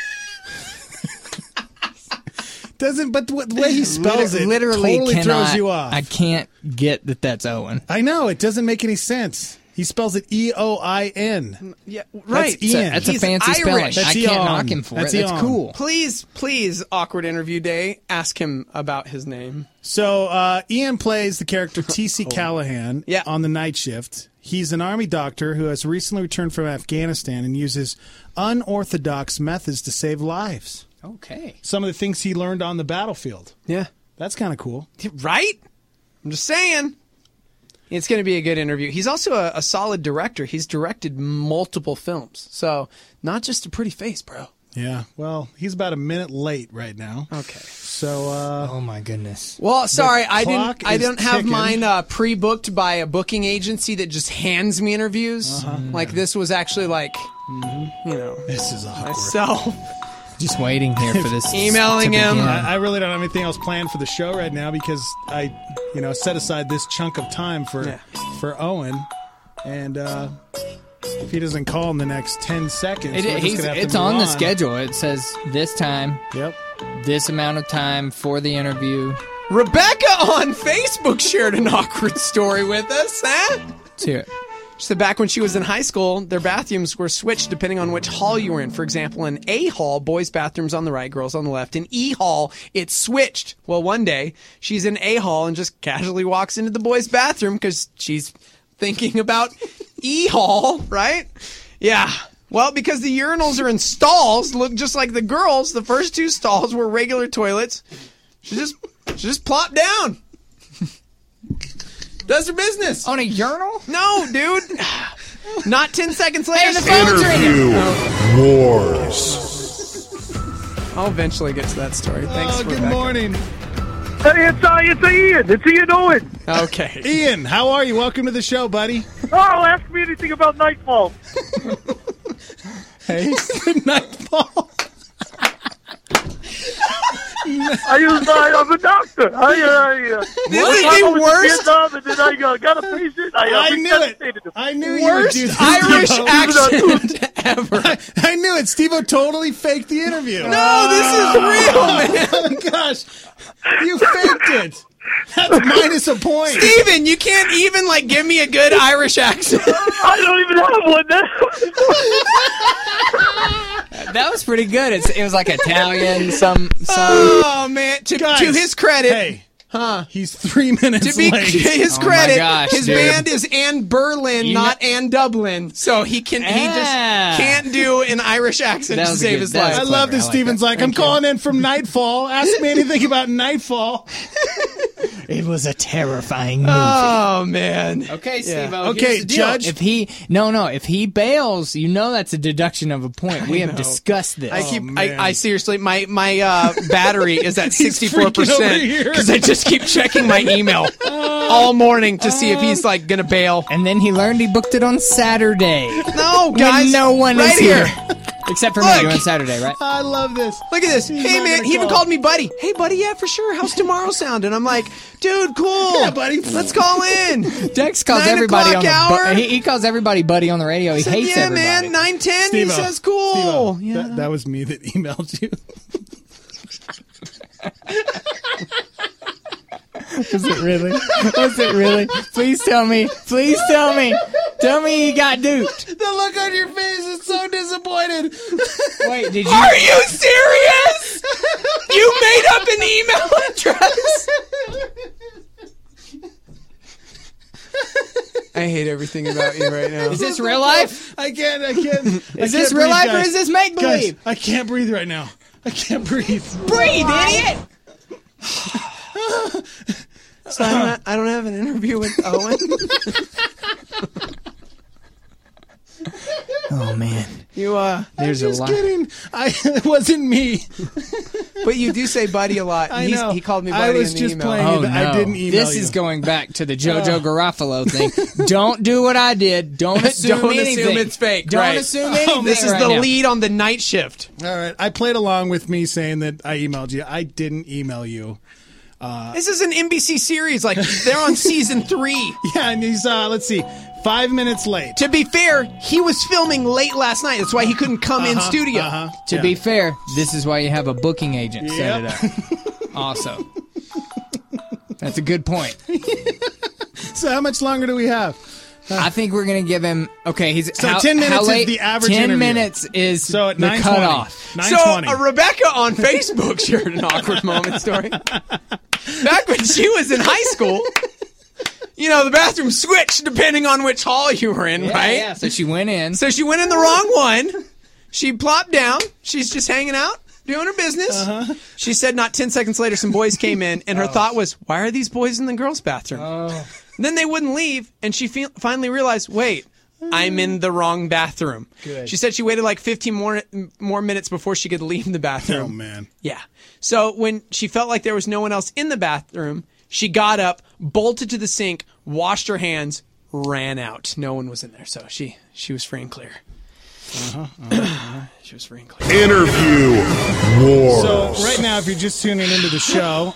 But the way he spells Literally totally cannot, throws you off. I can't get that that's Owen. I know. It doesn't make any sense. He spells it E-O-I-N. Yeah, right. That's Ian. That's a fancy spelling. I can't knock him for it. That's cool. Please, Awkward Interview Day, ask him about his name. So Ian plays the character T.C. Callahan on the night shift. He's an Army doctor who has recently returned from Afghanistan and uses unorthodox methods to save lives. Okay. Some of the things he learned on the battlefield. Yeah. That's kind of cool. Right? I'm just saying. It's going to be a good interview. He's also a solid director. He's directed multiple films. So, not just a pretty face, bro. Yeah. Well, he's about a minute late right now. Okay. So, oh my goodness. Well, sorry, I clock didn't is have ticking. mine pre-booked by a booking agency that just hands me interviews. Like this was actually like, you know, this is awkward. Myself. Just waiting here for this. Emailing him. I really don't have anything else planned for the show right now because I, set aside this chunk of time for Owen, and if he doesn't call in the next 10 seconds, it's on the schedule. It says this time. Yep. This amount of time for the interview. Rebecca on Facebook shared an awkward story with us, huh? Let's hear it. She said back when she was in high school, their bathrooms were switched depending on which hall you were in. For example, in A hall, boys' bathrooms on the right, girls on the left. In E hall, it's switched. Well, one day, she's in A hall and just casually walks into the boys' bathroom because she's thinking about E hall, right? Yeah. Well, because the urinals are in stalls, look just like the girls. The first two stalls were regular toilets. She just plopped down. Does her business. On a urinal? No, dude. Not 10 seconds later. Hey, the phone's ringing. Wars. I'll eventually get to that story. Thanks, good Rebecca. morning. Hey, it's Ian. It's Ian Owen. Okay. Ian, how are you? Welcome to the show, buddy. Oh, ask me anything about Nightfall. Hey, Nightfall. I'm a doctor. This is the worst. Vietnam, and then I got a patient. I knew it. I knew worst you would do this. Irish accent ever. I knew it. Steve-O totally faked the interview. No, this is real, man. Oh my gosh, you faked it. That's minus a point. Steven, you can't even give me a good Irish accent. I don't even have one now. That was pretty good. It was like Italian, some. Oh man! To his credit, hey, he's 3 minutes to be late. his Oh credit, my gosh, his dude. band is Ann Berlin, not Ann Dublin. So he just can't do an Irish accent That to was save good. his That life. was I clever. love this. I like Steven's that. like, I'm Thank you. calling in from Nightfall. Ask me anything about Nightfall. It was a terrifying movie. Oh man! Okay, Yeah. Steve-O. Okay, here's the deal. Judge. If he bails, that's a deduction of a point. We have discussed this. I seriously, my battery is at He's 64% freaking over here. because I just keep checking my email all morning to see if he's gonna bail. And then he learned he booked it on Saturday. No, guys, when no one right is here. Except for me, you're on Saturday, right? I love this. Look at this. He's Hey, not man, gonna he even call. called me buddy. Hey, buddy, yeah, for sure. How's tomorrow sound? And I'm like, dude, cool. Yeah, buddy. Let's call in. Dex calls 9 everybody on o'clock the hour. he calls everybody buddy on the radio. He Said, hates yeah, everybody. man, 9:10. He Steve-O. says, cool. Steve-O, that was me that emailed you. Was it really? Was it really? Please tell me. Please tell me. Tell me he got duped. The look on your face is so disappointed. Wait, did you? Are you serious? You made up an email address? I hate everything about you right now. Is this real life? I can't. Is this real life or is this make believe? I can't breathe right now. I can't breathe. Breathe, idiot! So I don't have an interview with Owen. Oh man, I'm there's a just lot. kidding. It wasn't me. But you do say buddy a lot. I know. He called me I buddy was in the just email. playing. Oh, no. I didn't email This you. is going back to the JoJo Garofalo thing. Don't do what I did. Don't assume Don't anything. assume it's fake. Don't right. assume anything. This is right the now. lead on the night shift. All right. I played along with me saying that I emailed you. I didn't email you. This is an NBC series. They're on season 3. Yeah, and he's let's see, 5 minutes late. To be fair, he was filming late last night. That's why he couldn't come in studio. To be fair, this is why you have a booking agent set it up. Also, that's a good point. So how much longer do we have? I think we're going to give him. Okay, he's So 10 minutes is the average 10 interview. minutes is So at the 9:20. cutoff. 9:20. So Rebecca on Facebook shared an awkward moment story. Back when she was in high school, the bathroom switched depending on which hall you were in, right? Yeah, so she went in. So she went in the wrong one. She plopped down. She's just hanging out, doing her business. She said not 10 seconds later, some boys came in, and her thought was, why are these boys in the girls' bathroom? Then they wouldn't leave, and she finally realized, wait, I'm in the wrong bathroom. Good. She said she waited like 15 more minutes before she could leave the bathroom. Oh, man. Yeah. So when she felt like there was no one else in the bathroom, she got up, bolted to the sink, washed her hands, ran out. No one was in there, so she was free and clear. She was free and clear. Interview Wars. So right now, if you're just tuning into the show,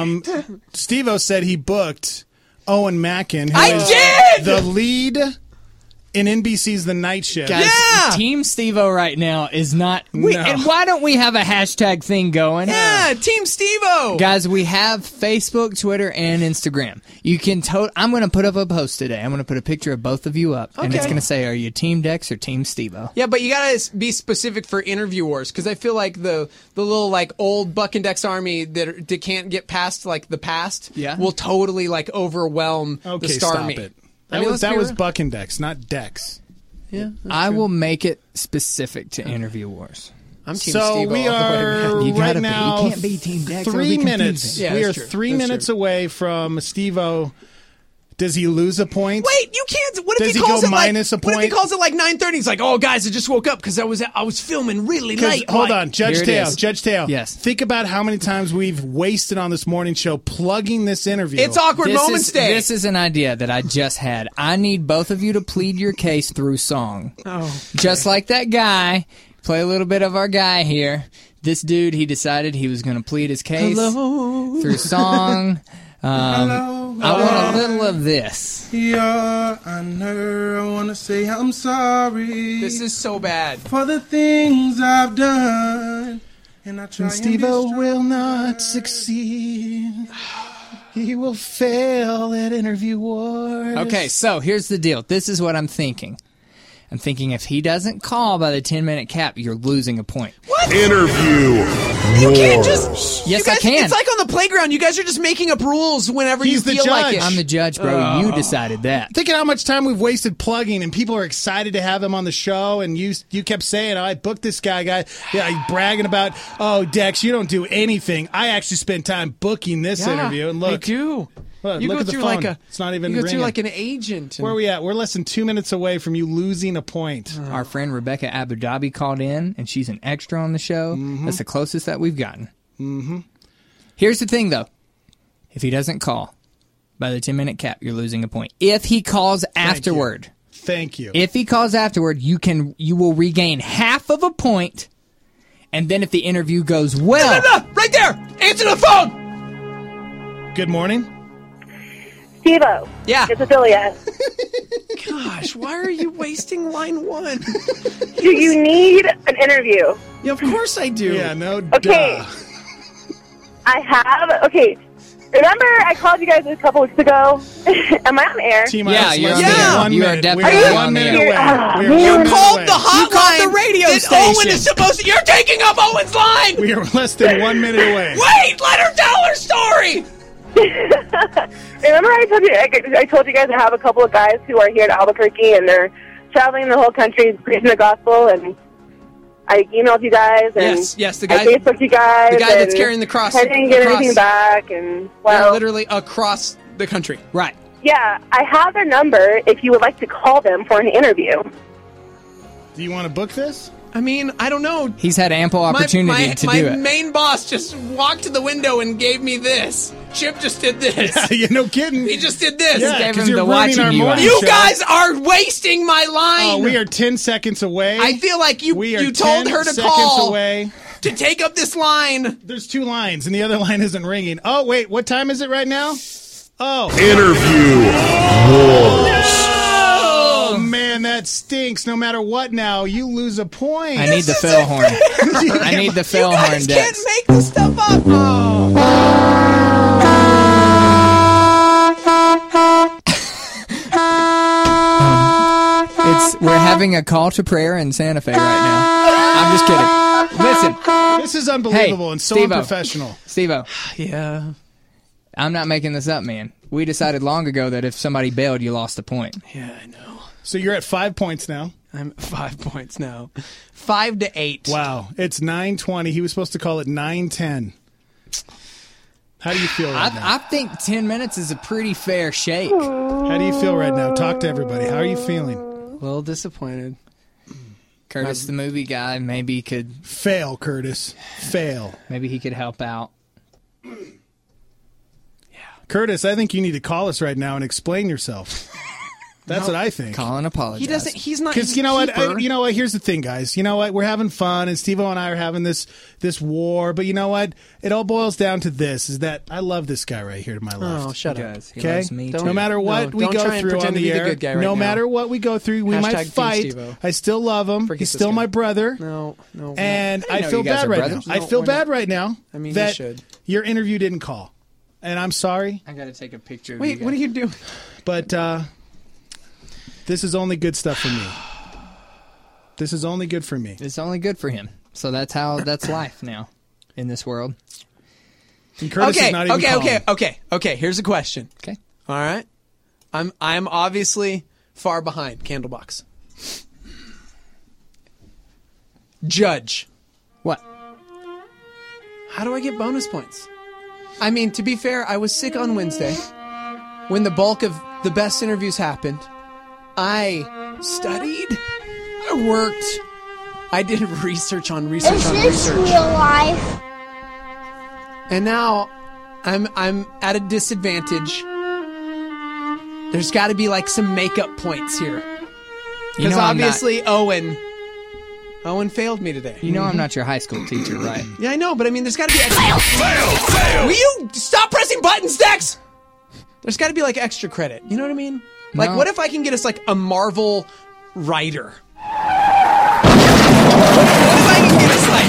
Steve-O said he booked Owen Mackin, who is the lead in NBC's The Night Shift. Guys, Team Steve-O right now is not... And why don't we have a hashtag thing going? Yeah, Team Steve-O! Guys, we have Facebook, Twitter, and Instagram. You can... I'm going to put up a post today. I'm going to put a picture of both of you up. And it's Okay. going to say, are you Team Dex or Team Steve-O? Yeah, but you gotta be specific for Interview Wars, because I feel like the little like old Buck and Dex army that can't get past like the past will totally like overwhelm Okay, the Star stop Me. it. I mean, That let's was be Buck and Dex, not Dex. Yeah, I will make it specific to Interview Wars. I'm Team So Steve-O we all the way, are man. right now. You can't be Team Dex. That'll 3 be minutes. confusing. Yeah, we are that's true. 3 That's minutes true. away from Steve-O. Does he lose a point? Wait, you can't. What if Does he he calls go it minus like? a What if he point? calls it like 9:30? He's like, "Oh, guys, I just woke up because I was filming really late." Hold like- on, Judge Here it Teo. is. Judge Teo. Yes. Think about how many times we've wasted on this morning show plugging this interview. It's awkward moments day. This is an idea that I just had. I need both of you to plead your case through song. Oh, Just like that guy. Play a little bit of our guy here. This dude, he decided he was going to plead his case through song. Hello. I want a little of this. Your Honor, I want to say I'm sorry. This is so bad. For the things I've done. And I try And Steve-O will not succeed. He will fail at Interview Wars. Okay, so here's the deal. This is what I'm thinking. I'm thinking if he doesn't call by the 10-minute cap, you're losing a point. What? Interview You can't Wars. just. Yes, you guys, I can. It's like on the playground. You guys are just making up rules whenever He's you the feel like judge. it. I'm the judge, bro. You decided that. Think of how much time we've wasted plugging, and people are excited to have him on the show. And you kept saying, "I booked this guy." Yeah, bragging about, "Oh, Dex, you don't do anything." I actually spent time booking this interview, and look, I do. Look, You look go at the through phone. like a. It's not even You go ringing. through like an agent. Where are we at? We're less than 2 minutes away from you losing a point. Our friend Rebecca Abu Dhabi called in, and she's an extra on the show. That's the closest that we've gotten. Mm-hmm. Here's the thing, though. If he doesn't call by the 10-minute cap, you're losing a point. If he calls afterward, Thank you. if he calls afterward, you will regain half of a point. And then if the interview goes well, No, right there. Answer the phone. Good morning. Steve-O. Yeah. It's Adelia. Gosh, why are you wasting line one? Do you need an interview? Yeah, of course I do. Yeah, no. Okay. Duh. I have. Okay. Remember I called you guys a couple weeks ago? Am I on air? T-minus you're less on than the air. 1 You are minute. definitely We are on 1 the minute air. away. We are You 1 minute Called away. the hotline. called the radio that Owen station. is supposed to. You're taking up Owen's line. We are less than 1 minute away. Wait, let her tell her story. Remember I told you guys I have a couple of guys who are here in Albuquerque and they're traveling the whole country preaching the gospel, and I emailed you guys and Yes, the I guy, Facebooked you guys. the guy that's and carrying the cross. I didn't get across- anything back, and They're literally across the country. right. yeah, I have their number if you would like to call them for an interview. Do you want to book this? I mean, I don't know. He's had ample opportunity to my do it. main boss just walked to the window and gave me this. Chip just did this. Yeah, no kidding. He just did this. Yeah, gave 'cause him you're the ruining watching our you morning out. You show. guys are wasting my line. Oh, we are 10 seconds away. I feel like you We are you told 10 her to seconds call away. to take up this line. There's 2 lines, and the other line isn't ringing. Oh, wait, what time is it right now? Oh. Interview Wars. Oh, man, that stinks. No matter what now, you lose a point. I need the fail horn. I need the fail You horn, guys Dex. can't make this stuff up. Oh. having a call to prayer in Santa Fe right now. I'm just kidding. Listen. This is unbelievable and so Steve-O. unprofessional. Steve-O. Yeah. I'm not making this up, man. We decided long ago that if somebody bailed, you lost a point. Yeah, I know. So you're at 5 points now. I'm at 5 points now. 5 to 8. Wow. It's 9:20. He was supposed to call it 9:10. How do you feel right now? I think 10 minutes is a pretty fair shake. How do you feel right now? Talk to everybody. How are you feeling? A little disappointed. Curtis, the movie guy, maybe could... Fail, Curtis. Fail. Maybe he could help out. Curtis, I think you need to call us right now and explain yourself. That's what I think. Call and apologize. He doesn't. He's not. Because you know what? You know what? Here's the thing, guys. You know what? We're having fun, and Steve-O and I are having this war. But you know what? It all boils down to this: is that I love this guy right here to my left. Oh, shut up. He Okay. loves me too. No matter what we don't go try and through on pretend to the be the air, good guy right no now. matter what we go through, we Hashtag might Team fight. Steve-O. I still love him. Forget He's this still guy. my brother. No. And I I know feel you guys bad are right brothers. now. I No, feel we're bad not. right now. I mean, you that should. your interview didn't call, and I'm sorry. I got to take a picture of Wait, you what are you doing? But this is only good stuff for me. This is only good for me. It's only good for him. So that's life now in this world. And Curtis is not even calling. Okay. Here's a question. Okay. All right. I'm obviously far behind Candlebox. Judge. What? How do I get bonus points? I mean, to be fair, I was sick on Wednesday when the bulk of the best interviews happened. I studied. I worked. I did research on research on research. Is this real life? And now I'm at a disadvantage. There's got to be like some makeup points here. You Because know I'm not- obviously Owen failed me today. You know I'm not your high school teacher, right? Yeah, I know, but I mean, there's got to be extra. Fail! Will you stop pressing buttons, Dex? There's got to be like extra credit. You know what I mean? Like, No. what if I can get us like a Marvel writer? What if I can get us like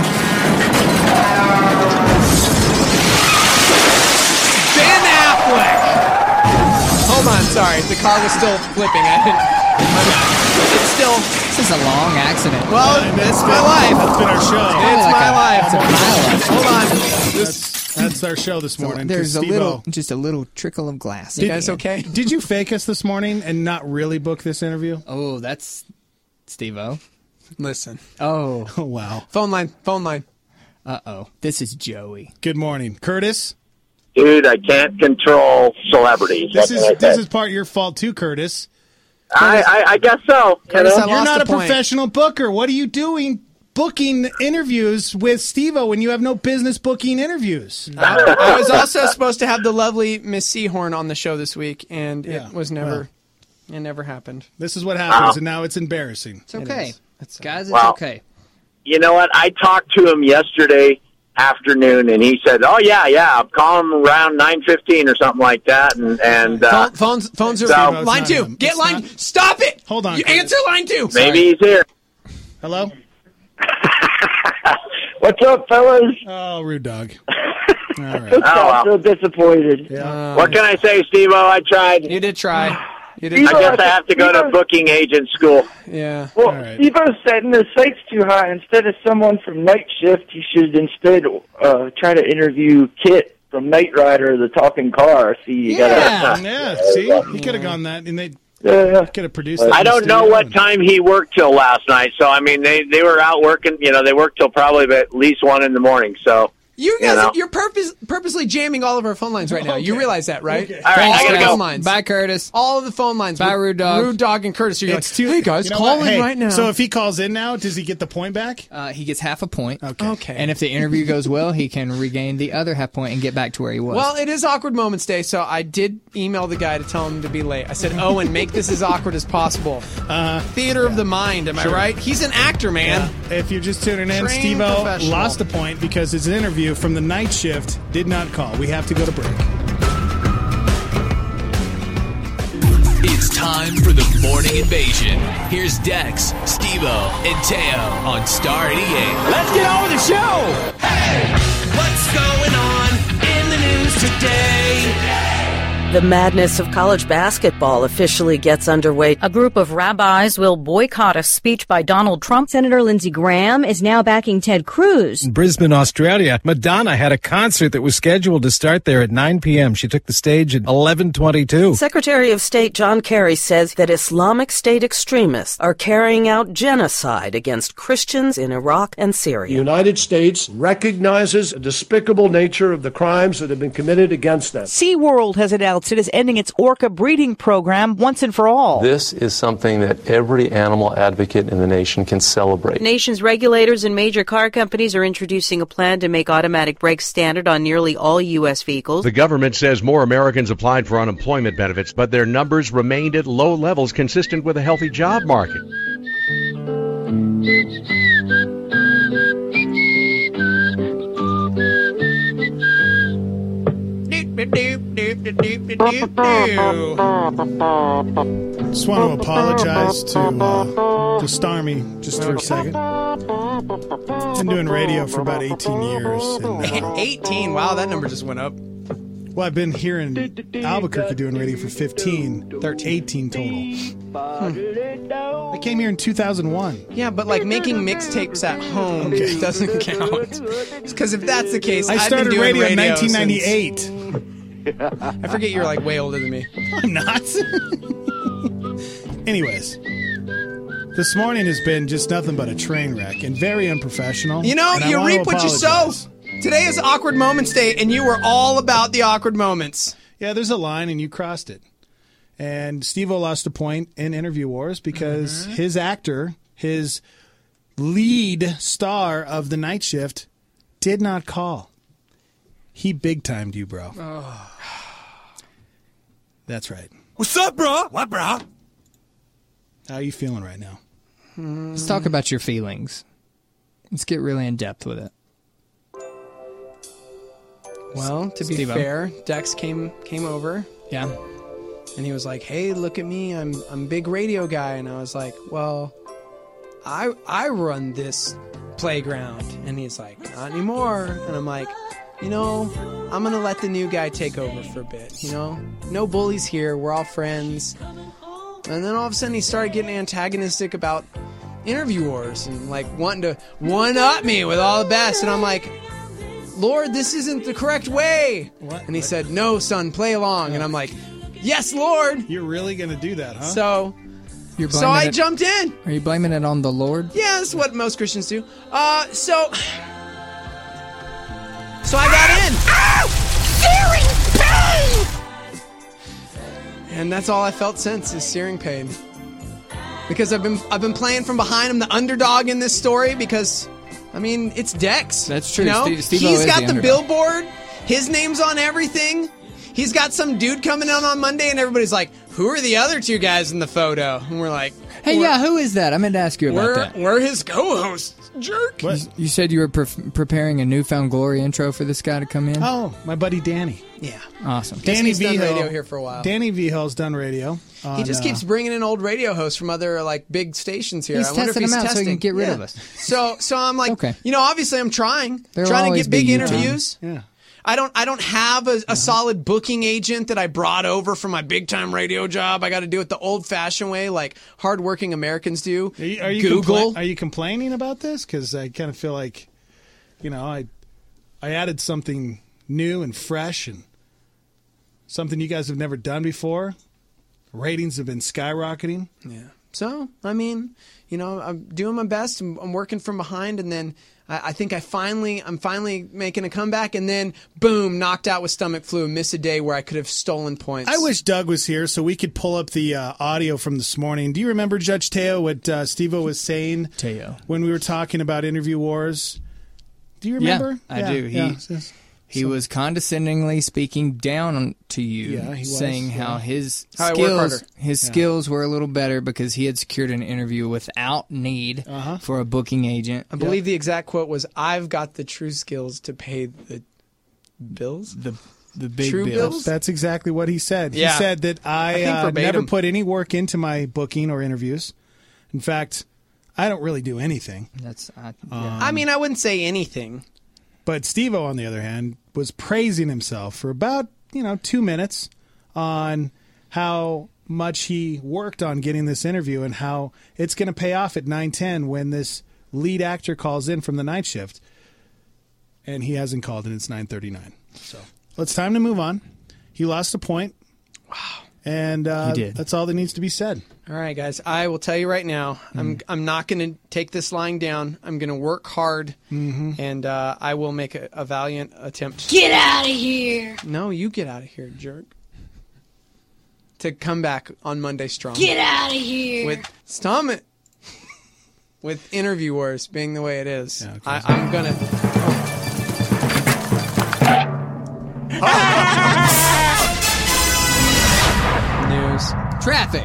Ben Affleck? Hold on, sorry, the car was still flipping. It's still. This is a long accident. Well, it's my life. That's been our show. It's my life. Hold on. That's our show this morning. There's 'cause Steve-O- just a little trickle of glass. You guys okay? Did you fake us this morning and not really book this interview? Oh, that's Steve-O. Listen. Oh. Oh, wow. Phone line. Uh-oh. This is Joey. Good morning. Curtis? Dude, I can't control celebrities. This is part of your fault too, Curtis. I guess so. Curtis, I You're lost not a a point. professional booker. What are you doing booking interviews with Steve-O when you have no business booking interviews? I was also supposed to have the lovely Miss Seahorn on the show this week, and it was never. It never happened. This is what happens, and now it's embarrassing. It's okay. Guys, it's Well, okay. You know what? I talked to him yesterday afternoon, and he said, "Oh yeah, I'm calling him around 9:15 or something like that." And Phones are So- line two. Get line. Stop it. Hold on. You Curtis. answer line two. maybe he's here. Hello? What's up, fellas? Oh, rude dog. All right. I'm so disappointed. What can I say, Steve-O? I tried. You did try. You I did. guess I have to go to booking agent school. Yeah. Well, right. Steve-O's setting the stakes too high. Instead of someone from Night Shift, you should instead try to interview Kit from Knight Rider, the talking car. See, you Yeah, see? He could have gone that, and they could have produced it. I in the don't know studio. what time he worked till last night, so I mean they were out working. You know, they worked till probably at least 1 in the morning. So You guys, know. you're purposely jamming all of our phone lines right now. You realize that, right? All right, I gotta the go. phone lines. Bye, Curtis. All of the phone lines. Bye, Rude Dog. Rude Dog and Curtis. You're It's like, hey guys, you know call what? in Hey, right now. So if he calls in now, does he get the point back? He gets half a point. Okay. And if the interview goes well, he can regain the other half point and get back to where he was. Well, it is Awkward Moments Day, so I did email the guy to tell him to be late. I said, Owen, make this as awkward as possible. Theater of the mind, am I right? He's an actor, man. Yeah. If you're just tuning in, Trained Steve-O professional. lost a point because his interview from the night shift did not call. We have to go to break. It's time for the Morning Invasion. Here's Dex, Steve-O, and Teo on Star 88. Let's get on with the show. Hey, what's going on in the news today? The madness of college basketball officially gets underway. A group of rabbis will boycott a speech by Donald Trump. Senator Lindsey Graham is now backing Ted Cruz. In Brisbane, Australia, Madonna had a concert that was scheduled to start there at 9 p.m. She took the stage at 11:22. Secretary of State John Kerry says that Islamic State extremists are carrying out genocide against Christians in Iraq and Syria. The United States recognizes the despicable nature of the crimes that have been committed against them. SeaWorld has announced it is ending its orca breeding program once and for all. This is something that every animal advocate in the nation can celebrate. Nation's regulators and major car companies are introducing a plan to make automatic brakes standard on nearly all U.S. vehicles. The government says more Americans applied for unemployment benefits, but their numbers remained at low levels consistent with a healthy job market. Just want to apologize to Starmy just for a second. Been doing radio for about 18 years. And, 18? Wow, that number just went up. Well, I've been here in Albuquerque doing radio for 15, 18 total. I came here in 2001. Yeah, but like making mixtapes at home doesn't count. Because if that's the case, I started I've been doing radio in 1998. Since... I forget you're like way older than me. I'm not. Anyways, this morning has been just nothing but a train wreck and very unprofessional. You know, you reap what you sow. Apologize. Today is Awkward Moments Day, and you were all about the awkward moments. Yeah, there's a line, and you crossed it. And Steve-O lost a point in Interview Wars because his actor, his lead star of the night shift, did not call. He big-timed you, bro. Oh. That's right. What's up, bro? What, bro? How are you feeling right now? Let's talk about your feelings. Let's get really in depth with it. Well, to be Steve-O. fair, Dex came over. Yeah. And he was like, "Hey, look at me. I'm a big radio guy." And I was like, "Well, I run this playground." And he's like, "Not anymore." And I'm like, "You know, I'm going to let the new guy take over for a bit, you know? No bullies here. We're all friends." And then all of a sudden he started getting antagonistic about Interview Wars and like wanting to one-up me with all the best. And I'm like, "Lord, this isn't the correct way." What? And he said, "No, son, play along." And I'm like, "Yes, Lord." You're really going to do that, huh? So So I jumped in. Are you blaming it on the Lord? Yeah, that's what most Christians do. So I got in. Ow! Searing pain! And that's all I felt since is searing pain. Because I've been playing from behind. I'm the underdog in this story because, I mean, it's Dex. That's true. You know? Steve-O He's is got the the underdog. billboard. His name's on everything. He's got some dude coming out on Monday, and everybody's like, "Who are the other two guys in the photo?" And we're like, Hey, yeah, who is that? I meant to ask you about that. We're his co-hosts, jerk. You said you were preparing a Newfound Glory intro for this guy to come in? Oh, my buddy Danny. Yeah. Awesome. Danny He's done Vigil. radio here for a while. Danny Vigel's done radio. He just keeps bringing in old radio hosts from other like big stations here. He's I wonder if testing he's them out testing. so he can get rid Yeah. of us. So I'm like, Okay. you know, obviously I'm trying There will to always get big be you, Tom. interviews. Yeah. I don't have a solid booking agent that I brought over from my big time radio job. I got to do it the old fashioned way, like hardworking Americans do. Are you Google. are you complaining about this? Because I kind of feel like, you know, I added something new and fresh and something you guys have never done before. Ratings have been skyrocketing. Yeah. So, I mean, you know, I'm doing my best. I'm working from behind, and then I think I'm finally making a comeback, and then boom, knocked out with stomach flu. Miss a day where I could have stolen points. I wish Doug was here so we could pull up the audio from this morning. Do you remember, Judge Teo, what Steve-O was saying when we were talking about Interview Wars? Do you remember? Yeah, I do. He was condescendingly speaking down to you, saying how his skills were a little better because he had secured an interview without need for a booking agent. I believe the exact quote was, "I've got the true skills to pay the bills." The big true bills? That's exactly what he said. Yeah. He said that I think never verbatim. put any work into my booking or interviews. In fact, I don't really do anything. I mean, I wouldn't say anything. But Steve-O, on the other hand, was praising himself for about, 2 minutes on how much he worked on getting this interview and how it's going to pay off at 9:10 when this lead actor calls in from the night shift. And he hasn't called, and it's 9:39. So it's time to move on. He lost a point. Wow. And He did. That's all that needs to be said. All right, guys. I will tell you right now, I'm not going to take this lying down. I'm going to work hard, and I will make a valiant attempt. Get out of here. No, you get out of here, jerk. To come back on Monday strong. Get out of here. Stop it. With Interview Wars being the way it is, I'm going to... News. Traffic.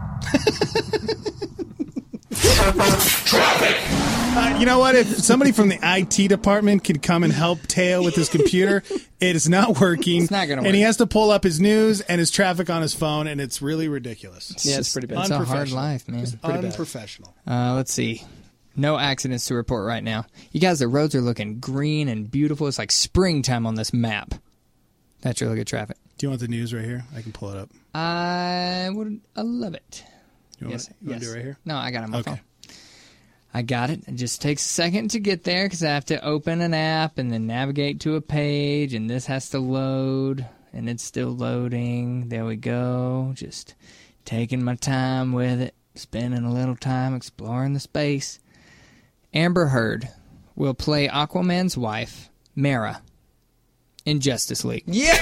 You know what? If somebody from the IT department could come and help Teo with his computer, it is not working. It's not going to work. And he has to pull up his news and his traffic on his phone, and it's really ridiculous. It's pretty bad. It's a hard life, man. Just unprofessional. Let's see. No accidents to report right now. You guys, the roads are looking green and beautiful. It's like springtime on this map. That's really good traffic. Do you want the news right here? I can pull it up. I love it. You want to do it right here? No, I got it on my phone. I got it. It just takes a second to get there because I have to open an app and then navigate to a page, and this has to load, and it's still loading. There we go. Just taking my time with it, spending a little time exploring the space. Amber Heard will play Aquaman's wife, Mara, in Justice League. Yeah!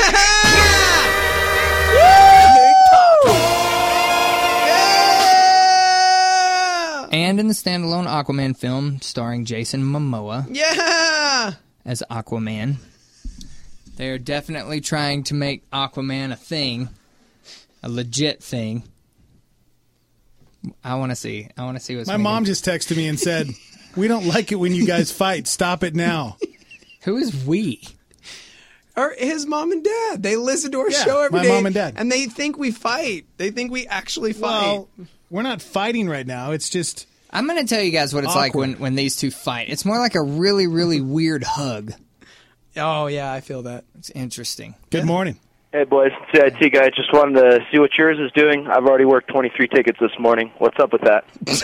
And in the standalone Aquaman film starring Jason Momoa as Aquaman. They are definitely trying to make Aquaman a thing, a legit thing. I want to see what's My mom just texted me and said, "We don't like it when you guys fight. Stop it now." Who is we? Or his mom and dad. They listen to our show every day. my mom and dad. And they think we fight. They think we actually fight. Well, we're not fighting right now. It's just... I'm going to tell you guys what it's like when these two fight. It's more like a really, really weird hug. Oh, yeah, I feel that. It's interesting. Good morning. Hey, boys. It's IT guy. Just wanted to see what yours is doing. I've already worked 23 tickets this morning. What's up with that?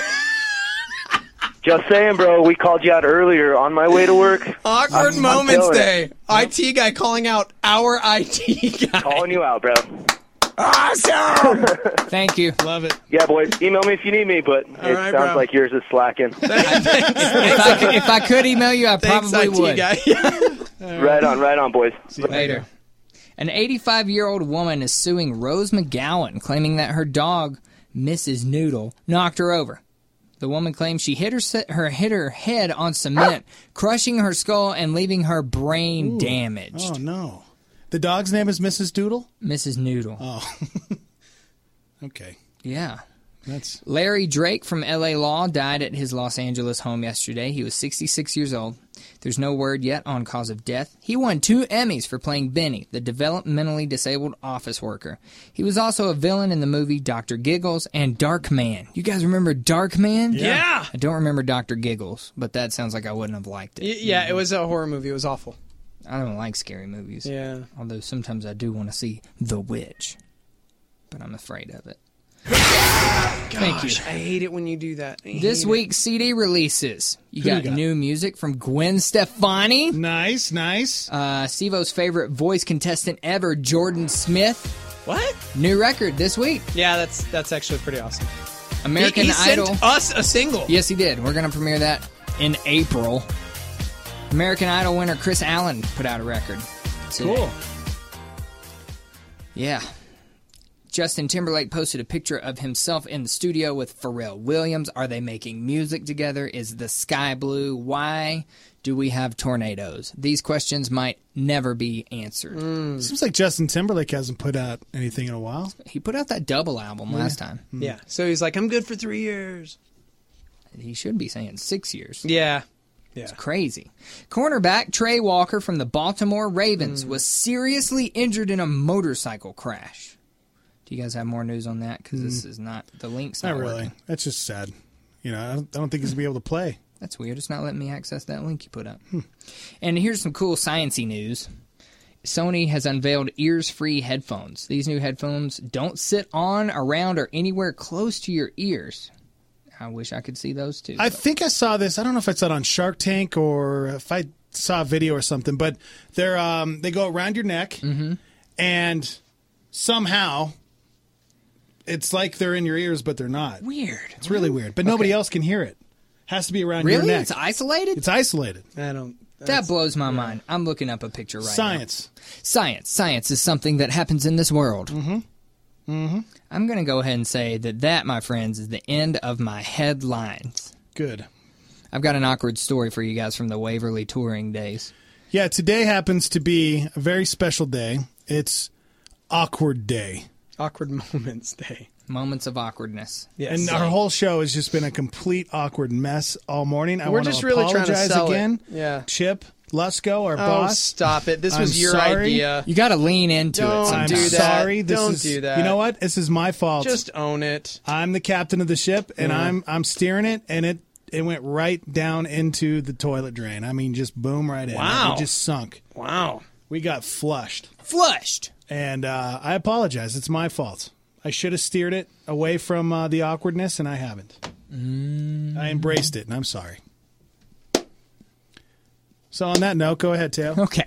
Just saying, bro. We called you out earlier on my way to work. Awkward Moments Day. IT guy calling out our IT guy. Calling you out, bro. Awesome! Thank you. Love it. Yeah, boys. Email me if you need me, but it right, sounds bro. like yours is slacking. If I could email you, I probably would. Guy. Right on, boys. See you later. An 85-year-old woman is suing Rose McGowan, claiming that her dog, Mrs. Noodle, knocked her over. The woman claims she hit her head on cement, crushing her skull and leaving her brain damaged. Oh, no. The dog's name is Mrs. Doodle? Mrs. Noodle. Oh. Okay. Yeah. That's Larry Drake from L.A. Law died at his Los Angeles home yesterday. He was 66 years old. There's no word yet on cause of death. He won 2 Emmys for playing Benny, the developmentally disabled office worker. He was also a villain in the movie Dr. Giggles and Dark Man. You guys remember Dark Man? Yeah. I don't remember Dr. Giggles, but that sounds like I wouldn't have liked it. Yeah, it was a horror movie. It was awful. I don't like scary movies. Yeah. Although sometimes I do want to see The Witch, but I'm afraid of it. Thank you. I hate it when you do that. This week's CD releases. You Who got you got? new music from Gwen Stefani. nice. Stevo's favorite voice contestant ever, Jordan Smith. What? New record this week. Yeah, that's actually pretty awesome. American he Idol. sent us a single. Yes, he did. We're going to premiere that in April. American Idol winner Chris Allen put out a record today. Cool. Yeah. Justin Timberlake posted a picture of himself in the studio with Pharrell Williams. Are they making music together? Is the sky blue? Why do we have tornadoes? These questions might never be answered. Seems like Justin Timberlake hasn't put out anything in a while. He put out that double album last time. Yeah, so he's like, I'm good for 3 years. He should be saying 6 years. Yeah. It's crazy. Cornerback Trey Walker from the Baltimore Ravens was seriously injured in a motorcycle crash. Do you guys have more news on that? Because this is not, the link's not Not really. working. That's just sad. You know, I don't think he's going to be able to play. That's weird. It's not letting me access that link you put up. And here's some cool sciencey news. Sony has unveiled ears-free headphones. These new headphones don't sit on, around, or anywhere close to your ears. I wish I could see those too. I think I saw this. I don't know if I saw it on Shark Tank or if I saw a video or something, but they go around your neck, and somehow it's like they're in your ears, but they're not. Weird. It's really weird, but nobody else can hear it. Has to be around your neck. Really? It's isolated? It's isolated. That blows my mind. I'm looking up a picture right Science. now. Science is something that happens in this world. I'm going to go ahead and say that, my friends, is the end of my headlines. Good. I've got an awkward story for you guys from the Waverly touring days. Yeah, today happens to be a very special day. It's Awkward Day. Awkward Moments Day. Moments of awkwardness. Yes. And our whole show has just been a complete awkward mess all morning. We're just really trying to sell again. It. Yeah. Chip Lusko, our boss. Stop it. This was your sorry. idea. You got to lean into it Don't sometimes. do that. Sorry. Don't do that. You know what? This is my fault. Just own it. I'm the captain of the ship, and I'm steering it, and it went right down into the toilet drain. I mean, just boom right in. Wow. It just sunk. Wow. We got flushed. Flushed. And I apologize. It's my fault. I should have steered it away from the awkwardness, and I haven't. I embraced it, and I'm sorry. So on that note, go ahead, Teo. Okay.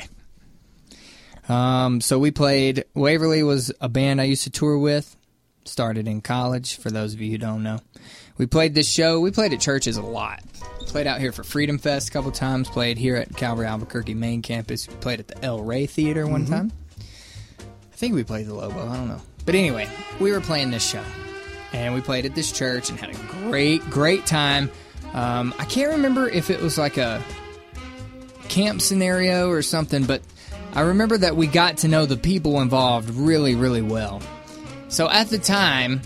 So we played. Waverly was a band I used to tour with. Started in college, for those of you who don't know. We played this show. We played at churches a lot. Played out here for Freedom Fest a couple times. Played here at Calvary Albuquerque main campus. We played at the El Rey Theater one time. I think we played the Lobo. I don't know. But anyway, we were playing this show. And we played at this church and had a great time. I can't remember if it was like a camp scenario or something, but I remember that we got to know the people involved really, really well. So at the time,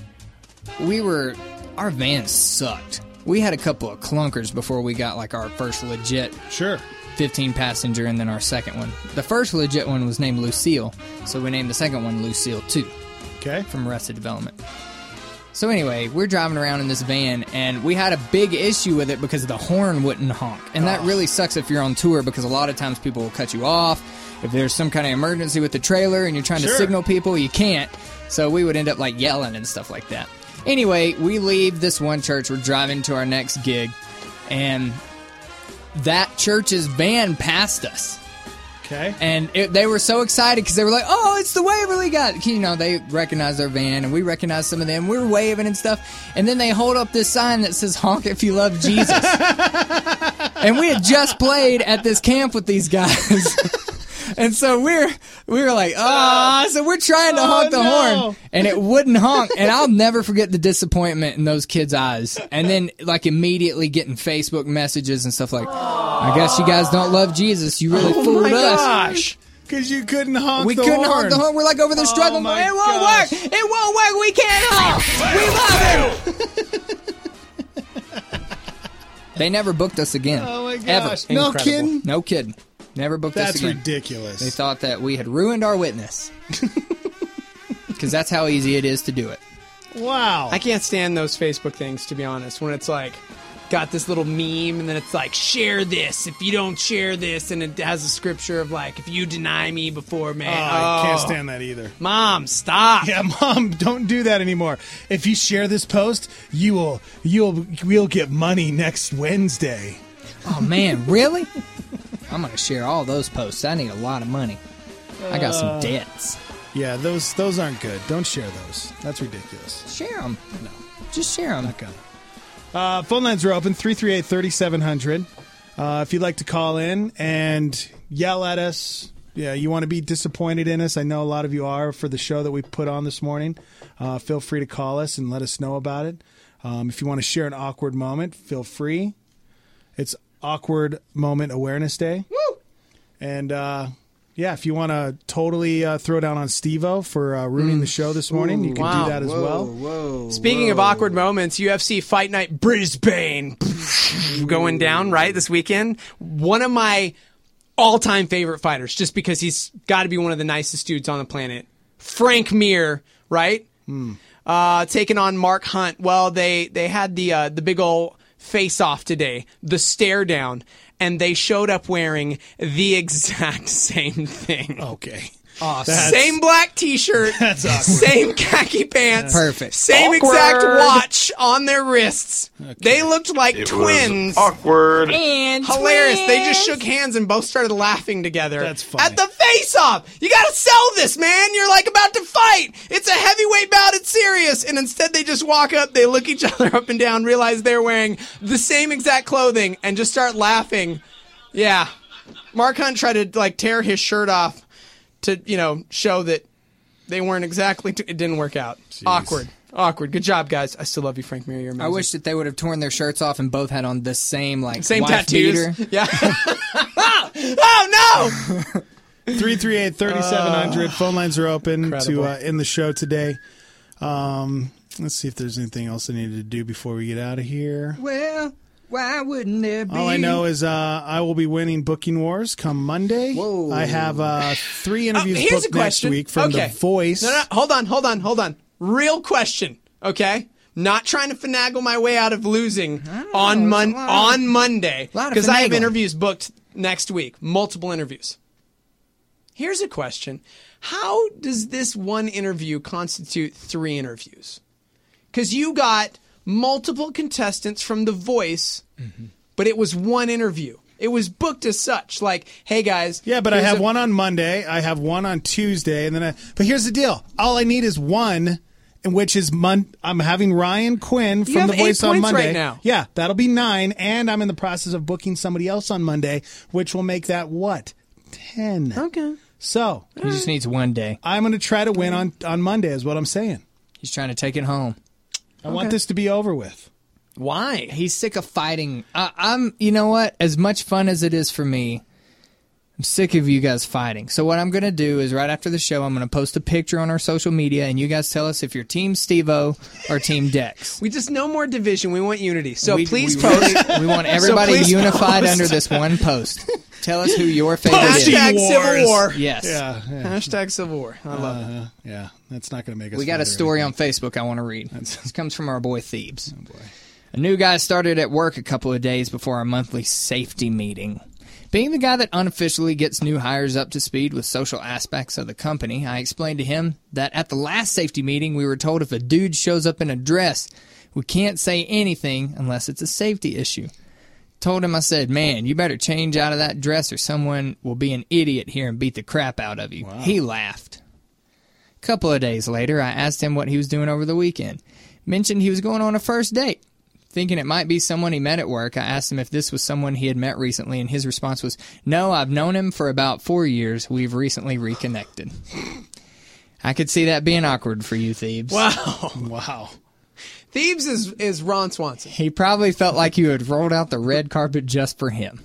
our van sucked. We had a couple of clunkers before we got like our first legit 15 passenger and then our second one. The first legit one was named Lucille, so we named the second one Lucille 2. Okay. From Arrested Development. So anyway, we're driving around in this van, and we had a big issue with it because the horn wouldn't honk. And that really sucks if you're on tour, because a lot of times people will cut you off. If there's some kind of emergency with the trailer and you're trying to signal people, you can't. So we would end up like yelling and stuff like that. Anyway, we leave this one church, we're driving to our next gig, and that church's van passed us. Okay. And they were so excited because they were like, oh, it's the Waverly guy. You know, they recognized our van, and we recognized some of them. We were waving and stuff. And then they hold up this sign that says, honk if you love Jesus. And we had just played at this camp with these guys. And so we were like, so we're trying to honk the horn, and it wouldn't honk. And I'll never forget the disappointment in those kids' eyes. And then, like, immediately getting Facebook messages and stuff like, I guess you guys don't love Jesus. You really fooled us. Gosh. Because you couldn't honk we the couldn't horn. honk the horn. We're like over there struggling. It won't work. It won't work. We can't honk. We love him. They never booked us again. Oh, my gosh. Ever. No Incredible. kidding? No kidding. Never booked us again. That's ridiculous. They thought that we had ruined our witness. Because that's how easy it is to do it. Wow. I can't stand those Facebook things, to be honest, when it's like, got this little meme, and then it's like, share this if you don't share this, and it has a scripture of like, if you deny me before man. I can't stand that either. Mom, stop. Yeah, Mom, don't do that anymore. If you share this post, we'll get money next Wednesday. Oh, man, really? I'm going to share all those posts. I need a lot of money. I got some debts. Yeah, those aren't good. Don't share those. That's ridiculous. Share them. No. Just share them. Not gonna. Phone lines are open, 338-3700. If you'd like to call in and yell at us, you want to be disappointed in us. I know a lot of you are for the show that we put on this morning. Feel free to call us and let us know about it. If you want to share an awkward moment, feel free. It's Awkward Moment Awareness Day. Woo! And, if you want to totally throw down on Steve-O for ruining the show this morning, you can do that as well. Speaking of awkward moments, UFC Fight Night Brisbane going down, right, this weekend. One of my all-time favorite fighters, just because he's got to be one of the nicest dudes on the planet. Frank Mir, right? Taking on Mark Hunt. Well, they had the big ol' face-off today, the stare down. and they showed up wearing the exact same thing. Okay. Awesome. Same black T-shirt. That's awkward. Same khaki pants. Perfect. Same exact watch on their wrists. Okay. They looked like twins. Awkward. And Hilarious. twins. They just shook hands and both started laughing together. That's funny. At the face-off. You gotta sell this, man. You're like about to fight. It's a heavyweight bout. It's serious. And instead they just walk up, they look each other up and down, realize they're wearing the same exact clothing, and just start laughing. Yeah. Mark Hunt tried to tear his shirt off to, show that they weren't exactly... it didn't work out. Jeez. Awkward. Good job, guys. I still love you, Frank Mir. You're amazing. I wish that they would have torn their shirts off and both had on the same, same wife tattoos. beater. Yeah. Oh, no! 338-3700. Phone lines are open Incredible. to end the show today. Let's see if there's anything else I needed to do before we get out of here. Well, why wouldn't there be? All I know is I will be winning Booking Wars come Monday. Whoa. I have 3 interviews Here's a booked next question. week from Okay. The Voice. No, hold on. Real question, okay? Not trying to finagle my way out of losing on Monday, because I have interviews booked next week, multiple interviews. Here's a question. How does this one interview constitute 3 interviews? Because you got multiple contestants from The Voice, but it was one interview. It was booked as such. Like, hey, guys. Yeah, but I have one on Monday. I have one on Tuesday. But here's the deal. All I need is one, in which is I'm having Ryan Quinn from The Voice on Monday. Right now. Yeah, that'll be 9. And I'm in the process of booking somebody else on Monday, which will make that what? 10. Okay. So. He just needs one day. I'm going to try to win on Monday is what I'm saying. He's trying to take it home. I want this to be over with. Why? He's sick of fighting. You know what? As much fun as it is for me, I'm sick of you guys fighting. So what I'm going to do is right after the show, I'm going to post a picture on our social media, and you guys tell us if you're Team Steve-O or Team Dex. We just no more division. We want unity. So please we post. We want everybody unified under this one post. Tell us who your favorite is. Hashtag Civil War. Yes. Yeah. Hashtag Civil War. I love it. Yeah, that's not going to make us. We got a fight or story anything. on Facebook I want to read. This comes from our boy Thebes. Oh, boy. A new guy started at work a couple of days before our monthly safety meeting. Being the guy that unofficially gets new hires up to speed with social aspects of the company, I explained to him that at the last safety meeting, we were told if a dude shows up in a dress, we can't say anything unless it's a safety issue. Told him, I said, man, you better change out of that dress or someone will be an idiot here and beat the crap out of you. Wow. He laughed. A couple of days later, I asked him what he was doing over the weekend. Mentioned he was going on a first date. Thinking it might be someone he met at work, I asked him if this was someone he had met recently, and his response was, no, I've known him for about 4 years. We've recently reconnected. I could see that being awkward for you, Thebes. Wow. Thebes is Ron Swanson. He probably felt like you had rolled out the red carpet just for him.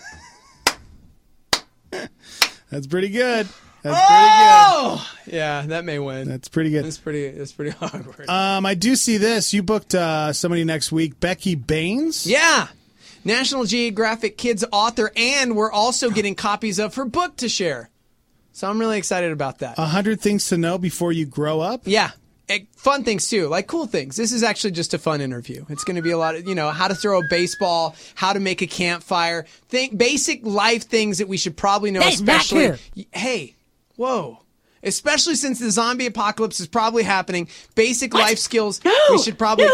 That's pretty good. Yeah, that may win. That's pretty good. That's pretty awkward. I do see this. You booked somebody next week, Becky Baines. Yeah. National Geographic Kids author, and we're also getting copies of her book to share. So I'm really excited about that. 100 Things to Know Before You Grow Up. Yeah. Fun things, too. Like cool things. This is actually just a fun interview. It's going to be a lot of, how to throw a baseball, how to make a campfire. Basic life things that we should probably know, especially. Hey, whoa. Especially since the zombie apocalypse is probably happening. Basic life skills we should probably...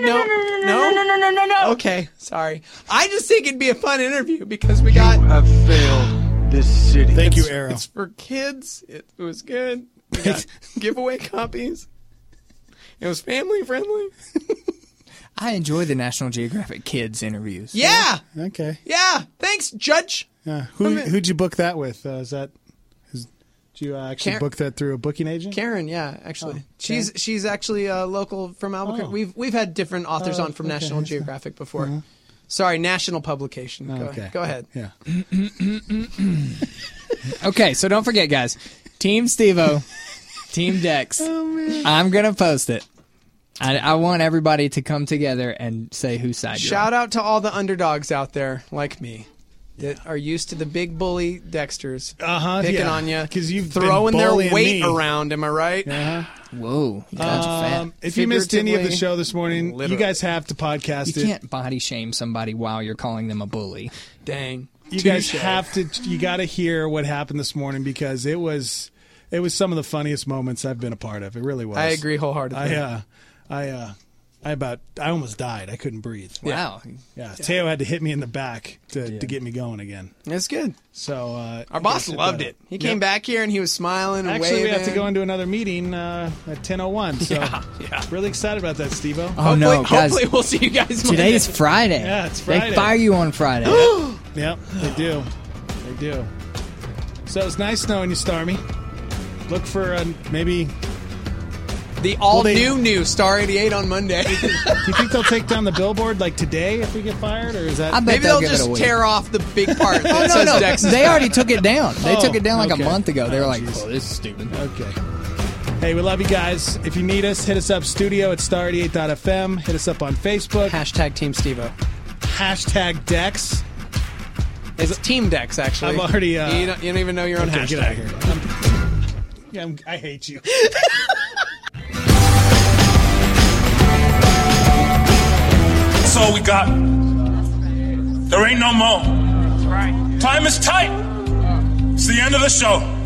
No. Okay, sorry. I just think it'd be a fun interview because we got... You have failed this city. Thank you, Arrow. It's for kids. It was good. We got giveaway copies. It was family friendly. I enjoy the National Geographic Kids interviews. Yeah. Okay. Yeah. Thanks, Judge. Yeah. Who'd you book that with? Did you actually book that through a booking agent? Karen, yeah, actually. She's actually local from Albuquerque. We've had different authors on from National Geographic before. Uh-huh. Sorry, national publication. Go ahead. Yeah. Okay, so don't forget, guys. Team Steve-O, Team Dex. Oh, man. I'm going to post it. I want everybody to come together and say whose side you're on. Shout out to all the underdogs out there, like me, that are used to the big bully Dexters picking on you, because you've throwing been their bullying weight me around. Am I right? Uh-huh. Whoa. Fat. If you missed any of the show this morning, you guys have to podcast it. You can't body shame somebody while you're calling them a bully. Dang. You guys have to. You got to hear what happened this morning because it was some of the funniest moments I've been a part of. It really was. I agree wholeheartedly. I almost died. I couldn't breathe. Wow. Yeah. Teo had to hit me in the back to get me going again. That's good. So our boss loved it. He came back here and he was smiling and Actually, waving. we have to go into another meeting at 10:01. So really excited about that, Steve-O. Oh, no, guys. Hopefully we'll see you guys Monday. Today is Friday. Yeah, it's Friday. They fire you on Friday. Yep, they do. They do. So it's nice knowing you, Starmy. Look for maybe... The all-new Star 88 on Monday. Do you think they'll take down the billboard like today if we get fired, or is that? I bet Maybe they'll just tear off the big part that says Dex is They back. already took it down. They took it down like okay. a month ago. They were like, geez. "Oh, this is stupid." Okay. Hey, we love you guys. If you need us, hit us up, studio@star88.fm. Hit us up on Facebook. Hashtag Team Steve-O. Hashtag Dex. It's Team Dex, actually. I've already... you don't even know your own hashtag. Get out of here. I hate you. That's all we got. There ain't no more. Time is tight. It's the end of the show.